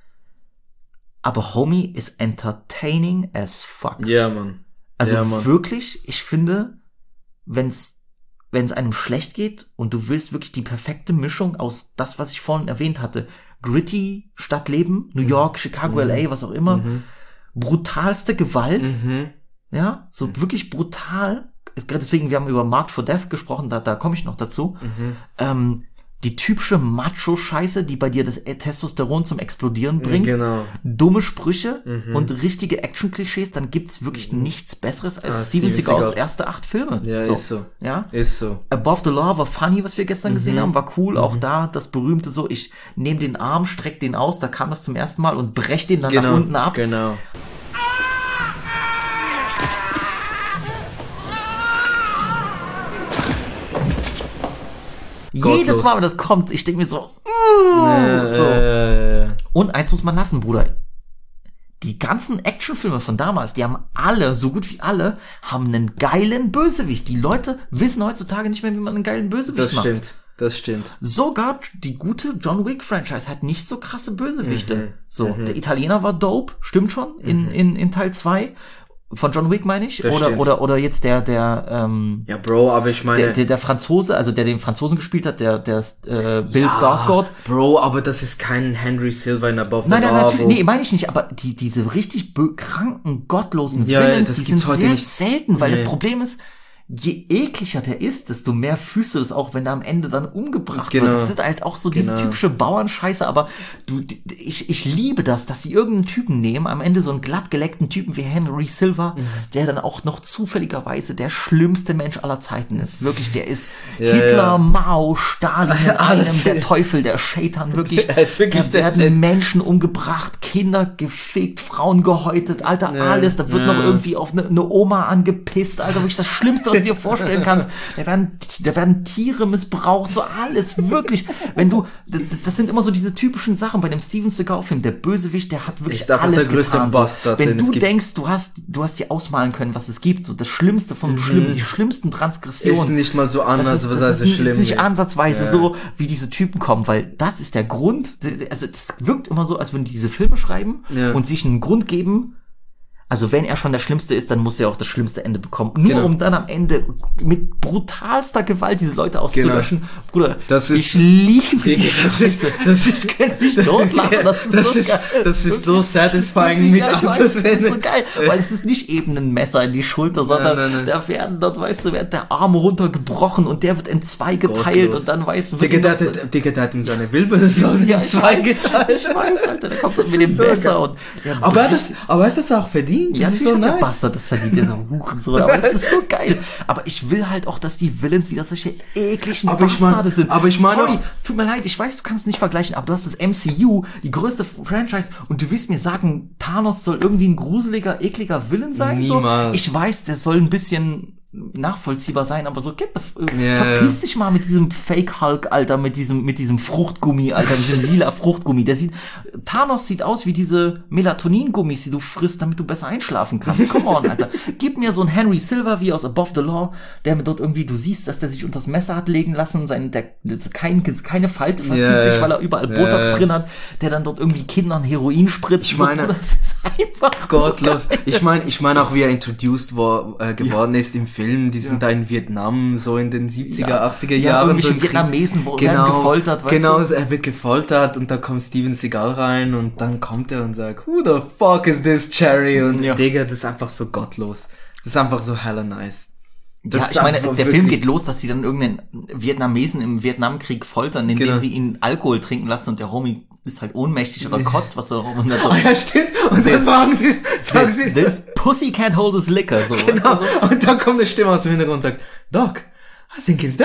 Aber Homie ist entertaining as fuck. Ja, Mann. Also wirklich, ich finde, wenn's einem schlecht geht und du willst wirklich die perfekte Mischung aus das, was ich vorhin erwähnt hatte, gritty Stadtleben, New York, Chicago, LA, was auch immer, brutalste Gewalt, ja, so wirklich brutal, deswegen, wir haben über Marked for Death gesprochen, da komme ich noch dazu, die typische Macho-Scheiße, die bei dir das Testosteron zum Explodieren bringt, dumme Sprüche und richtige Action-Klischees, dann gibt's wirklich nichts Besseres als Steven Seagals erste 8 Filme. Ja, ist so. Ja? Ist so. Above the Law war funny, was wir gestern gesehen haben, war cool, auch da das berühmte so, ich nehme den Arm, streck den aus, da kam das zum ersten Mal und brech den dann nach unten ab. Genau. Jedes Mal, wenn das kommt, ich denke mir so, Und eins muss man lassen, Bruder. Die ganzen Actionfilme von damals, die haben alle, so gut wie alle, haben einen geilen Bösewicht. Die Leute wissen heutzutage nicht mehr, wie man einen geilen Bösewicht macht. Das stimmt. Sogar die gute John Wick Franchise hat nicht so krasse Bösewichte. Der Italiener war dope, stimmt schon, in Teil 2. Von John Wick meine ich, oder jetzt der ja, Bro, aber ich meine der Franzose, also der den Franzosen gespielt hat, der Bill Skarsgård. Bro, aber das ist kein Henry Silva in Above the Law. Nein, natürlich, meine ich nicht, aber diese richtig kranken, gottlosen Villains, die sind sehr selten, weil das Problem ist, je ekliger der ist, desto mehr fühlst du es auch, wenn er am Ende dann umgebracht wird. Das ist halt auch so diese typische Bauernscheiße, aber ich liebe das, dass sie irgendeinen Typen nehmen, am Ende so einen glattgeleckten Typen wie Henry Silva, der dann auch noch zufälligerweise der schlimmste Mensch aller Zeiten ist. Wirklich, der ist Hitler, Mao, Stalin in einem, der Teufel, der Shaitan, wirklich. Da werden Menschen umgebracht, Kinder gefickt, Frauen gehäutet, Alter, alles. Da wird noch irgendwie auf eine Oma angepisst, Alter, wirklich das Schlimmste, was du dir vorstellen kannst. Da werden Tiere missbraucht, so alles, wirklich. Wenn du, das sind immer so diese typischen Sachen bei dem Steven Seagal-Film. Der Bösewicht, der hat wirklich alles der größte getan. Bastard, wenn du denkst, du hast dir ausmalen können, was es gibt, so das Schlimmste vom Schlimmen, die schlimmsten Transgressionen. Ist nicht mal so anders, das ist nicht ansatzweise so, wie diese Typen kommen, weil das ist der Grund, also das wirkt immer so, als würden die diese Filme schreiben und sich einen Grund geben. Also wenn er schon der Schlimmste ist, dann muss er auch das schlimmste Ende bekommen. Nur um dann am Ende mit brutalster Gewalt diese Leute auszulöschen. Bruder, ich liebe die Scheiße. Ich kann mich totlachen. Das ist so satisfying mit anzusehen. Das ist so geil, weil es ist nicht eben ein Messer in die Schulter, sondern da werden dort, weißt du, wird der Arm runtergebrochen und der wird in zwei geteilt und dann weißt du... Digga, der hat ihm seine Wirbelsäule in zwei geteilt. Ich weiß, Alter, der kommt dann mit dem Messer und... Aber er ist jetzt auch verdient. Ja, natürlich hat der Bastard das verdient, der so Hurensohn, aber es ist so geil. Aber ich will halt auch, dass die Villains wieder solche ekligen Bastarde sind. Aber ich meine, sorry, es tut mir leid, ich weiß, du kannst es nicht vergleichen, aber du hast das MCU, die größte Franchise, und du willst mir sagen, Thanos soll irgendwie ein gruseliger, ekliger Villain sein? Niemals. So? Ich weiß, der soll ein bisschen nachvollziehbar sein, aber so verpiss dich mal mit diesem Fake Hulk, Alter, mit diesem Fruchtgummi, Alter, diesem lila Fruchtgummi. Thanos sieht aus wie diese Melatonin-Gummis, die du frisst, damit du besser einschlafen kannst. Come on, Alter. Gib mir so einen Henry Silva wie aus Above the Law, der mit dort irgendwie, du siehst, dass der sich unter das Messer hat legen lassen, keine Falte verzieht sich, weil er überall Botox drin hat, der dann dort irgendwie Kindern Heroin spritzt. Ich meine, das ist einfach gottlos. Ich meine auch, wie er introduced geworden ist im Film, die sind da in Vietnam, so in den 70er, 80er Jahren. Irgendwelche Vietnamesen werden gefoltert, weißt du? Genau, er wird gefoltert und da kommt Steven Seagal rein und dann kommt er und sagt, who the fuck is this Cherry? Und Digga, das ist einfach so gottlos. Das ist einfach so hella nice. Ich meine, der Film geht los, dass sie dann irgendeinen Vietnamesen im Vietnamkrieg foltern, indem sie ihn Alkohol trinken lassen und der Homie ist halt ohnmächtig oder kotzt, was so. Ja, stimmt. Und dann sagen sie, this pussy can't hold his liquor, so. Genau. Weißt du, so? Und dann kommt eine Stimme aus dem Hintergrund und sagt, Doc, I think he's dead.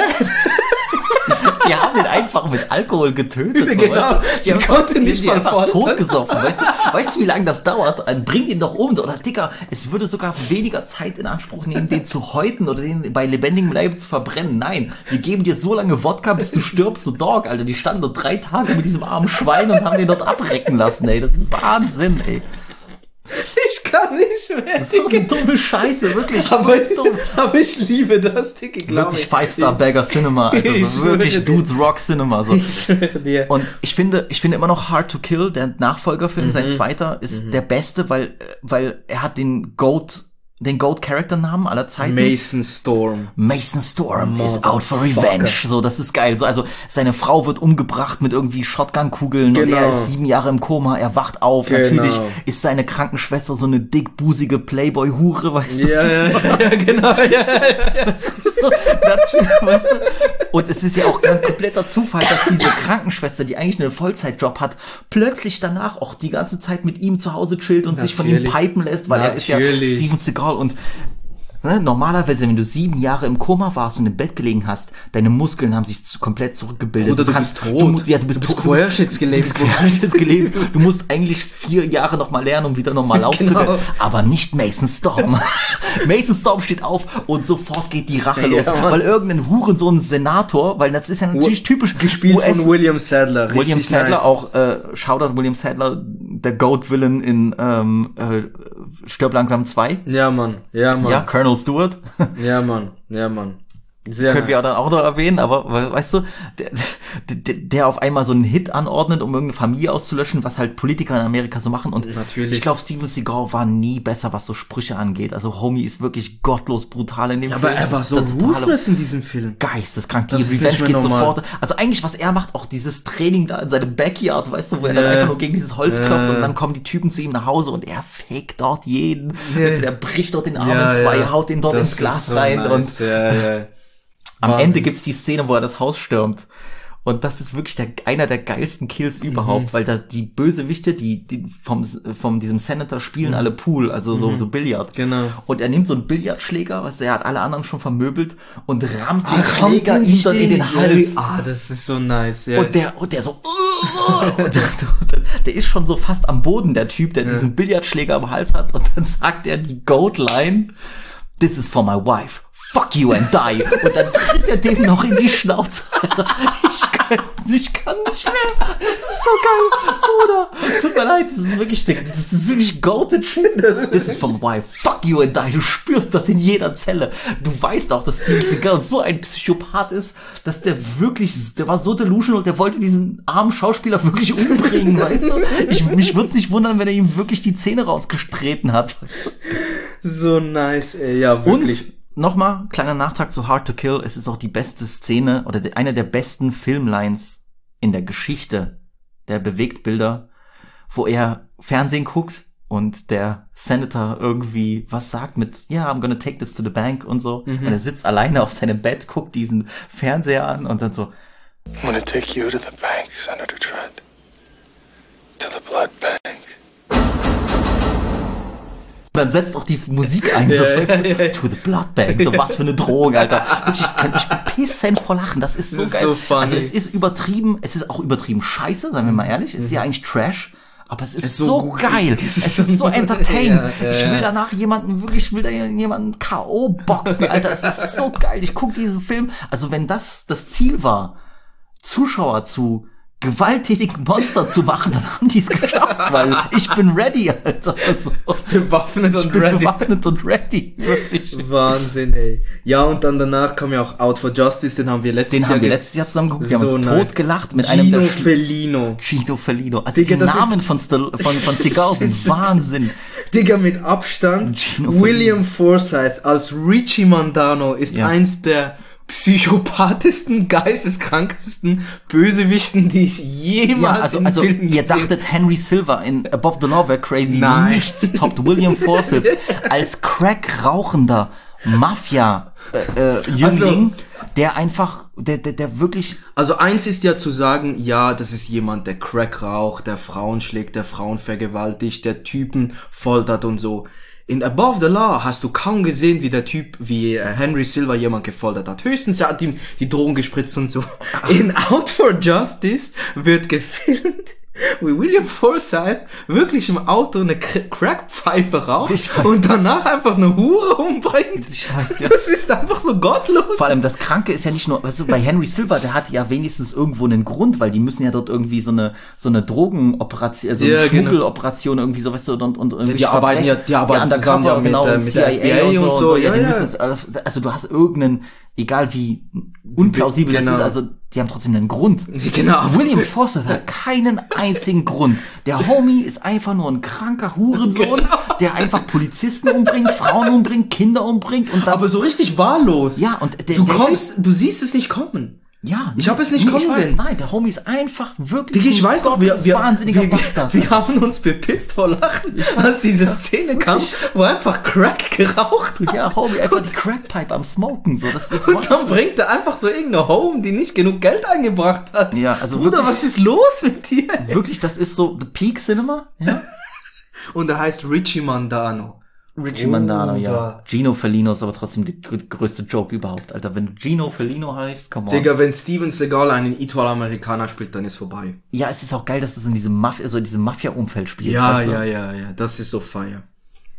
Die haben den einfach mit Alkohol getötet. So, genau. Die konnte nicht mal einfach totgesoffen. Weißt du, wie lange das dauert? Bring ihn doch um. Oder Dicker, es würde sogar weniger Zeit in Anspruch nehmen, den zu häuten oder den bei lebendigem Leib zu verbrennen. Nein, wir geben dir so lange Wodka, bis du stirbst, so Dog, Alter. Die standen dort 3 Tage mit diesem armen Schwein und haben den dort abrecken lassen, ey. Das ist Wahnsinn, ey. Ich kann nicht mehr. Das ist so eine dumme Scheiße, wirklich. Aber ich liebe das, Dicke, glaube ich. Wirklich 5-Star-Bagger Cinema, Alter. Das ist wirklich Dudes Rock Cinema. So. Ich schwöre dir. Und ich finde immer noch Hard to Kill, der Nachfolgerfilm, sein zweiter, ist der beste, weil er hat den Goat-Charakternamen aller Zeiten. Mason Storm is out for revenge. So, das ist geil. So, also, seine Frau wird umgebracht mit irgendwie Shotgun-Kugeln und er ist 7 Jahre im Koma, er wacht auf. Natürlich ist seine Krankenschwester so eine dickbusige Playboy-Hure, weißt du? Ja, genau. Das ist so, weißt du? Und es ist ja auch ein kompletter Zufall, dass diese Krankenschwester, die eigentlich einen Vollzeitjob hat, plötzlich danach auch die ganze Zeit mit ihm zu Hause chillt und sich von ihm pipen lässt, weil er ist ja Steven Seagal. Und normalerweise, wenn du 7 Jahre im Koma warst und im Bett gelegen hast, deine Muskeln haben sich komplett zurückgebildet. Oder du bist tot. Du bist Quershits gelebt. Du musst eigentlich 4 Jahre nochmal lernen, um wieder nochmal laufen zu können. Aber nicht Mason Storm. Mason Storm steht auf und sofort geht die Rache los. Weil irgendein Hurensohn Senator, weil das ist ja natürlich typisch. Gespielt von William Sadler. William Sadler, nice. Auch Shoutout William Sadler, der Goat-Villain in Stirb langsam 2. Ja, Mann. Ja, Colonel Stewart. Ja, Mann. können wir dann auch noch erwähnen, aber weißt du, der auf einmal so einen Hit anordnet, um irgendeine Familie auszulöschen, was halt Politiker in Amerika so machen. Und natürlich. Ich glaube, Steven Seagal war nie besser, was so Sprüche angeht. Also Homie ist wirklich gottlos brutal in dem Film. Aber er war so ruthless in diesem Film. Geisteskrank. Die Revenge geht sofort. Also eigentlich, was er macht, auch dieses Training da in seinem Backyard, weißt du, wo er dann einfach nur gegen dieses Holz klopft und dann kommen die Typen zu ihm nach Hause und er faked dort jeden. Weißt du, der bricht dort den Arm in zwei, haut den dort ins Glas so rein und am Ende gibt's die Szene, wo er das Haus stürmt. Und das ist wirklich einer der geilsten Kills überhaupt, weil da die Bösewichte, die vom diesem Senator spielen alle Pool, also so Billard. Genau. Und er nimmt so einen Billardschläger, er hat alle anderen schon vermöbelt und rammt den Schläger ihm dann in den Hals. Das ist so nice, ja. Und der so, der ist schon so fast am Boden, der Typ, der diesen Billardschläger am Hals hat. Und dann sagt er die Goat-Line, "This is for my wife. Fuck you and die." Und dann tritt er dem noch in die Schnauze, Alter. Ich kann nicht mehr. Das ist so geil, Bruder. Tut mir leid, das ist wirklich goated shit. This is for my wife. Fuck you and die. Du spürst das in jeder Zelle. Du weißt auch, dass Steven Seagal so ein Psychopath ist, dass der war so delusional, der wollte diesen armen Schauspieler wirklich umbringen, weißt du? Mich würde es nicht wundern, wenn er ihm wirklich die Zähne rausgestreten hat. Weißt du? So nice, ey. Ja, wirklich. Und nochmal, kleiner Nachtrag zu Hard to Kill. Es ist auch die beste Szene oder eine der besten Filmlines in der Geschichte der Bewegtbilder, wo er Fernsehen guckt und der Senator irgendwie was sagt mit, I'm gonna take this to the bank und so. Und er sitzt alleine auf seinem Bett, guckt diesen Fernseher an und dann so, I'm gonna take you to the bank, Senator Trent. To the blood bank. Dann setzt auch die Musik ein, so, weißt du, to the blood bank, so was für eine Drohung, Alter. Wirklich, ich kann mich pissend vor lachen, das ist so geil. So funny. Also es ist übertrieben, es ist auch übertrieben scheiße, sagen wir mal ehrlich, es ist ja eigentlich Trash, aber es ist so geil, es ist so entertained. Ich will danach jemanden K.O. boxen, Alter, es ist so geil. Ich guck diesen Film, also wenn das Ziel war, Zuschauer zu gewalttätigen Monster zu machen, dann haben die es geschafft, weil ich bin ready, Alter. Also, bewaffnet und ready. Wirklich. Wahnsinn, ey. Ja, und dann danach kam ja auch Out for Justice, den haben wir letztes Jahr zusammen geguckt, wir haben uns totgelacht mit Gino Fellino. Also Digga, die Namen von Seagal sind Wahnsinn. Digga, mit Abstand, William Forsythe als Richie Mandano ist eins der psychopathischsten, geisteskrankesten Bösewichten, die ich jemals in Filmen gesehen. Ihr dachtet, Henry Silva in Above the Law wäre crazy. Nein. Nichts toppt William Forsythe als Crack-rauchender Mafia-Jüngling, der einfach, der wirklich... Also eins ist ja zu sagen, ja, das ist jemand, der Crack raucht, der Frauen schlägt, der Frauen vergewaltigt, der Typen foltert und so. In Above the Law hast du kaum gesehen, wie der Typ, wie Henry Silva jemand gefoltert hat. Höchstens er hat ihm die Drogen gespritzt und so. In Out for Justice wird gefilmt, wie William Forsythe wirklich im Auto eine Crackpfeife raucht und danach einfach eine Hure umbringt. Das ist einfach so gottlos. Vor allem das Kranke ist ja nicht nur, weißt du, bei Henry Silva, der hat ja wenigstens irgendwo einen Grund, weil die müssen ja dort irgendwie so eine Drogenoperation, also eine Schmuggeloperation irgendwie so, weißt du, und irgendwie die arbeiten zusammen mit CIA und so. Ja, die müssen es alles, also du hast irgendeinen, egal wie unplausibel das ist, also die haben trotzdem einen Grund. Genau. William Forsythe hat keinen einzigen Grund. Der Homie ist einfach nur ein kranker Hurensohn, der einfach Polizisten umbringt, Frauen umbringt, Kinder umbringt und dann, aber so richtig wahllos. Ja, und du siehst es nicht kommen. Ja, ich habe es nicht kommen sehen. Nein, der Homie ist einfach wirklich ich weiß noch, wahnsinniger Bastard. Wir haben uns bepisst vor Lachen, als diese Szene kam, wo einfach Crack geraucht hat. Ja, Homie, einfach die Crackpipe am Smoken. So, das ist und dann bringt er einfach so irgendeine Home, die nicht genug Geld eingebracht hat. Ja, also Bruder, wirklich, was ist los mit dir? Wirklich, das ist so The Peak Cinema. Ja. Und er heißt Richie Mandano. Mandano, ja. Gino Fellino ist aber trotzdem die größte Joke überhaupt, Alter. Wenn du Gino Fellino heißt, come on. Digga, wenn Steven Seagal einen Italo-Amerikaner spielt, dann ist vorbei. Ja, es ist auch geil, dass es in diesem Mafia-Umfeld spielt. Ja, weißt du? Ja. Das ist so feier.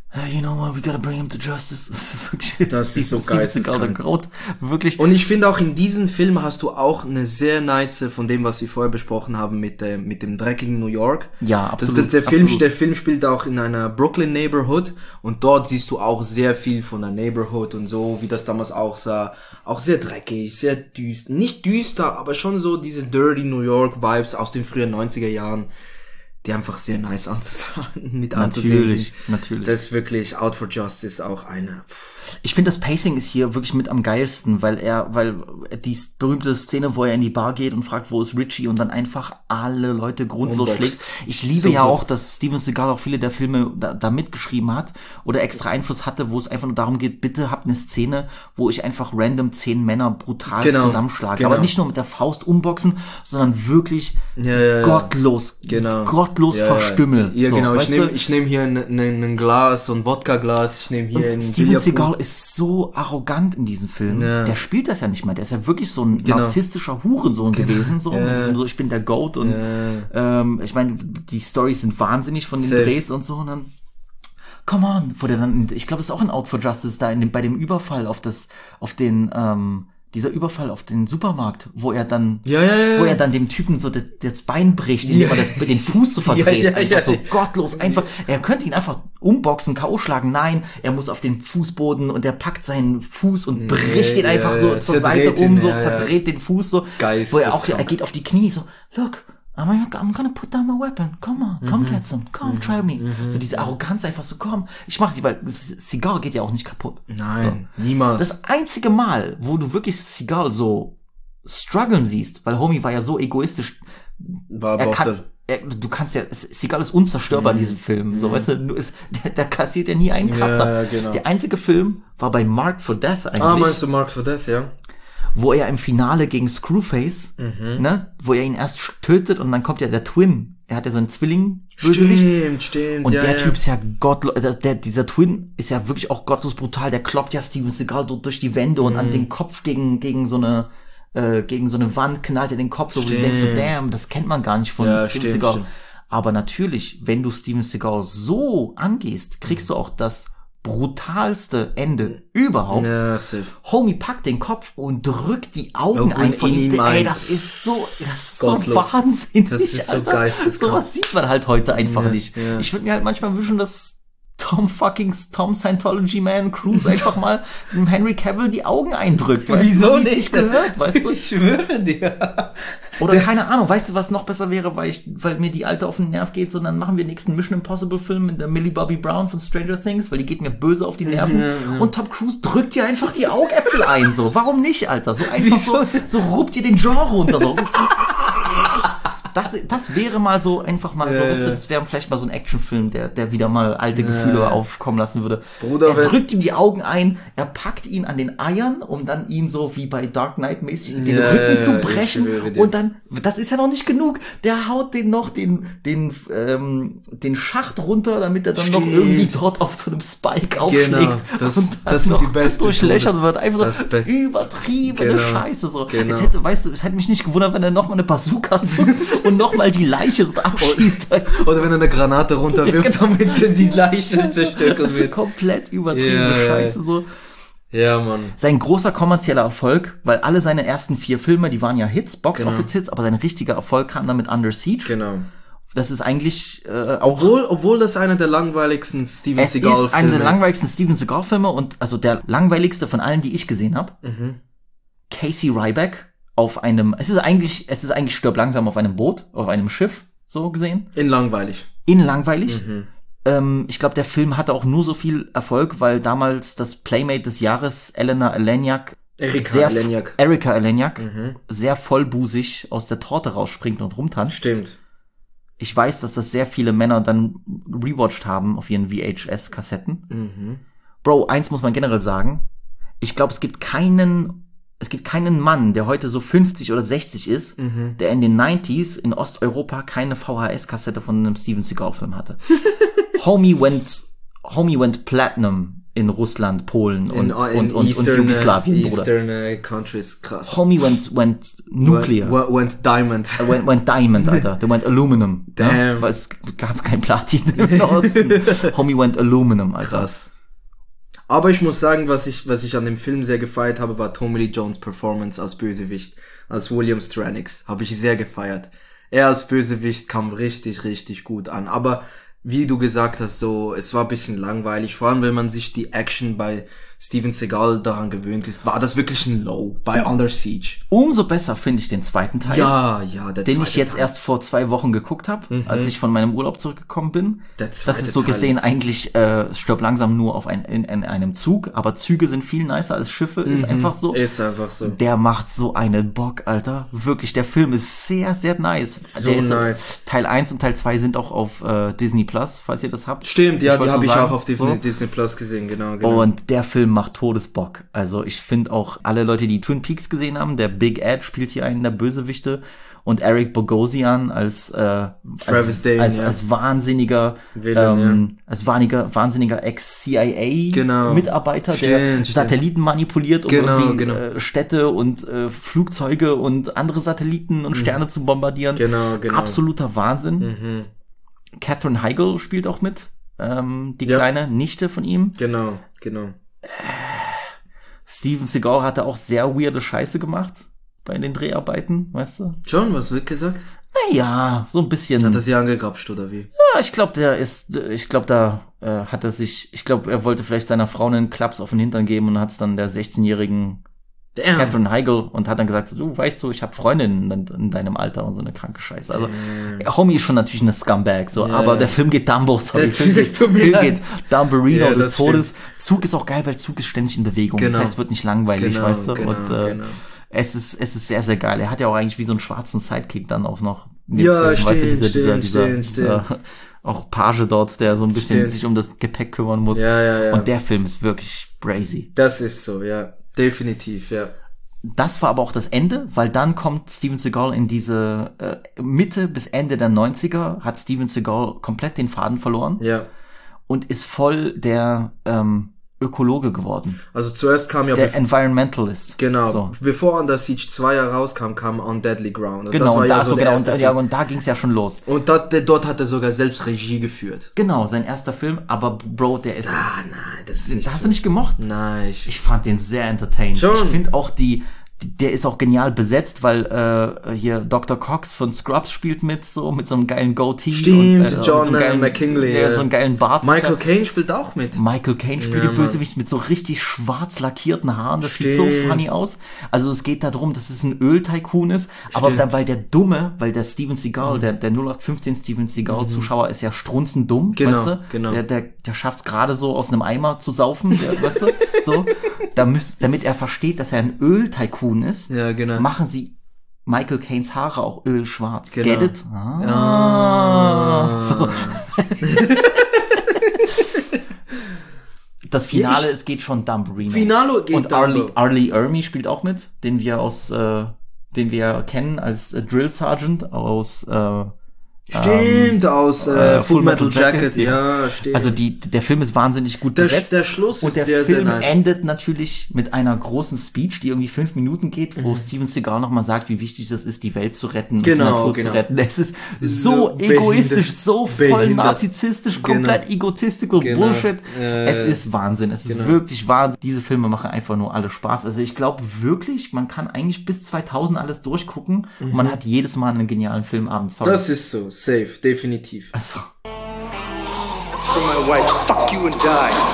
you know what, we gotta bring him to justice. Das ist so geil. Wirklich. Und ich finde auch in diesem Film hast du auch eine sehr nice, von dem, was wir vorher besprochen haben, mit dem dreckigen New York. Ja, absolut. Der Film spielt auch in einer Brooklyn Neighborhood und dort siehst du auch sehr viel von der Neighborhood und so, wie das damals auch sah. Auch sehr dreckig, sehr düster. Nicht düster, aber schon so diese dirty New York Vibes aus den frühen 90er Jahren. Die einfach sehr nice anzusehen. Natürlich. Das ist wirklich Out for Justice auch eine. Ich finde, das Pacing ist hier wirklich mit am geilsten, weil die berühmte Szene, wo er in die Bar geht und fragt, wo ist Richie, und dann einfach alle Leute grundlos schlägt. Ich liebe ja auch, dass Steven Seagal auch viele der Filme da mitgeschrieben hat oder extra Einfluss hatte, wo es einfach nur darum geht, bitte habt eine Szene, wo ich einfach random 10 Männer brutal zusammenschlage. Genau. Aber nicht nur mit der Faust umboxen, sondern wirklich gottlos verstümmel. Ja, so, genau. Ich nehm hier ein Glas, so ein Wodka-Glas. Ich nehme hier ein Steven Seagal ist so arrogant in diesem Film. Ja. Der spielt das ja nicht mal. Der ist ja wirklich so ein narzisstischer Hurensohn gewesen. So, mit diesem, so, ich bin der Goat. Und ich meine, die Storys sind wahnsinnig von den Drehs und so. Und dann, come on, wo der dann, ich glaube, das ist auch ein Out for Justice da bei dem Überfall dieser Überfall auf den Supermarkt, wo er dann dem Typen so das Bein bricht, indem er den Fuß so verdreht. Einfach so gottlos, einfach. Er könnte ihn einfach umboxen, K.O. schlagen. Nein, er muss auf den Fußboden und er packt seinen Fuß und bricht ihn einfach so zur Seite um, so zerdreht den Fuß so. Wo er geht auf die Knie, so, look, I'm gonna put down my weapon. Come get some. Come, try me. So diese Arroganz einfach so, komm, ich mach sie, weil Seagal geht ja auch nicht kaputt. Nein, so. Niemals. Das einzige Mal, wo du wirklich Seagal so strugglen siehst, weil Homie war ja so egoistisch. Du kannst ja, Seagal ist unzerstörbar in diesem Film. So, weißt du, der kassiert ja nie einen Kratzer. Ja, genau. Der einzige Film war bei Marked for Death eigentlich. Meinst du Marked for Death, ja? Wo er im Finale gegen Screwface, wo er ihn erst tötet und dann kommt ja der Twin. Er hat ja so einen Zwilling-Bösewicht. Stimmt. Und der Typ ist ja gottlos, dieser Twin ist ja wirklich auch gottlos brutal. Der kloppt ja Steven Seagal durch die Wände und an den Kopf gegen so eine Wand knallt er den Kopf, so, wo du denkst so, damn, das kennt man gar nicht von Steven Seagal. Stimmt. Aber natürlich, wenn du Steven Seagal so angehst, kriegst du auch das brutalste Ende überhaupt. Ja, safe. Homie packt den Kopf und drückt die Augen ein von ihm. Ey, das ist so wahnsinnig. Das ist so geisteskrank. Sowas sieht man halt heute einfach nicht. Ja. Ich würde mir halt manchmal wünschen, dass Tom Scientology Man Cruise einfach mal dem Henry Cavill die Augen eindrückt. Wieso nicht? Gehört, weißt du? Ich schwöre dir. Oder keine Ahnung, weißt du, was noch besser wäre, weil mir die Alte auf den Nerv geht, so dann machen wir den nächsten Mission Impossible Film mit der Millie Bobby Brown von Stranger Things, weil die geht mir böse auf die Nerven. Und Tom Cruise drückt ihr einfach die Augäpfel ein, so. Warum nicht, Alter? So einfach so ruppt ihr den Jaw runter, so. Das wäre mal so, einfach mal so, das wäre vielleicht mal so ein Actionfilm, der wieder mal alte Gefühle aufkommen lassen würde. Bruder, er drückt ihm die Augen ein, er packt ihn an den Eiern, um dann ihn so wie bei Dark Knight mäßig den Rücken zu brechen. Und dann, das ist ja noch nicht genug, der haut den noch den Schacht runter, damit er dann noch irgendwie dort auf so einem Spike aufschlägt. Genau, das sind noch die besten. Durchlöchert wird, einfach so übertriebene Scheiße, so. Genau. Es hätte mich nicht gewundert, wenn er noch mal eine Bazooka und nochmal die Leiche abschießt. Oder wenn er eine Granate runterwirft, damit die Leiche zerstört wird. Das ist komplett übertriebene Scheiße, so. Ja, Mann. Sein großer kommerzieller Erfolg, weil alle seine ersten 4 Filme, die waren ja Hits, Box-Office-Hits, aber sein richtiger Erfolg kam dann mit Under Siege. Genau. Das ist eigentlich auch... Obwohl das einer der langweiligsten Steven Seagal-Filme ist. Es ist einer der langweiligsten Steven Seagal-Filme und also der langweiligste von allen, die ich gesehen habe. Casey Ryback auf einem, es ist eigentlich Stirb langsam auf einem Boot, auf einem Schiff, so gesehen. In langweilig. Ich glaube, der Film hatte auch nur so viel Erfolg, weil damals das Playmate des Jahres, Erika Eleniak, sehr vollbusig aus der Torte rausspringt und rumtanzt. Stimmt. Ich weiß, dass das sehr viele Männer dann rewatcht haben auf ihren VHS-Kassetten. Bro, eins muss man generell sagen. Ich glaube, es gibt keinen Mann, der heute so 50 oder 60 ist, der in den 90s in Osteuropa keine VHS-Kassette von einem Steven Seagal-Film hatte. Homie went platinum in Russland, Polen und Eastern, Jugoslawien, Bruder. Eastern Countries, krass. Homie went nuclear. Went diamond. Went diamond, Alter. Der went aluminum. Damn. Ja? Weil es gab kein Platin im Osten. Homie went aluminum, Alter. Krass. Aber ich muss sagen, was ich an dem Film sehr gefeiert habe, war Tommy Lee Jones' Performance als Bösewicht, als William Stranix. Habe ich sehr gefeiert. Er als Bösewicht kam richtig, richtig gut an. Aber wie du gesagt hast, so, es war ein bisschen langweilig. Vor allem, wenn man sich die Action bei Steven Seagal daran gewöhnt ist, war das wirklich ein Low bei Under Siege. Umso besser finde ich den zweiten Teil. Ja, den ich jetzt erst vor 2 Wochen geguckt habe, als ich von meinem Urlaub zurückgekommen bin. Das ist so gesehen eigentlich Stirb langsam nur auf in einem Zug, aber Züge sind viel nicer als Schiffe, ist einfach so. Ist einfach so. Der macht so einen Bock, Alter. Wirklich, der Film ist sehr, sehr nice. So nice. Teil 1 und Teil 2 sind auch auf Disney Plus, falls ihr das habt. Stimmt, ja, die habe ich auch auf Disney Plus gesehen, genau. Und der Film macht Todesbock. Also ich finde auch alle Leute, die Twin Peaks gesehen haben, der Big Ed spielt hier einen der Bösewichte und Eric Bogosian als Travis Dane, als wahnsinniger Villain, wahnsinniger Ex-CIA-Mitarbeiter, der Satelliten manipuliert, um Städte und Flugzeuge und andere Satelliten und Sterne zu bombardieren. Genau. Absoluter Wahnsinn. Katherine Heigl spielt auch mit, die kleine Nichte von ihm. Genau. Steven Seagal hatte auch sehr weirde Scheiße gemacht bei den Dreharbeiten, weißt du? John, was wird gesagt? Naja, so ein bisschen. Hat er sie angegrapscht, oder wie? Ja, ich glaube, er wollte vielleicht seiner Frau einen Klaps auf den Hintern geben und hat es dann der 16-jährigen Katherine Heigl und hat dann gesagt, so, du weißt so, ich habe Freundinnen in deinem Alter und so eine kranke Scheiße. Also, Homie ist schon natürlich eine Scumbag, so, aber der Film geht Dumbo, sorry. Der Film geht Dumbarino des Todes. Stimmt. Zug ist auch geil, weil Zug ist ständig in Bewegung. Das heißt, es wird nicht langweilig, weißt du? Es ist sehr, sehr geil. Er hat ja auch eigentlich wie so einen schwarzen Sidekick dann auch noch. Stimmt, weißt du, dieser auch Page dort, der so ein bisschen sich um das Gepäck kümmern muss. Ja. Und der Film ist wirklich brazy. Das ist so, ja. Definitiv, ja. Das war aber auch das Ende, weil dann kommt Steven Seagal in diese Mitte bis Ende der 90er, hat Steven Seagal komplett den Faden verloren. Ja. Und ist voll der Ökologe geworden. Also zuerst kam ja... Der Environmentalist. Genau. So. Bevor Under Siege 2 herauskam, kam On Deadly Ground. Und genau, das war und da ging's ja schon los. Und dort hat er sogar selbst Regie geführt. Genau, sein erster Film, aber Bro, der ist... nein, das ist nicht Hast du nicht gemocht? Nein. Ich fand den sehr entertaining. Schon. Ich finde auch der ist auch genial besetzt, weil hier Dr. Cox von Scrubs spielt mit so einem geilen Goatee. Stimmt, und, John McKinley. So einen geilen Bart. Michael Caine spielt auch mit. Michael Caine spielt die Bösewicht mit so richtig schwarz lackierten Haaren. Das sieht so funny aus. Also es geht darum, dass es ein Öl-Tycoon ist, aber dann, weil der Steven Seagal, der 0815 Steven Seagal Zuschauer ist ja strunzend dumm, weißt du? Genau. Der schafft's gerade so aus einem Eimer zu saufen, weißt du? So. Damit er versteht, dass er ein Öl-Tycoon ist, machen sie Michael Caines Haare auch ölschwarz. Genau. Get it? So. Das Finale, es geht schon Dumbarino. Finale geht und Arlie Ermey spielt auch mit, den wir kennen als Drill Sergeant aus Stimmt, aus Full Metal Jacket, ja, stimmt. Also der Film ist wahnsinnig gut besetzt. Der Schluss und ist der sehr, Film sehr nice. endet natürlich mit einer großen Speech, die irgendwie 5 Minuten geht, wo Steven Seagal nochmal sagt, wie wichtig das ist, die Welt zu retten und die Natur zu retten. Das ist so egoistisch, so voll narzissistisch, komplett egotistical Bullshit. Es ist Wahnsinn, es ist wirklich Wahnsinn. Diese Filme machen einfach nur alle Spaß. Also ich glaube wirklich, man kann eigentlich bis 2000 alles durchgucken und man hat jedes Mal einen genialen Filmabend. Sorry. Das ist so. Safe, definitiv. Also. That's for my wife. Fuck you and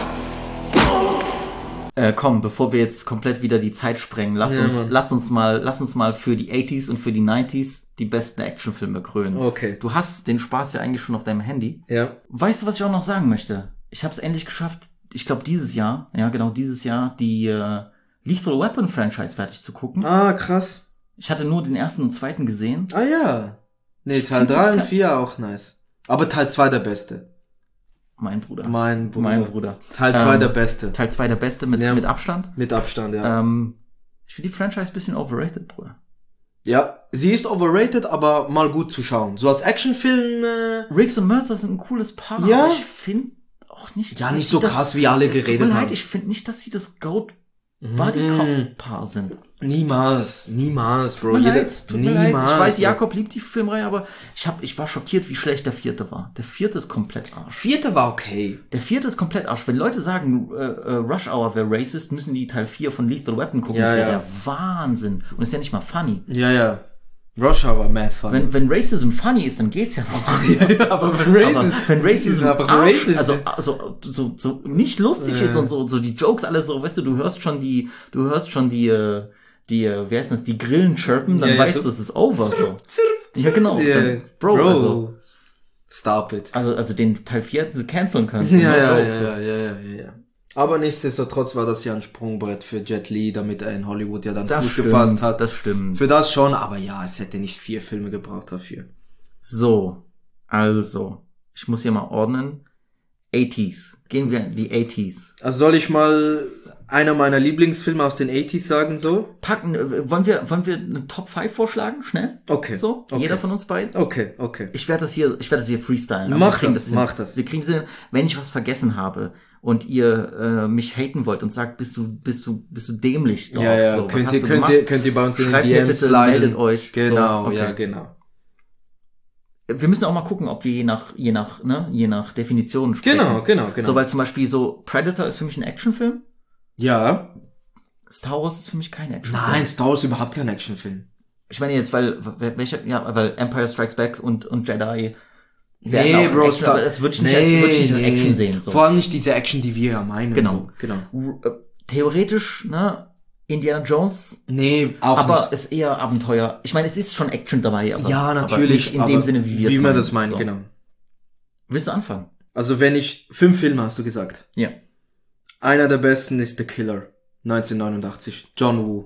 die. Komm, bevor wir jetzt komplett wieder die Zeit sprengen, lass uns mal für die 80s und für die 90s die besten Actionfilme krönen. Okay. Du hast den Spaß ja eigentlich schon auf deinem Handy. Ja. Weißt du, was ich auch noch sagen möchte? Ich habe es endlich geschafft, ich glaube dieses Jahr, die Lethal Weapon Franchise fertig zu gucken. Ah, krass. Ich hatte nur den ersten und zweiten gesehen. Ah ja. Nee, Teil 3 und 4 auch nice. Aber Teil 2 der beste. Mein Bruder. Teil 2 der beste. Teil 2 der beste mit Abstand? Mit Abstand, ja. Ich finde die Franchise ein bisschen overrated, Bruder. Ja, sie ist overrated, aber mal gut zu schauen. So als Actionfilm. Riggs und Murtaugh sind ein cooles Paar. Ja. Aber ich finde auch nicht... Ja, nicht so krass, wie alle geredet haben. Tut mir leid, ich finde nicht, dass sie das Goat-Buddy-Cop-Paar sind. Niemals, Bro. Tut mir leid. Ich weiß, Jakob liebt die Filmreihe, aber ich war schockiert, wie schlecht der 4. war. Der 4. ist komplett Arsch. 4. war okay. Der 4. ist komplett Arsch. Wenn Leute sagen, Rush Hour wäre racist, müssen die Teil 4 von Lethal Weapon gucken. Das ist ja der Wahnsinn. Und ist ja nicht mal funny. Ja. Rush Hour, mad funny. Wenn Racism funny ist, dann geht's ja noch. aber wenn Racism Arsch, also so nicht lustig ist und so die Jokes alle so, weißt du, du hörst schon die, wie heißt das, die Grillen chirpen, dann weißt du, es ist over, so. Ja, genau. Dann, Bro. Also, stop it. Also den Teil 4 hätten sie canceln können. Ja. Aber nichtsdestotrotz war das ja ein Sprungbrett für Jet Li, damit er in Hollywood ja dann Fuß gefasst hat. Das stimmt. Für das schon, aber ja, es hätte nicht 4 Filme gebraucht dafür. So, also, ich muss hier mal ordnen. 80s. Gehen wir in die 80s. Also soll ich mal einer meiner Lieblingsfilme aus den 80s sagen, so? Wollen wir eine Top 5 vorschlagen? Schnell? Okay. So? Okay. Jeder von uns beiden? Okay. Ich werde das hier freestylen. Mach das. Wir kriegen das hin. Wenn ich was vergessen habe und ihr mich haten wollt und sagt, bist du dämlich? Dog? Ja. So, könnt ihr bei uns in den DMs bitte, meldet euch. Genau, so, okay. Ja, genau. Wir müssen auch mal gucken, ob wir je nach Definition sprechen. Genau. So, weil zum Beispiel so Predator ist für mich ein Actionfilm. Ja. Star Wars ist für mich kein Actionfilm. Nein, Star Wars ist überhaupt kein Actionfilm. Ich meine jetzt, weil Empire Strikes Back und Jedi. Nee, Bro, das würde ich nicht als Action sehen. So. Vor allem nicht diese Action, die wir ja meinen. Genau. So. Theoretisch, Indiana Jones. Nee, auch aber nicht. Ist eher Abenteuer. Ich meine, es ist schon Action dabei, aber ja, natürlich, aber nicht in dem Sinne, wie wir das meinen, so. Genau. Willst du anfangen? Also 5 Filme hast du gesagt. Ja. Einer der besten ist The Killer, 1989, John Woo.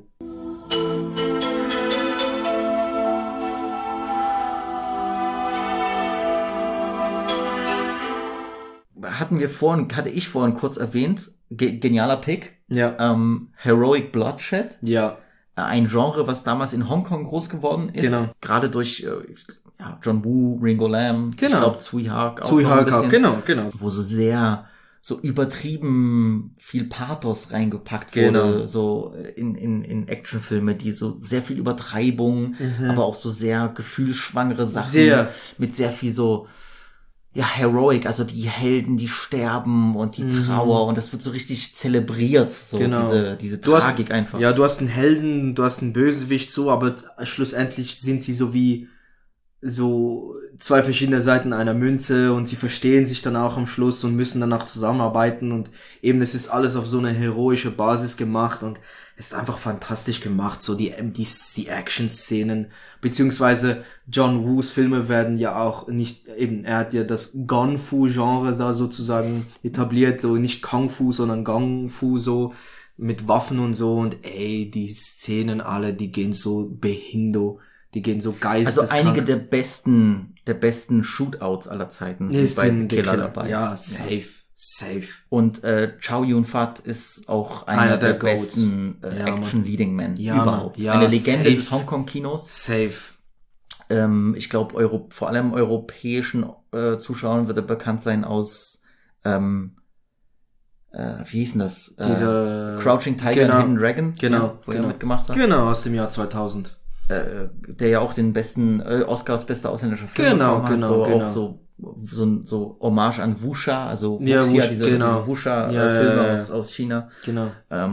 Hatte ich vorhin kurz erwähnt, genialer Pick. Ja. Heroic Bloodshed. Ja. Ein Genre, was damals in Hongkong groß geworden ist. Genau. Gerade durch John Woo, Ringo Lam, genau. Ich glaube Tsui Hark auch. Tsui Hark auch, genau. Wo so übertrieben viel Pathos reingepackt wurde, so in Actionfilme, die so sehr viel Übertreibung, aber auch so sehr gefühlsschwangere Sachen mit sehr viel so heroic, also die Helden, die sterben und die Trauer und das wird so richtig zelebriert, so diese Tragik einfach. Ja, du hast einen Helden, du hast einen Bösewicht, so, aber schlussendlich sind sie so wie so 2 verschiedene Seiten einer Münze und sie verstehen sich dann auch am Schluss und müssen dann auch zusammenarbeiten und eben es ist alles auf so eine heroische Basis gemacht und es ist einfach fantastisch gemacht, so die Action-Szenen, beziehungsweise John Woos Filme werden ja auch nicht, eben, er hat ja das Gun-Fu-Genre da sozusagen etabliert, so nicht Kung-Fu, sondern Gong-Fu, so mit Waffen und so und die Szenen alle, die gehen so behindo. Die gehen so geisteskrank. Also einige der besten Shootouts aller Zeiten sind bei The Killer dabei. Ja, safe. Und Chow Yun-Fat ist auch einer der besten Action-Leading-Men überhaupt. Ja, eine Legende des Hongkong-Kinos. Safe. Ich glaube, vor allem europäischen Zuschauern wird er bekannt sein aus wie hieß denn das? Crouching Tiger and Hidden Dragon. Genau. Wo er mitgemacht hat. Genau, aus dem Jahr 2000. Der ja auch den besten Oscars bester ausländischer Film bekommen hat, auch so Hommage an Wuxia, also Wuxia, diese Wuxia-Filme aus China. Genau.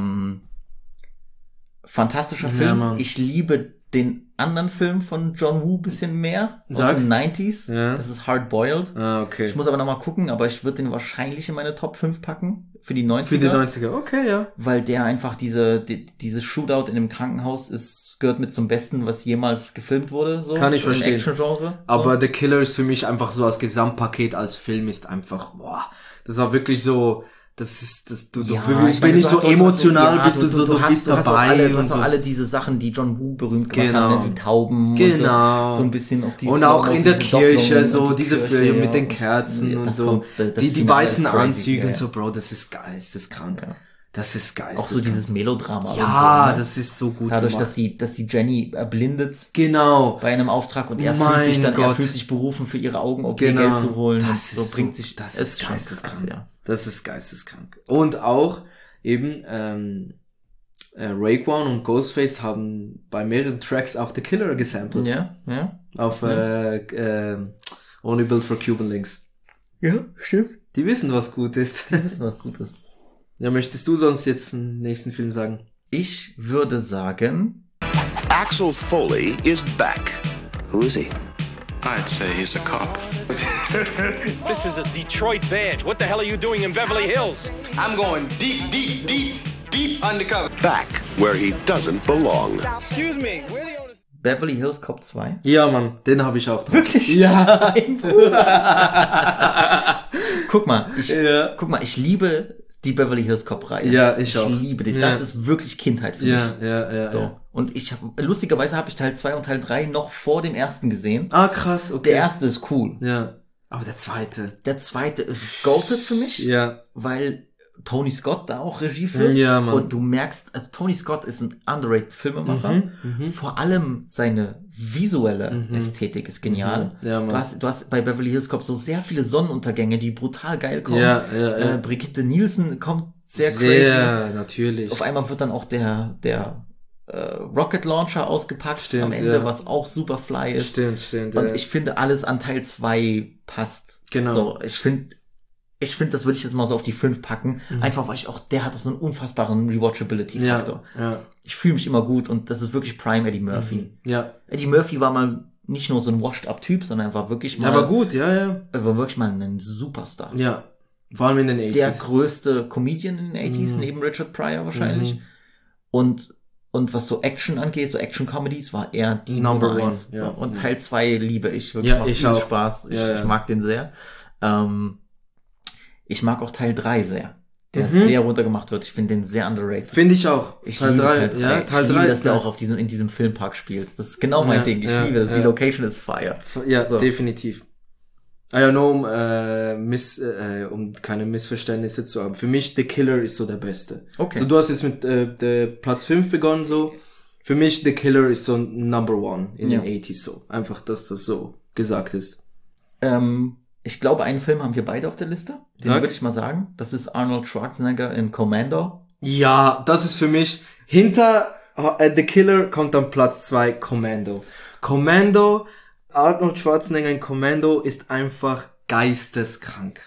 Fantastischer Film. Ich liebe den anderen Film von John Woo bisschen mehr, aus den 90s. Ja. Das ist Hard Boiled. Okay. Ich muss aber nochmal gucken, aber ich würde den wahrscheinlich in meine Top 5 packen. Für die 90er. Für die 90er, okay, ja. Weil der einfach dieses Shootout in dem Krankenhaus gehört mit zum Besten, was jemals gefilmt wurde. So, kann ich verstehen. Action-Genre. Aber The Killer ist für mich einfach so als Gesamtpaket, als Film ist einfach, das war wirklich so, du so emotional, bist du bist dabei. Du hast auch alle diese Sachen, die John Woo berühmt gemacht hat, die Tauben. Genau. So ein bisschen auf diese. Und auch in der Kirche, so diese Filme mit den Kerzen und so. Die weißen Anzüge und so, Bro, das ist geil, das ist krank. Ja. Das ist geil. Auch so dieses Melodrama. Ja, das ist so gut dadurch, gemacht. dass die Jenny erblindet. Genau. Bei einem Auftrag und er fühlt sich berufen, für ihre Augen Geld zu holen. Das ist bringt sich, das ist geisteskrank. Ja. Das ist geisteskrank. Und auch eben Raekwon und Ghostface haben bei mehreren Tracks auch The Killer gesampelt. Ja. Auf Only Built for Cuban Links. Ja, stimmt. Die wissen, was gut ist. Ja, möchtest du sonst jetzt einen nächsten Film sagen? Ich würde sagen... Axel Foley is back. Who is he? I'd say he's a cop. This is a Detroit badge. What the hell are you doing in Beverly Hills? I'm going deep undercover. Back where he doesn't belong. Excuse me, where the owners... Beverly Hills Cop 2? Ja, Mann, den habe ich auch drauf. Wirklich? Ja. Guck mal, ich liebe die Beverly Hills Cop-Reihe. Ja, ich auch. Ich liebe die. Das ist wirklich Kindheit für mich. Ja. So. Und lustigerweise habe ich Teil 2 und Teil 3 noch vor dem ersten gesehen. Ah, krass, okay. Der erste ist cool. Ja. Aber der zweite ist goated für mich. Ja. Weil Tony Scott da auch Regie führt. Ja, Mann. Und du merkst, also Tony Scott ist ein underrated Filmemacher. Vor allem seine visuelle Ästhetik ist genial. Ja, Mann. Du hast bei Beverly Hills Cop so sehr viele Sonnenuntergänge, die brutal geil kommen. Ja. Brigitte Nielsen kommt sehr crazy. Natürlich. Auf einmal wird dann auch der Rocket Launcher ausgepackt am Ende, was auch super fly ist. Stimmt. Und ich finde, alles an Teil 2 passt. Genau. So, ich finde, das würde ich jetzt mal so auf die 5 packen. Einfach, weil der hat auch so einen unfassbaren Rewatchability-Faktor. Ja. Ich fühle mich immer gut und das ist wirklich Prime Eddie Murphy. Ja. Eddie Murphy war mal nicht nur so ein Washed-Up-Typ, sondern er war wirklich mal... Er war gut, ja. Er war wirklich mal ein Superstar. Ja. Vor allem in den 80s. Der größte Comedian in den 80s, neben Richard Pryor wahrscheinlich. Und was so Action angeht, so Action-Comedies, war er die Number 1. Ja. So. Und Teil 2 liebe ich. Wirklich, macht viel Spaß. Ich mag den sehr. Ich mag auch Teil 3 sehr. Der sehr runtergemacht wird. Ich finde den sehr underrated. Finde ich auch. Teil 3. Ja, Teil 3 dass der auch in diesem Filmpark spielt. Das ist genau mein Ding. Ich liebe das. Die Location ist fire. Ja, so. Definitiv. Nur um keine Missverständnisse zu haben. Für mich, The Killer ist so der Beste. Okay. So, du hast jetzt mit der Platz 5 begonnen, so. Für mich, The Killer ist so Number 1 in den 80s, so. Einfach, dass das so gesagt ist. Ich glaube, einen Film haben wir beide auf der Liste. Den würde ich mal sagen. Das ist Arnold Schwarzenegger in Commando. Ja, das ist für mich, hinter The Killer kommt dann Platz 2 Commando, Arnold Schwarzenegger in Commando ist einfach geisteskrank.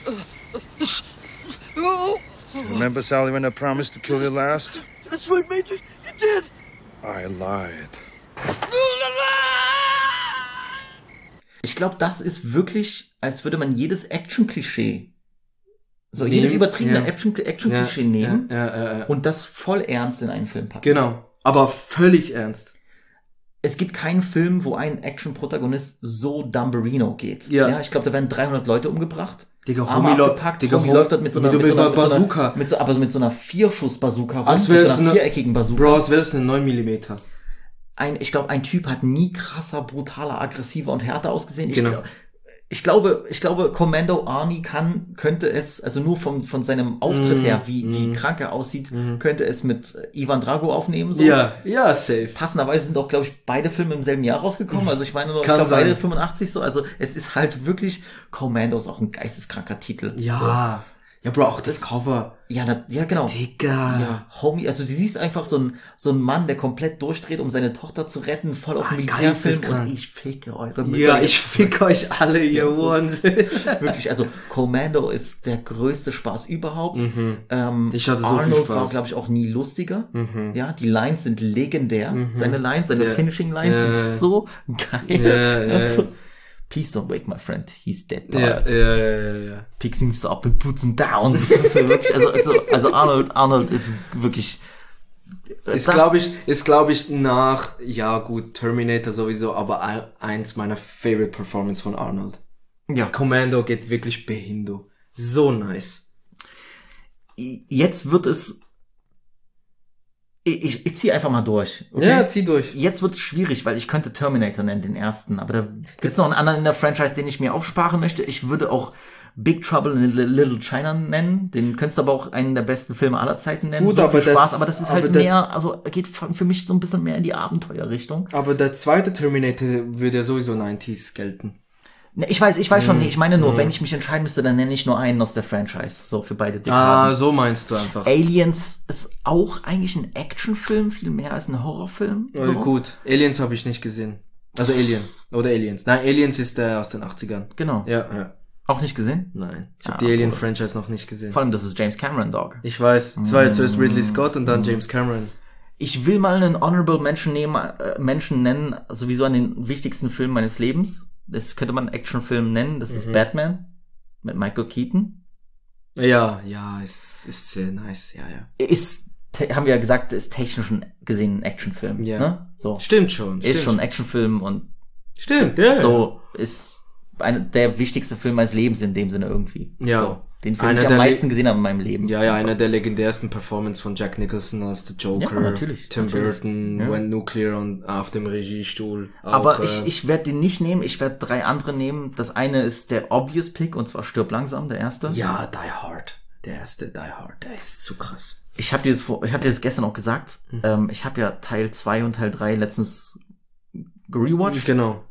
Remember, Sally, when I promised to kill you last? That's right, Major. You did. I lied. Ich glaube, das ist wirklich, als würde man jedes Action-Klischee, jedes übertriebene Action-Klischee nehmen und das voll ernst in einen Film packen. Genau, aber völlig ernst. Es gibt keinen Film, wo ein Action-Protagonist so Dumberino geht. Ja. Ich glaube, da werden 300 Leute umgebracht. Digga, Homie läuft dort mit so einer Bazooka. Mit so einer 4-Schuss-Bazooka rum, mit so einer viereckigen Bazooka. Bro, als wäre es eine 9 mm. Ich glaube, ein Typ hat nie krasser, brutaler, aggressiver und härter ausgesehen. Genau. Ich glaube, Commando Arnie könnte es, also nur von seinem Auftritt her, wie krank er aussieht, könnte es mit Ivan Drago aufnehmen, so. Ja, safe. Passenderweise sind auch, glaube ich, beide Filme im selben Jahr rausgekommen. Also ich meine nur, beide 85 so. Also es ist halt wirklich, Commando ist auch ein geisteskranker Titel. Ja. So. Ja, Bro, auch das Cover. Ja, genau. Digga. Ja, Homie, also du siehst einfach so ein Mann, der komplett durchdreht, um seine Tochter zu retten, voll auf Militärfilm und ich ficke eure Mütter. Ja, ich ficke euch alle, ihr Wahnsinn. Wirklich, also Commando ist der größte Spaß überhaupt. Ich hatte so Arnold viel Spaß. war, glaube ich, auch nie lustiger. Ja, die Lines sind legendär. Seine Finishing Lines sind so geil. Also, please don't wake my friend, he's dead tired. Ja. Picks him up and puts him down. Das ist so wirklich, also Arnold ist wirklich... Ist glaube ich nach, Terminator sowieso, aber eins meiner favorite Performance von Arnold. Ja. Commando geht wirklich behindo. So nice. Jetzt wird es... Ich zieh einfach mal durch. Okay? Ja, zieh durch. Jetzt wird es schwierig, weil ich könnte Terminator nennen, den ersten. Aber da gibt's noch einen anderen in der Franchise, den ich mir aufsparen möchte. Ich würde auch Big Trouble in Little China nennen. Den könntest du aber auch einen der besten Filme aller Zeiten nennen. Gut, so aber viel Spaß. Aber das ist halt mehr, also geht für mich so ein bisschen mehr in die Abenteuerrichtung. Aber der zweite Terminator würde ja sowieso 90s gelten. Ne, ich weiß schon, nee, ich meine nur, wenn ich mich entscheiden müsste, dann nenne ich nur einen aus der Franchise. So, für beide Dekaden. So meinst du einfach. Aliens ist auch eigentlich ein Actionfilm, viel mehr als ein Horrorfilm. So. Gut, Aliens habe ich nicht gesehen. Also Alien. Oder Aliens. Nein, Aliens ist der aus den 80ern. Genau. Ja. Auch nicht gesehen? Nein. Ich habe die Alien-Franchise noch nicht gesehen. Vor allem, das ist James Cameron, Dog. Ich weiß. Es war ja zuerst Ridley Scott und dann James Cameron. Ich will mal einen Honorable Menschen nennen, sowieso an den wichtigsten Film meines Lebens. Das könnte man einen Actionfilm nennen. Das ist Batman mit Michael Keaton. Ja, ist sehr nice, ja. Haben wir ja gesagt, ist technisch gesehen ein Actionfilm. Ja. Ne? So. Stimmt schon. Ist schon ein Actionfilm und stimmt, ja. So ist der wichtigste Film meines Lebens in dem Sinne irgendwie. Ja. So. Den Film, den ich am meisten gesehen habe in meinem Leben. Ja, einer der legendärsten Performance von Jack Nicholson als der Joker. Ja, natürlich. Tim Burton, Went Nuclear und auf dem Regiestuhl. Auch, aber ich werde den nicht nehmen, ich werde 3 andere nehmen. Das eine ist der Obvious Pick, und zwar Stirb langsam, der erste. Ja, Die Hard. Der erste Die Hard, der ist zu krass. Ich hab dir das gestern auch gesagt. Ich habe ja Teil 2 und Teil 3 letztens gerewatcht. Genau.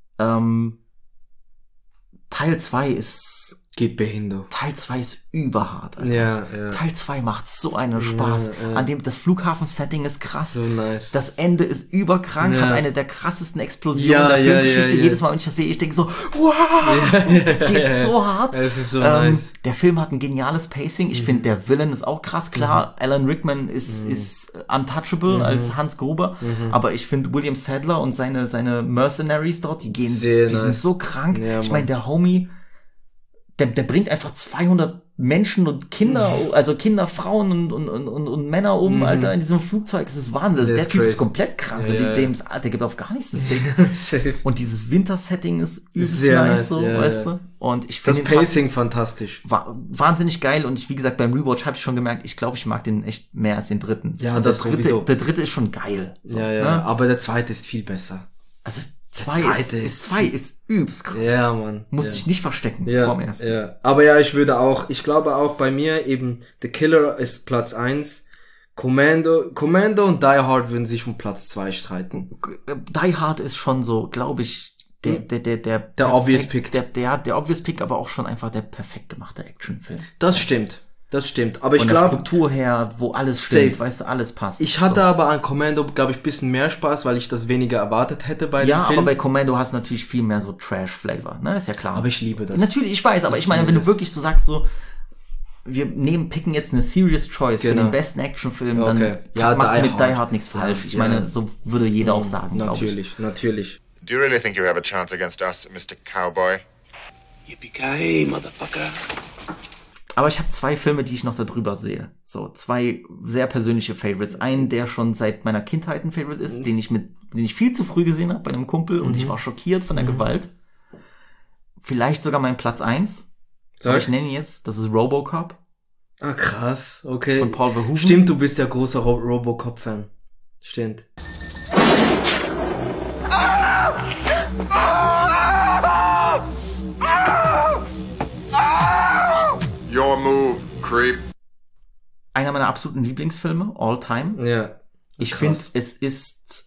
Teil 2 geht behindert. Teil 2 ist überhart, Alter. Ja. Teil 2 macht so einen Spaß. Ja. An dem, das Flughafen-Setting ist krass. So nice. Das Ende ist überkrank, hat eine der krassesten Explosionen der Filmgeschichte. Jedes Mal, wenn ich das sehe, ich denke so, wow, es geht so hart. Es ist so nice. Der Film hat ein geniales Pacing. Ich finde, der Villain ist auch krass. Klar, Alan Rickman ist untouchable als Hans Gruber. Aber ich finde, William Sadler und seine Mercenaries dort, die sind so krank. Ja, ich meine, der Homie, der bringt einfach 200 Menschen und Kinder, also Kinder, Frauen und Männer um, Alter, in diesem Flugzeug. Das ist Wahnsinn. Also der Typ ist komplett krank. Der gibt auf gar nichts zu ficken. Und dieses Winter-Setting ist übelst sehr nice, so, weißt du? Und ich finde das Pacing fantastisch. Wahnsinnig geil. Und wie gesagt, beim Rewatch habe ich schon gemerkt, ich glaube, ich mag den echt mehr als den dritten. Ja, und das sowieso. Der dritte ist schon geil. So, ne? Aber der zweite ist viel besser. Also, zwei ist übst krass. Ja, Mann. Muss ich nicht verstecken vorm ersten. Ja. Aber ja, ich glaube auch bei mir eben, The Killer ist Platz 1. Commando und Die Hard würden sich um Platz 2 streiten. Die Hard ist schon so, glaube ich, der Obvious Pick. Der Obvious Pick, aber auch schon einfach der perfekt gemachte Actionfilm. Das stimmt. Aber ich glaube, von der Struktur her, wo alles stimmt, weißt du, alles passt. Ich hatte aber an Commando, glaube ich, bisschen mehr Spaß, weil ich das weniger erwartet hätte bei dem Film. Ja, aber bei Commando hast du natürlich viel mehr so Trash-Flavor, ne, ist ja klar. Aber ich liebe das. Natürlich, ich weiß, aber ich meine, wenn du wirklich so sagst, so, wir picken jetzt eine Serious Choice für den besten Actionfilm, dann machst du mit Die Hard nichts falsch. Ich meine, so würde jeder auch sagen, natürlich. Do you really think you have a chance against us, Mr. Cowboy? Yippee-ki-yay, motherfucker. Aber ich habe 2 Filme, die ich noch da drüber sehe. So, 2 sehr persönliche Favorites. Einen, der schon seit meiner Kindheit ein Favorite ist, den ich viel zu früh gesehen habe bei einem Kumpel und ich war schockiert von der Gewalt. Vielleicht sogar mein Platz 1. Aber ich nenne ihn jetzt, das ist Robocop. Ah, krass, okay. Von Paul Verhoeven. Stimmt, du bist ja großer Robocop-Fan. Stimmt. Your move, creep. Einer meiner absoluten Lieblingsfilme, all time. Ja. Ich finde, es ist,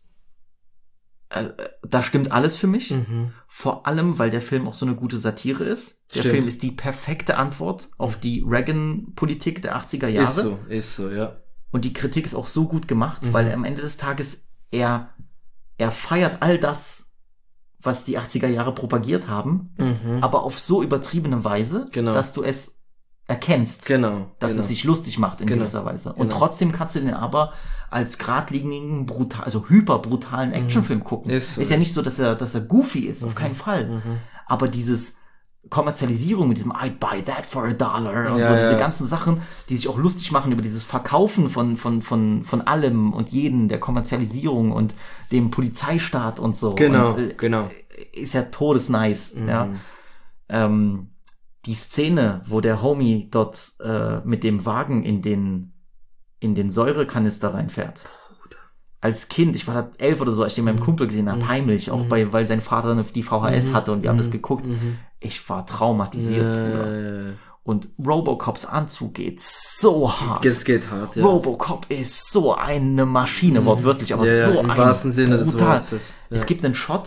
da stimmt alles für mich. Vor allem, weil der Film auch so eine gute Satire ist. Der Film ist die perfekte Antwort auf die Reagan-Politik der 80er Jahre. Ist so, ja. Und die Kritik ist auch so gut gemacht, weil am Ende des Tages er feiert all das, was die 80er Jahre propagiert haben, aber auf so übertriebene Weise, dass du es erkennst, dass es sich lustig macht in gewisser Weise. Und trotzdem kannst du den aber als geradlinigen, hyperbrutalen Actionfilm gucken. Ist ja nicht so, dass er goofy ist, auf keinen Fall. Aber dieses Kommerzialisierung mit diesem I'd buy that for $1 und so, diese ganzen Sachen, die sich auch lustig machen über dieses Verkaufen von allem und jeden, der Kommerzialisierung und dem Polizeistaat und so. Genau. Ist ja todesnice, ja. Die Szene, wo der Homie dort mit dem Wagen in den Säurekanister reinfährt. Als Kind, ich war da 11 oder so, als ich den mit meinem Kumpel gesehen habe, heimlich, auch weil sein Vater die VHS hatte und wir haben das geguckt. Ich war traumatisiert, Bruder. Und Robocops Anzug geht so hart. Es geht hart, ja. Robocop ist so eine Maschine, wortwörtlich, aber so im ein wahrsten Sinne brutal. des Wortes. Es gibt einen Shot,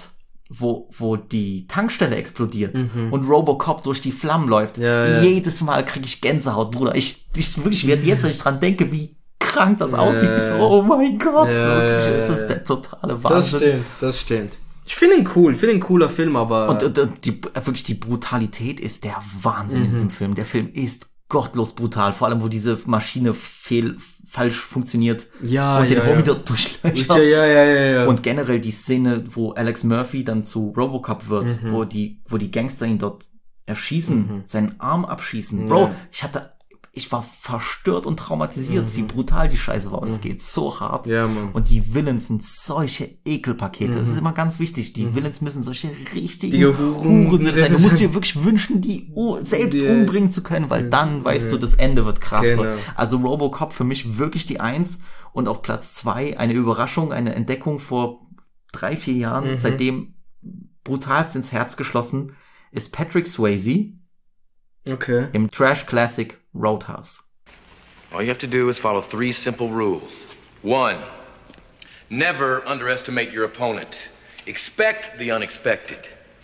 wo die Tankstelle explodiert und Robocop durch die Flammen läuft. Jedes Mal kriege ich Gänsehaut, Bruder. Ich wirklich werde jetzt, wenn ich dran denke, wie krank das aussieht. So, oh mein Gott, wirklich, es ist der totale Wahnsinn. Das stimmt. Ich finde ihn cool, ein cooler Film, aber... Und die Brutalität ist der Wahnsinn in diesem Film. Der Film ist gottlos brutal, vor allem, wo diese Maschine falsch funktioniert und den Raum wieder durchlöchert. Ja. Und generell die Szene, wo Alex Murphy dann zu Robocop wird, wo die Gangster ihn dort erschießen, seinen Arm abschießen. Bro, ich war verstört und traumatisiert, wie brutal die Scheiße war. Und es geht so hart. Ja, Mann. Und die Villains sind solche Ekelpakete. Das ist immer ganz wichtig. Die Villains müssen solche richtigen Huren sein. Du musst dir wirklich wünschen, die selbst umbringen zu können, weil dann weißt du, das Ende wird krass. Genau. Also Robocop für mich wirklich die 1 und auf Platz 2 eine Überraschung, eine Entdeckung vor 3-4 Jahren, seitdem brutalst ins Herz geschlossen, ist Patrick Swayze. Okay. Im Trash Classic Roadhouse. All you have to do is follow 3 simple rules. 1, never underestimate your opponent. Expect the unexpected.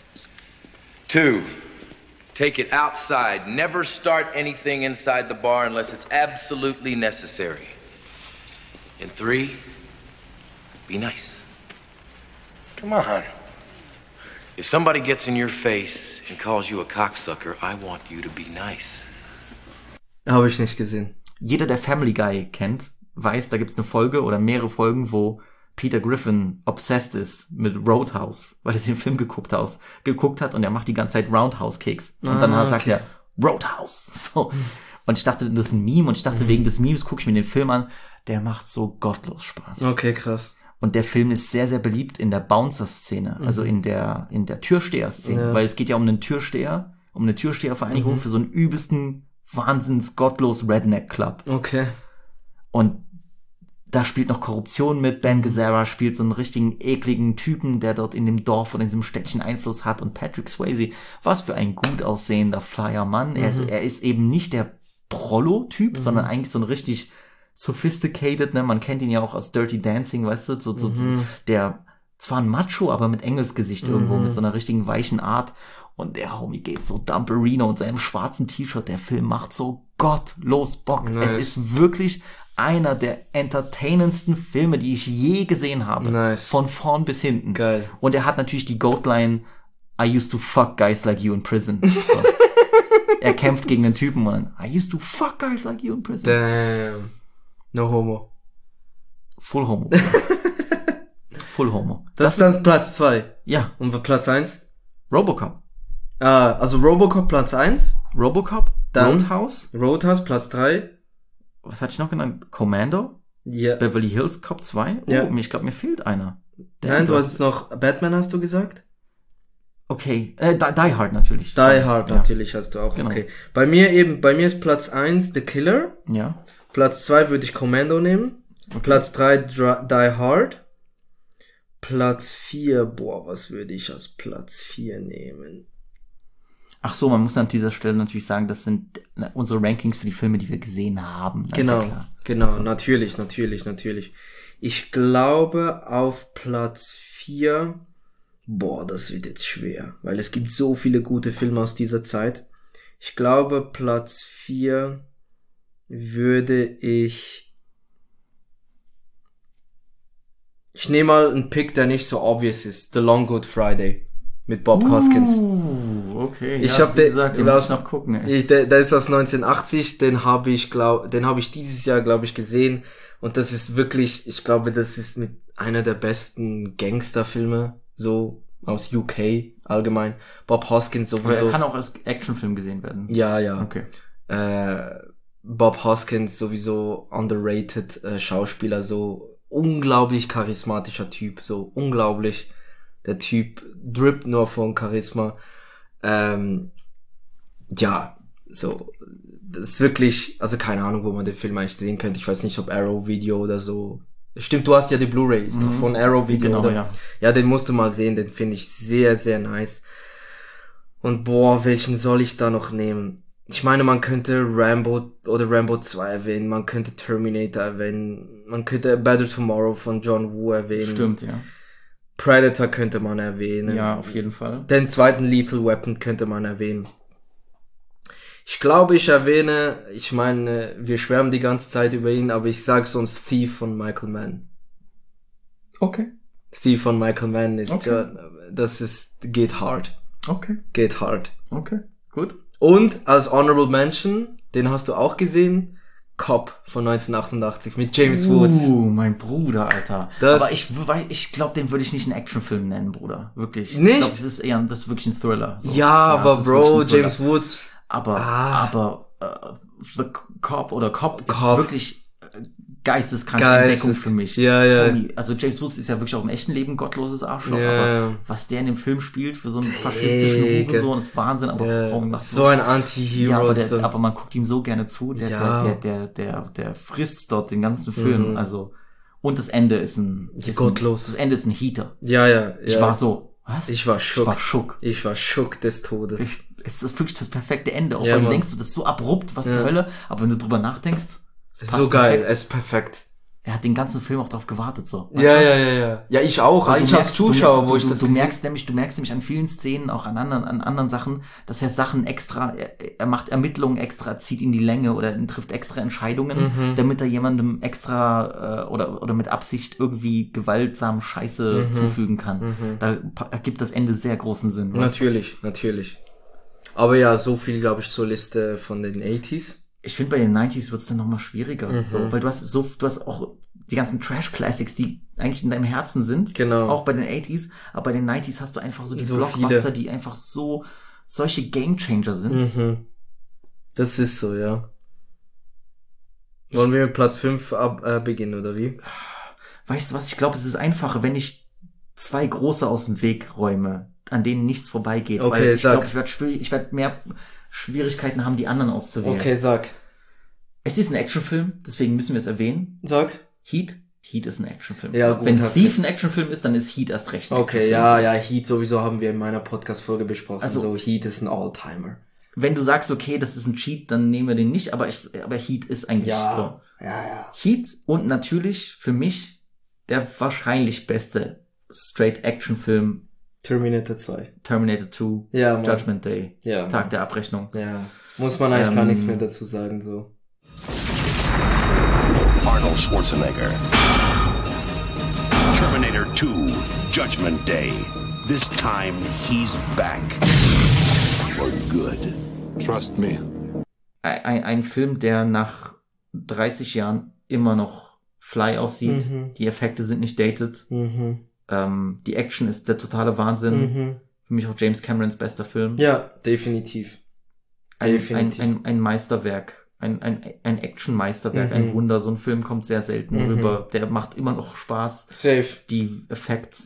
2, take it outside. Never start anything inside the bar unless it's absolutely necessary. And 3, be nice. Come on. If somebody gets in your face and calls you a cocksucker, I want you to be nice. Habe ich nicht gesehen. Jeder, der Family Guy kennt, weiß, da gibt's eine Folge oder mehrere Folgen, wo Peter Griffin obsessed ist mit Roadhouse, weil er den Film geguckt hat und er macht die ganze Zeit Roundhouse-Kicks. Und dann sagt er Roadhouse. So. Und ich dachte, das ist ein Meme und ich dachte, wegen des Memes gucke ich mir den Film an. Der macht so gottlos Spaß. Okay, krass. Und der Film ist sehr, sehr beliebt in der Bouncer-Szene, also in der Türsteher-Szene, weil es geht ja um einen Türsteher, um eine Türstehervereinigung für so einen übelsten wahnsinns-gottlos Redneck-Club. Okay. Und da spielt noch Korruption mit. Ben Gazzara spielt so einen richtigen ekligen Typen, der dort in dem Dorf oder in diesem Städtchen Einfluss hat. Und Patrick Swayze, was für ein gut aussehender Flyer Mann. Er ist eben nicht der Prollo-Typ, sondern eigentlich so ein richtig sophisticated, ne? Man kennt ihn ja auch aus Dirty Dancing, weißt du, so der zwar ein Macho, aber mit Engelsgesicht irgendwo, mit so einer richtigen weichen Art. Und der Homie geht so Dumperino und seinem schwarzen T-Shirt. Der Film macht so gottlos Bock. Nice. Es ist wirklich einer der entertainendsten Filme, die ich je gesehen habe. Nice. Von vorn bis hinten. Geil. Und er hat natürlich die Goat-Line, I used to fuck guys like you in prison. So. Er kämpft gegen den Typen und I used to fuck guys like you in prison. Damn. No homo. Full homo. Full homo. Das ist dann Platz 2. Ja. Und Platz 1? Robocop. Also Robocop Platz 1. Robocop. Dann Roadhouse Platz 3. Was hatte ich noch genannt? Commando? Ja. Beverly Hills Cop 2? Oh, ja. Ich glaube, mir fehlt einer. Nein, du hast noch Batman, hast du gesagt? Okay. Die Hard natürlich. Die Hard natürlich hast du auch. Genau. Okay. Bei mir ist Platz 1 The Killer. Ja. Platz 2 würde ich Commando nehmen. Okay. Platz 3 Die Hard. Platz 4, was würde ich als Platz 4 nehmen? Ach so, man muss an dieser Stelle natürlich sagen, das sind unsere Rankings für die Filme, die wir gesehen haben. Das genau, ist ja klar. Genau, also. Natürlich. Ich glaube auf Platz 4, das wird jetzt schwer, weil es gibt so viele gute Filme aus dieser Zeit. Ich glaube, Platz 4 würde ich nehme mal einen Pick, der nicht so obvious ist. The Long Good Friday. Mit Bob Hoskins. Okay. Ich ja, habe den noch gucken. Der ist aus 1980. Den habe ich dieses Jahr, glaube ich, gesehen. Und das ist wirklich, ich glaube, das ist mit einer der besten Gangsterfilme, so aus UK allgemein. Bob Hoskins sowieso. Aber er kann auch als Actionfilm gesehen werden. Ja. Okay. Bob Hoskins sowieso underrated Schauspieler, so unglaublich charismatischer Typ, so unglaublich. Der Typ drippt nur von Charisma. Ja, so, das ist wirklich, also keine Ahnung, wo man den Film eigentlich sehen könnte. Ich weiß nicht, ob Arrow Video oder so. Stimmt, du hast ja die Blu-ray, ist doch von Arrow Video, genau, oder? Ja. Ja, den musst du mal sehen, den finde ich sehr, sehr nice. Und welchen soll ich da noch nehmen? Ich meine, man könnte Rambo 2 erwähnen, man könnte Terminator erwähnen, man könnte Better Tomorrow von John Woo erwähnen. Stimmt, ja. Predator könnte man erwähnen. Ja, auf jeden Fall. Den zweiten Lethal Weapon könnte man erwähnen. Ich glaube, ich meine, wir schwärmen die ganze Zeit über ihn, aber ich sag sonst Thief von Michael Mann. Okay. Thief von Michael Mann ist geht hard. Okay. Geht hard. Okay, gut. Und als Honorable Mention, den hast du auch gesehen, Cop von 1988 mit James Woods. Mein Bruder, Alter. Aber ich glaube, den würde ich nicht einen Actionfilm nennen, Bruder. Wirklich. Nicht? Ich glaube, das ist wirklich ein Thriller. So. Ja, aber Bro, James Woods. Aber The Cop oder Cop ist wirklich geisteskranke Entdeckung für mich. Ja. Also James Woods ist ja wirklich auch im echten Leben gottloses Arschloch, aber was der in dem Film spielt für so einen faschistischen Hurensohn ist Wahnsinn, aber warum macht so ein Anti-Hero. Ja, aber man guckt ihm so gerne zu, der frisst dort den ganzen Film, also, und das Ende ist gottlos. Das Ende ist ein Heater. Ja. Ich war so, was? Ich war schock des Todes. Ist das wirklich das perfekte Ende, auch weil du denkst, das ist so abrupt, was zur Hölle, aber wenn du drüber nachdenkst, ist so geil, es ist perfekt. Er hat den ganzen Film auch darauf gewartet, so. Ja. Ja, ich auch. Ich als Zuschauer, du merkst nämlich an vielen Szenen, auch an anderen Sachen, dass er Sachen extra, er macht Ermittlungen extra, zieht in die Länge oder trifft extra Entscheidungen, damit er jemandem extra, oder mit Absicht irgendwie gewaltsam Scheiße zufügen kann. Da ergibt das Ende sehr großen Sinn. Natürlich. Aber ja, so viel, glaube ich, zur Liste von den 80s. Ich finde, bei den 90s wird's dann nochmal schwieriger, so, weil du hast auch die ganzen Trash-Classics, die eigentlich in deinem Herzen sind. Genau. Auch bei den 80s, aber bei den 90s hast du einfach so die Blockbuster, die einfach solche Game-Changer sind. Das ist so, ja. Wollen wir mit Platz 5 beginnen, oder wie? Weißt du was, ich glaube, es ist einfacher, wenn ich 2 große aus dem Weg räume, an denen nichts vorbeigeht, okay, weil ich glaube, ich werd mehr Schwierigkeiten haben, die anderen auszuwählen. Okay, sag. Es ist ein Actionfilm, deswegen müssen wir es erwähnen. Sag. Heat ist ein Actionfilm. Ja, gut, wenn Thief ein Actionfilm ist, dann ist Heat erst recht ein Okay, ja, Heat sowieso haben wir in meiner Podcast-Folge besprochen. Also so, Heat ist ein Alltimer. Wenn du sagst, okay, das ist ein Cheat, dann nehmen wir den nicht, aber Heat ist eigentlich so. Ja. Heat und natürlich für mich der wahrscheinlich beste Straight-Action-Film Terminator 2. Terminator 2. Ja, Judgment Day. Ja, Tag der Abrechnung. Ja. Muss man eigentlich gar nichts mehr dazu sagen, so. Arnold Schwarzenegger. Terminator 2. Judgment Day. This time he's back. For good. Trust me. Ein Film, der nach 30 Jahren immer noch fly aussieht. Die Effekte sind nicht dated. Die Action ist der totale Wahnsinn. Für mich auch James Camerons bester Film. Ja, definitiv. Ein Meisterwerk. Ein Action-Meisterwerk, ein Wunder. So ein Film kommt sehr selten rüber. Der macht immer noch Spaß. Safe. Die Effekte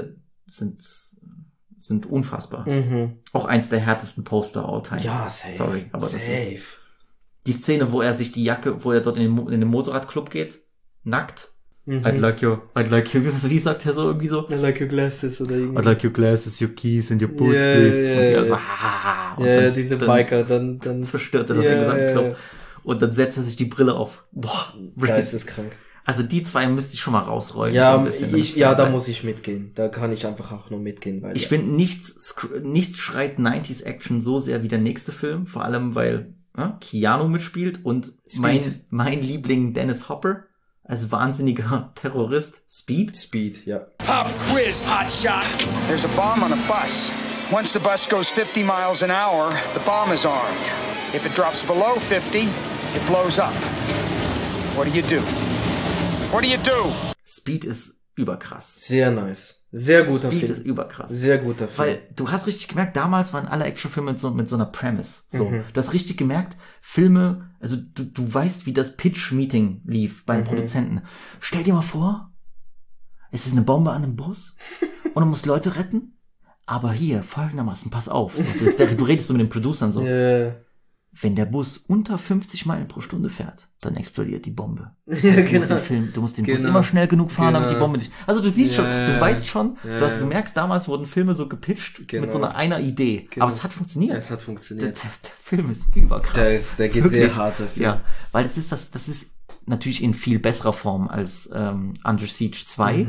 sind unfassbar. Auch eins der härtesten Poster all time. Ja, safe. Sorry, aber safe. Das ist die Szene, wo er sich die Jacke, wo er dort in den Motorradclub geht, nackt. I'd like your, wie sagt er so irgendwie so? I like your glasses oder irgendwie. I'd like your glasses, your keys and your boots, please. Und die also, und dann, diese Biker, dann zerstört er den gesamten Club. Und dann setzt er sich die Brille auf. Boah, geisteskrank. Also die 2 müsste ich schon mal rausräumen. Ja, so da muss ich mitgehen. Da kann ich einfach auch nur mitgehen, weil ich finde, nichts schreit 90s Action so sehr wie der nächste Film, vor allem weil Keanu mitspielt und mein Liebling Dennis Hopper als wahnsinniger Terrorist. Speed, ja. Pop quiz, hotshot. There's a bomb on a bus. Once the bus goes 50 miles an hour, the bomb is armed. If it drops below 50, it blows up. What do? What do you do? Speed ist überkrass. Sehr nice. Sehr guter Speed Film. Ist überkrass. Sehr guter Film. Weil du hast richtig gemerkt, damals waren alle Actionfilme mit so einer Premise. So, du hast richtig gemerkt, Filme, also du weißt, wie das Pitch-Meeting lief beim Produzenten. Stell dir mal vor, es ist eine Bombe an einem Bus und du musst Leute retten, aber hier, folgendermaßen, pass auf. So, du redest so mit den Producern so. Wenn der Bus unter 50 Meilen pro Stunde fährt, dann explodiert die Bombe. Das heißt, du musst den Bus immer schnell genug fahren, damit die Bombe nicht... Also du siehst schon, du weißt schon, du merkst, damals wurden Filme so gepitcht mit so einer Idee. Aber es hat funktioniert. Es hat funktioniert. Der Film ist überkrass. Der geht sehr hart dafür. Ja, weil das ist natürlich in viel besserer Form als Under Siege 2.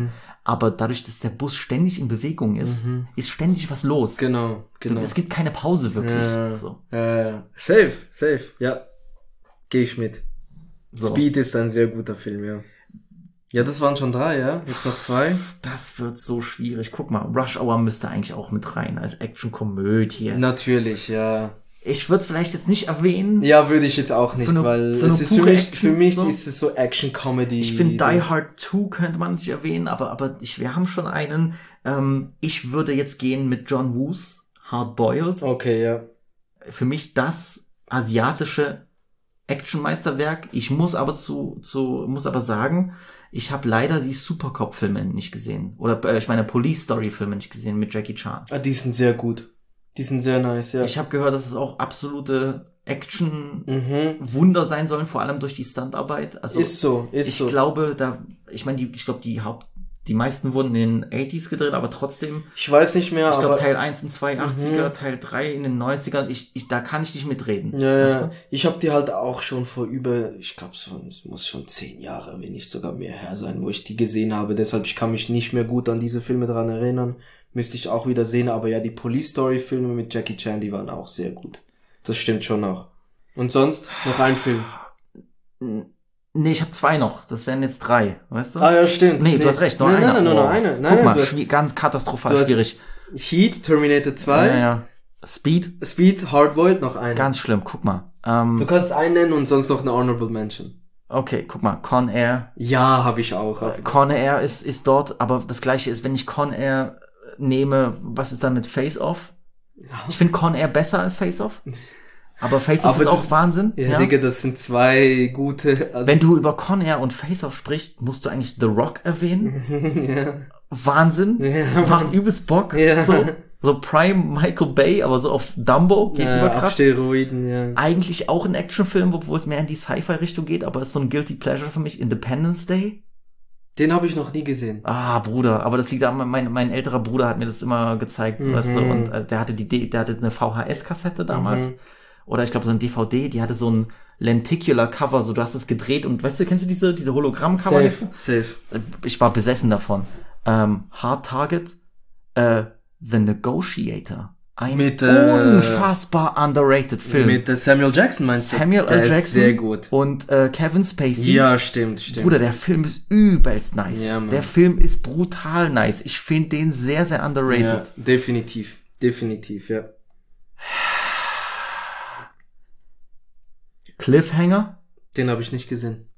aber dadurch, dass der Bus ständig in Bewegung ist, ist ständig was los. Genau. Es gibt keine Pause wirklich. So. Safe, ja. Gehe ich mit. So. Speed ist ein sehr guter Film, ja. Ja, das waren schon 3, ja? Jetzt noch 2. Das wird so schwierig. Guck mal, Rush Hour müsste eigentlich auch mit rein, als Action-Komödie. Natürlich, ja. Ich würde es vielleicht jetzt nicht erwähnen. Ja, würde ich jetzt auch nicht, weil es ist für mich so. Ist es so Action-Comedy. Ich finde Die Hard 2 könnte man nicht erwähnen, aber wir haben schon einen. Ich würde jetzt gehen mit John Woos, Hard Boiled. Okay, ja. Für mich das asiatische Action-Meisterwerk. Ich muss aber sagen, ich habe leider die Supercop-Filme nicht gesehen. Oder ich meine Police-Story-Filme nicht gesehen mit Jackie Chan. Die sind sehr gut. Die sind sehr nice, ja. Ich habe gehört, dass es auch absolute Action-Wunder sein sollen, vor allem durch die Stuntarbeit. Also ist so. Ich glaube, die meisten wurden in den 80s gedreht, aber trotzdem. Ich weiß nicht mehr, ich glaube Teil 1 und 2 80er, Teil 3 in den 90ern. Da kann ich nicht mitreden. Ja, weißt du? Ich habe die halt auch schon ich glaube, es muss schon 10 Jahre, wenn nicht sogar mehr her sein, wo ich die gesehen habe. Deshalb, ich kann mich nicht mehr gut an diese Filme dran erinnern. Müsste ich auch wieder sehen, aber ja, die Police Story Filme mit Jackie Chan, die waren auch sehr gut. Das stimmt schon auch. Und sonst noch ein Film? Nee, ich habe 2 noch. Das wären jetzt 3, weißt du? Ah ja, stimmt. Nee, du hast recht, nur einer. Nein, nur eine. Guck mal, ganz katastrophal schwierig. Heat, Terminator 2. Ja. Speed, Hardboiled, noch eine. Ganz schlimm, guck mal. Du kannst einen nennen und sonst noch eine Honorable Mention. Okay, guck mal, Con Air. Ja, habe ich auch. Con Air ist dort, aber das Gleiche ist, wenn ich Con Air nehme, was ist dann mit Face Off? Ja. Ich finde Con Air besser als Face Off. Aber Face Off ist auch Wahnsinn. Ja, Digga, das sind 2 gute. Also wenn du über Con Air und Face Off sprichst, musst du eigentlich The Rock erwähnen. Ja. Wahnsinn. Ja. Macht übelst Bock. Ja. So Prime Michael Bay, aber so auf Dumbo geht krass. Auf Steroiden, ja. Eigentlich auch ein Actionfilm, wo es mehr in die Sci-Fi-Richtung geht, aber ist so ein Guilty Pleasure für mich. Independence Day. Den habe ich noch nie gesehen. Ah, Bruder, aber das liegt daran, mein älterer Bruder hat mir das immer gezeigt, so, weißt du, und der hatte eine VHS-Kassette damals. Oder ich glaube so ein DVD, die hatte so ein Lenticular Cover, so du hast es gedreht und weißt du, kennst du diese Hologramm-Cover? Safe. Ich war besessen davon. Hard Target, The Negotiator. Ein unfassbar underrated Film. Mit Samuel Jackson meinst du? Samuel L. Jackson. Ist sehr gut. Und Kevin Spacey. Ja, stimmt. Bruder, der Film ist übelst nice. Ja, Mann. Der Film ist brutal nice. Ich finde den sehr, sehr underrated. Ja, definitiv, ja. Cliffhanger. Den habe ich nicht gesehen.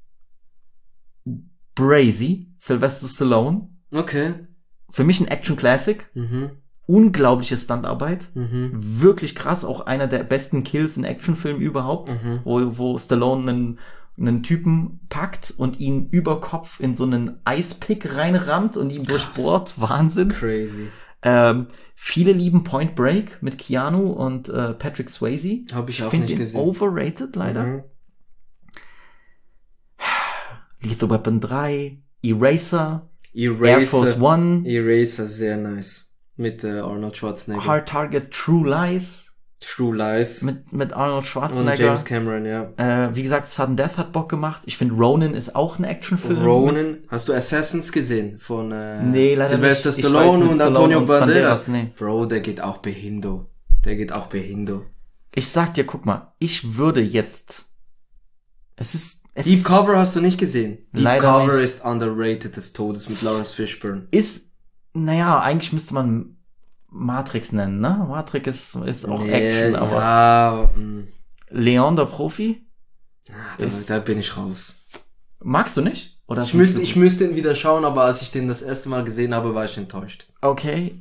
Brazy, Sylvester Stallone. Okay. Für mich ein Action-Classic. Unglaubliche Stuntarbeit. Wirklich krass. Auch einer der besten Kills in Actionfilmen überhaupt. Wo Stallone einen Typen packt und ihn über Kopf in so einen Eispick reinrammt und ihn durchbohrt. Wahnsinn. Crazy. Viele lieben Point Break mit Keanu und Patrick Swayze. Habe ich auch nicht gesehen. Ich finde ihn overrated, leider. Lethal Weapon 3, Eraser, Air Force One. Eraser, sehr nice. Mit Arnold Schwarzenegger. Hard Target, True Lies. Mit Arnold Schwarzenegger. Und James Cameron, ja. Wie gesagt, Sudden Death hat Bock gemacht. Ich finde, Ronin ist auch ein Actionfilm. Ronin? Hast du Assassins gesehen? Von nee, leider Sylvester nicht. Stallone und Antonio Banderas? Nee. Bro, der geht auch behindo. Ich sag dir, guck mal, ich würde jetzt... Deep Cover hast du nicht gesehen. Deep Cover nicht. Ist underrated des Todes mit Lawrence Fishburne. Naja, eigentlich müsste man Matrix nennen, ne? Matrix ist auch Action, aber... Ja, Leon, der Profi? Da bin ich raus. Magst du nicht? Oder ich müsste ihn wieder schauen, aber als ich den das erste Mal gesehen habe, war ich enttäuscht. Okay,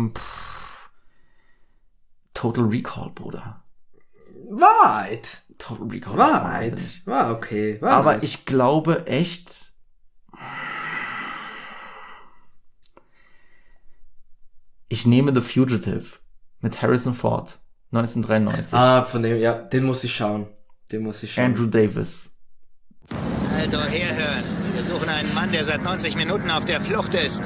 Total Recall, Bruder. Weit. Total Recall. War okay. Aber nice. Ich glaube echt... Ich nehme The Fugitive mit Harrison Ford, 1993. Von dem, ja, den muss ich schauen. Andrew Davis. Also herhören. Wir suchen einen Mann, der seit 90 Minuten auf der Flucht ist.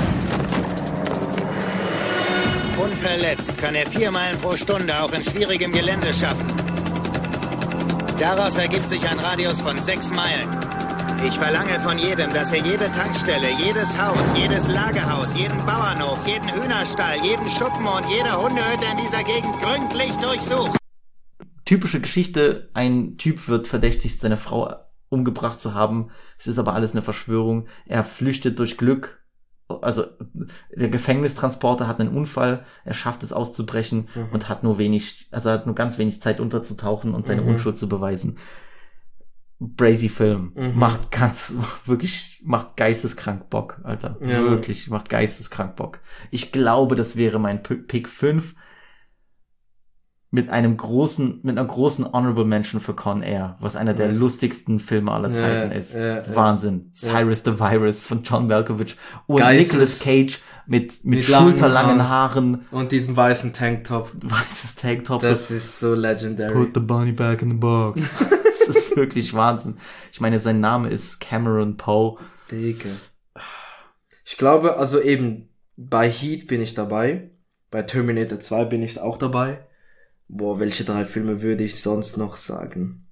Unverletzt kann er 4 Meilen pro Stunde auch in schwierigem Gelände schaffen. Daraus ergibt sich ein Radius von 6 Meilen. Ich verlange von jedem, dass er jede Tankstelle, jedes Haus, jedes Lagerhaus, jeden Bauernhof, jeden Hühnerstall, jeden Schuppen und jede Hundehütte in dieser Gegend gründlich durchsucht. Typische Geschichte, ein Typ wird verdächtigt, seine Frau umgebracht zu haben. Es ist aber alles eine Verschwörung. Er flüchtet durch Glück. Also der Gefängnistransporter hat einen Unfall, er schafft es auszubrechen und hat nur ganz wenig Zeit unterzutauchen und seine Unschuld zu beweisen. Brazy Film. Macht macht geisteskrank Bock, Alter. Ja, wirklich, macht geisteskrank Bock. Ich glaube, das wäre mein Pick 5 mit einer großen Honorable Mention für Con Air, was einer der lustigsten Filme aller Zeiten ist. Wahnsinn. Cyrus the Virus von John Malkovich und Nicolas Cage mit schulterlangen Haaren und diesem weißen Tanktop. Das ist so legendary. Put the bunny back in the box. Das ist wirklich Wahnsinn. Ich meine, sein Name ist Cameron Poe. Digga. Ich glaube, also eben bei Heat bin ich dabei. Bei Terminator 2 bin ich auch dabei. Boah, welche 3 Filme würde ich sonst noch sagen?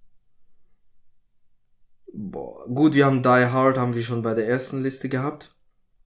Boah, gut, wir haben Die Hard, haben wir schon bei der ersten Liste gehabt.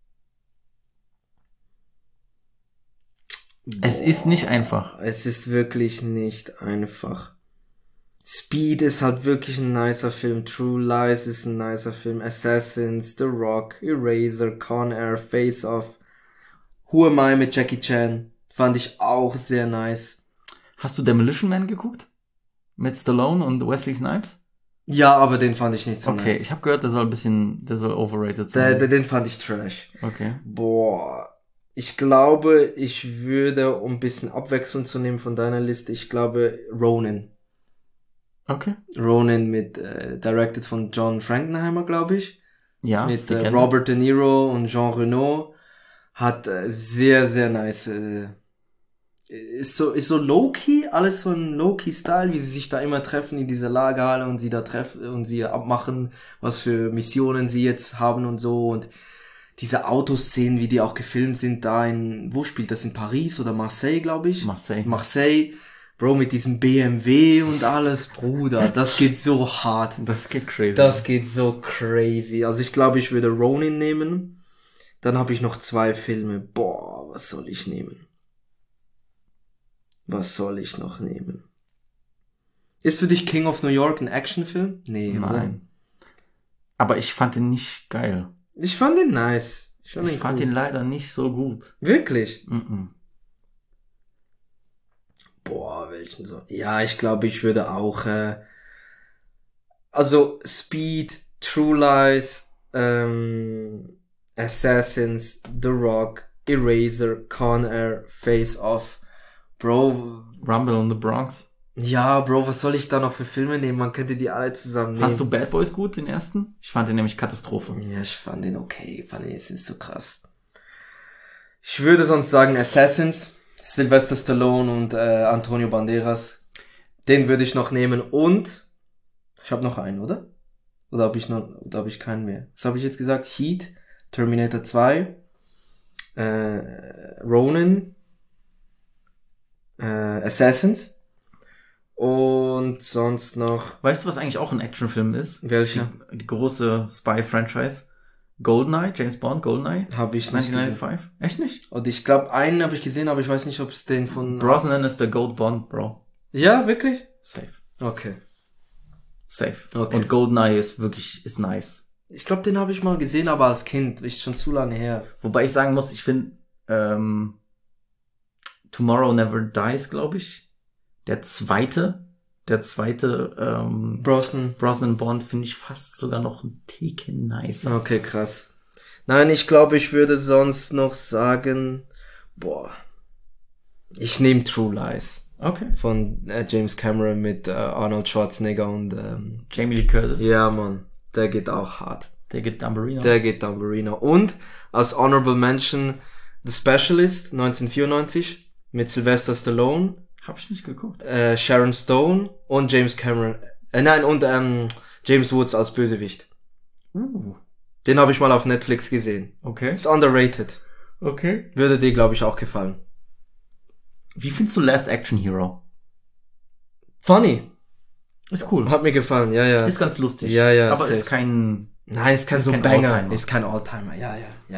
Es ist nicht einfach. Es ist wirklich nicht einfach. Speed ist halt wirklich ein nicer Film. True Lies ist ein nicer Film. Assassins, The Rock, Eraser, Con Air, Face Off. Who Am I mit Jackie Chan. Fand ich auch sehr nice. Hast du Demolition Man geguckt? Mit Stallone und Wesley Snipes? Ja, aber den fand ich nicht so nice. Okay, ich habe gehört, der soll overrated sein. Den fand ich trash. Okay. Boah. Ich glaube, ich würde, um ein bisschen Abwechslung zu nehmen von deiner Liste, ich glaube Ronin. Okay. Ronin directed von John Frankenheimer, glaube ich. Ja. Mit Robert De Niro und Jean Reno. Hat sehr, sehr nice, ist so low-key, alles so ein low-key-Style, wie sie sich da immer treffen in dieser Lagerhalle und sie da treffen und sie abmachen, was für Missionen sie jetzt haben und so, und diese Autoszenen, wie die auch gefilmt sind, wo spielt das, in Paris oder Marseille, glaube ich? Marseille, Bro, mit diesem BMW und alles, Bruder, das geht so hart. Das geht crazy. Das geht so crazy. Also ich glaube, ich würde Ronin nehmen, dann habe ich noch 2 Filme, boah, was soll ich nehmen? Was soll ich noch nehmen? Ist für dich King of New York ein Actionfilm? Nee, nein. Oder? Aber ich fand ihn nicht geil. Ich fand ihn nice. Ich fand ihn leider nicht so gut. Wirklich? Boah, welchen so? Ja, ich glaube, ich würde auch, also Speed, True Lies, Assassins, The Rock, Eraser, Con Air, Face Off. Bro. Rumble in the Bronx. Ja, Bro, was soll ich da noch für Filme nehmen? Man könnte die alle zusammen nehmen. Fandst du Bad Boys gut, den ersten? Ich fand den nämlich Katastrophe. Ja, ich fand den okay. Fand den jetzt nicht so krass. Ich würde sonst sagen Assassins, Sylvester Stallone und Antonio Banderas. Den würde ich noch nehmen. Und ich habe noch einen, oder? Oder habe ich keinen mehr? Was habe ich jetzt gesagt? Heat, Terminator 2, Ronin, Assassins und sonst noch... Weißt du, was eigentlich auch ein Actionfilm ist? Welcher? Die große Spy-Franchise. GoldenEye, James Bond, GoldenEye. Habe ich nicht 1995. Echt nicht? Und ich glaube, einen habe ich gesehen, aber ich weiß nicht, ob es den von... Brosnan ist der Gold Bond, Bro. Ja, wirklich? Safe. Okay. Safe. Okay. Und GoldenEye ist nice. Ich glaube, den habe ich mal gesehen, aber als Kind. Ist schon zu lange her. Wobei ich sagen muss, ich finde Tomorrow Never Dies, glaube ich. Der zweite Brosnan Bond finde ich fast sogar noch ein Ticken nicer. Okay, krass. Nein, ich glaube, ich würde sonst noch sagen, ich nehme True Lies. Okay. Von James Cameron mit Arnold Schwarzenegger und Jamie Lee Curtis. Ja, Mann. Der geht auch hart. Der geht Dumbarino. Und als Honorable Mention The Specialist 1994 mit Sylvester Stallone. Hab ich nicht geguckt. Sharon Stone und James Cameron. James Woods als Bösewicht. Den habe ich mal auf Netflix gesehen. Okay. Ist underrated. Okay. Würde dir, glaube ich, auch gefallen. Wie findest du Last Action Hero? Funny. Ist cool. Hat mir gefallen, ja. Ist ganz lustig. Ja. Aber ist kein Nein, ist kein so kein Banger. Alltimer. Ist kein Alltimer. Ja.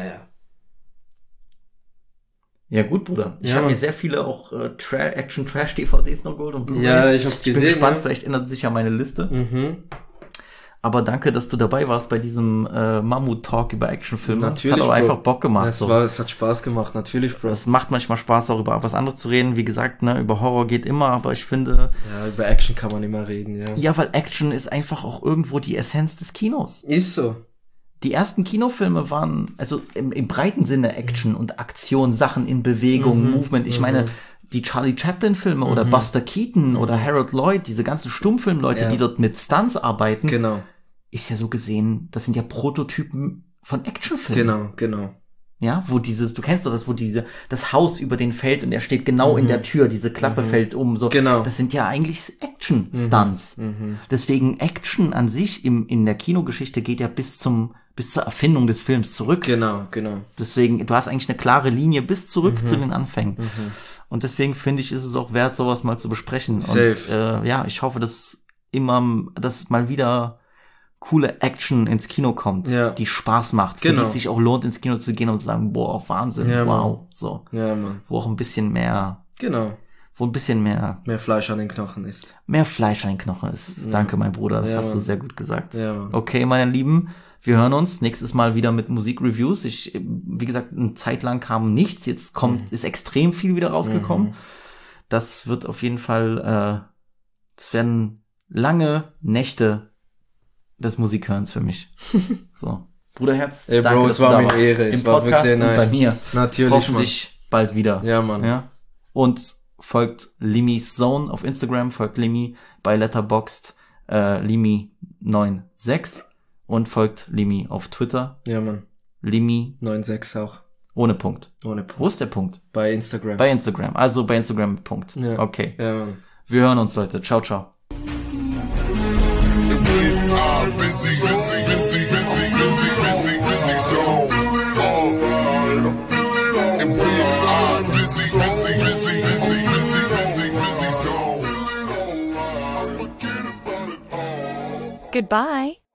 Ja gut, Bruder. Ich Ja, habe mir Mann. sehr viele auch Action-Trash-DVDs noch geholt und Blu-rays. Ja, ich hab's gesehen, bin gespannt, ja. vielleicht ändert sich ja meine Liste. Mhm. Aber danke, dass du dabei warst bei diesem Mammut-Talk über Actionfilme. Natürlich, Das hat aber Bro. einfach Bock gemacht. Es hat Spaß gemacht, natürlich, Bro. Es macht manchmal Spaß, auch über was anderes zu reden. Wie gesagt, ne, über Horror geht immer, aber ich finde... Ja, über Action kann man immer reden, ja. Ja, weil Action ist einfach auch irgendwo die Essenz des Kinos. Ist so. Die ersten Kinofilme waren, also im breiten Sinne Action und Aktion, Sachen in Bewegung, Movement. Ich meine, die Charlie Chaplin-Filme oder Buster Keaton oder Harold Lloyd, diese ganzen Stummfilmleute, die dort mit Stunts arbeiten, Genau. ist ja so gesehen, das sind ja Prototypen von Actionfilmen. Genau. Ja, wo du kennst doch das, wo das Haus über den fällt und er steht genau in der Tür, diese Klappe fällt um, so. Genau. Das sind ja eigentlich Action-Stunts. Deswegen Action an sich in der Kinogeschichte geht ja bis zur Erfindung des Films zurück. Genau. Deswegen, du hast eigentlich eine klare Linie bis zurück zu den Anfängen. Und deswegen finde ich, ist es auch wert, sowas mal zu besprechen. Safe. Und ja, ich hoffe, dass mal wieder coole Action ins Kino kommt, die Spaß macht, für die es sich auch lohnt, ins Kino zu gehen und zu sagen, boah, Wahnsinn, Ja, wow, Mann. so. Ja, Mann. Wo auch ein bisschen mehr, wo ein bisschen mehr Fleisch an den Knochen ist. Mehr Fleisch an den Knochen ist. Ja. Danke, mein Bruder, das Ja, hast du Mann. sehr gut gesagt. Ja, Mann. Okay, meine Lieben, wir hören uns nächstes Mal wieder mit Musikreviews. Wie gesagt, eine Zeit lang kam nichts, jetzt ist extrem viel wieder rausgekommen. Das wird auf jeden Fall, das werden lange Nächte des Musikhörens für mich. So. Bruderherz, Ey, danke, Bro, dass es du war da mir warst. eine Ehre. Im Es war Podcast wirklich sehr und nice. bei mir. Natürlich, Hoffentlich bald wieder. Ja, Mann. Ja. Und folgt Limmy's Zone auf Instagram, folgt Limmy bei Letterboxd, Limmy96 und folgt Limmy auf Twitter. Ja, Mann. Limmy 96 auch. ohne Punkt. Ohne Punkt. Wo ist der Punkt? Bei Instagram. Bei Instagram. Also bei Instagram Punkt. Ja. Okay. Ja, Mann. Wir hören uns, Leute. Ciao, ciao. Goodbye.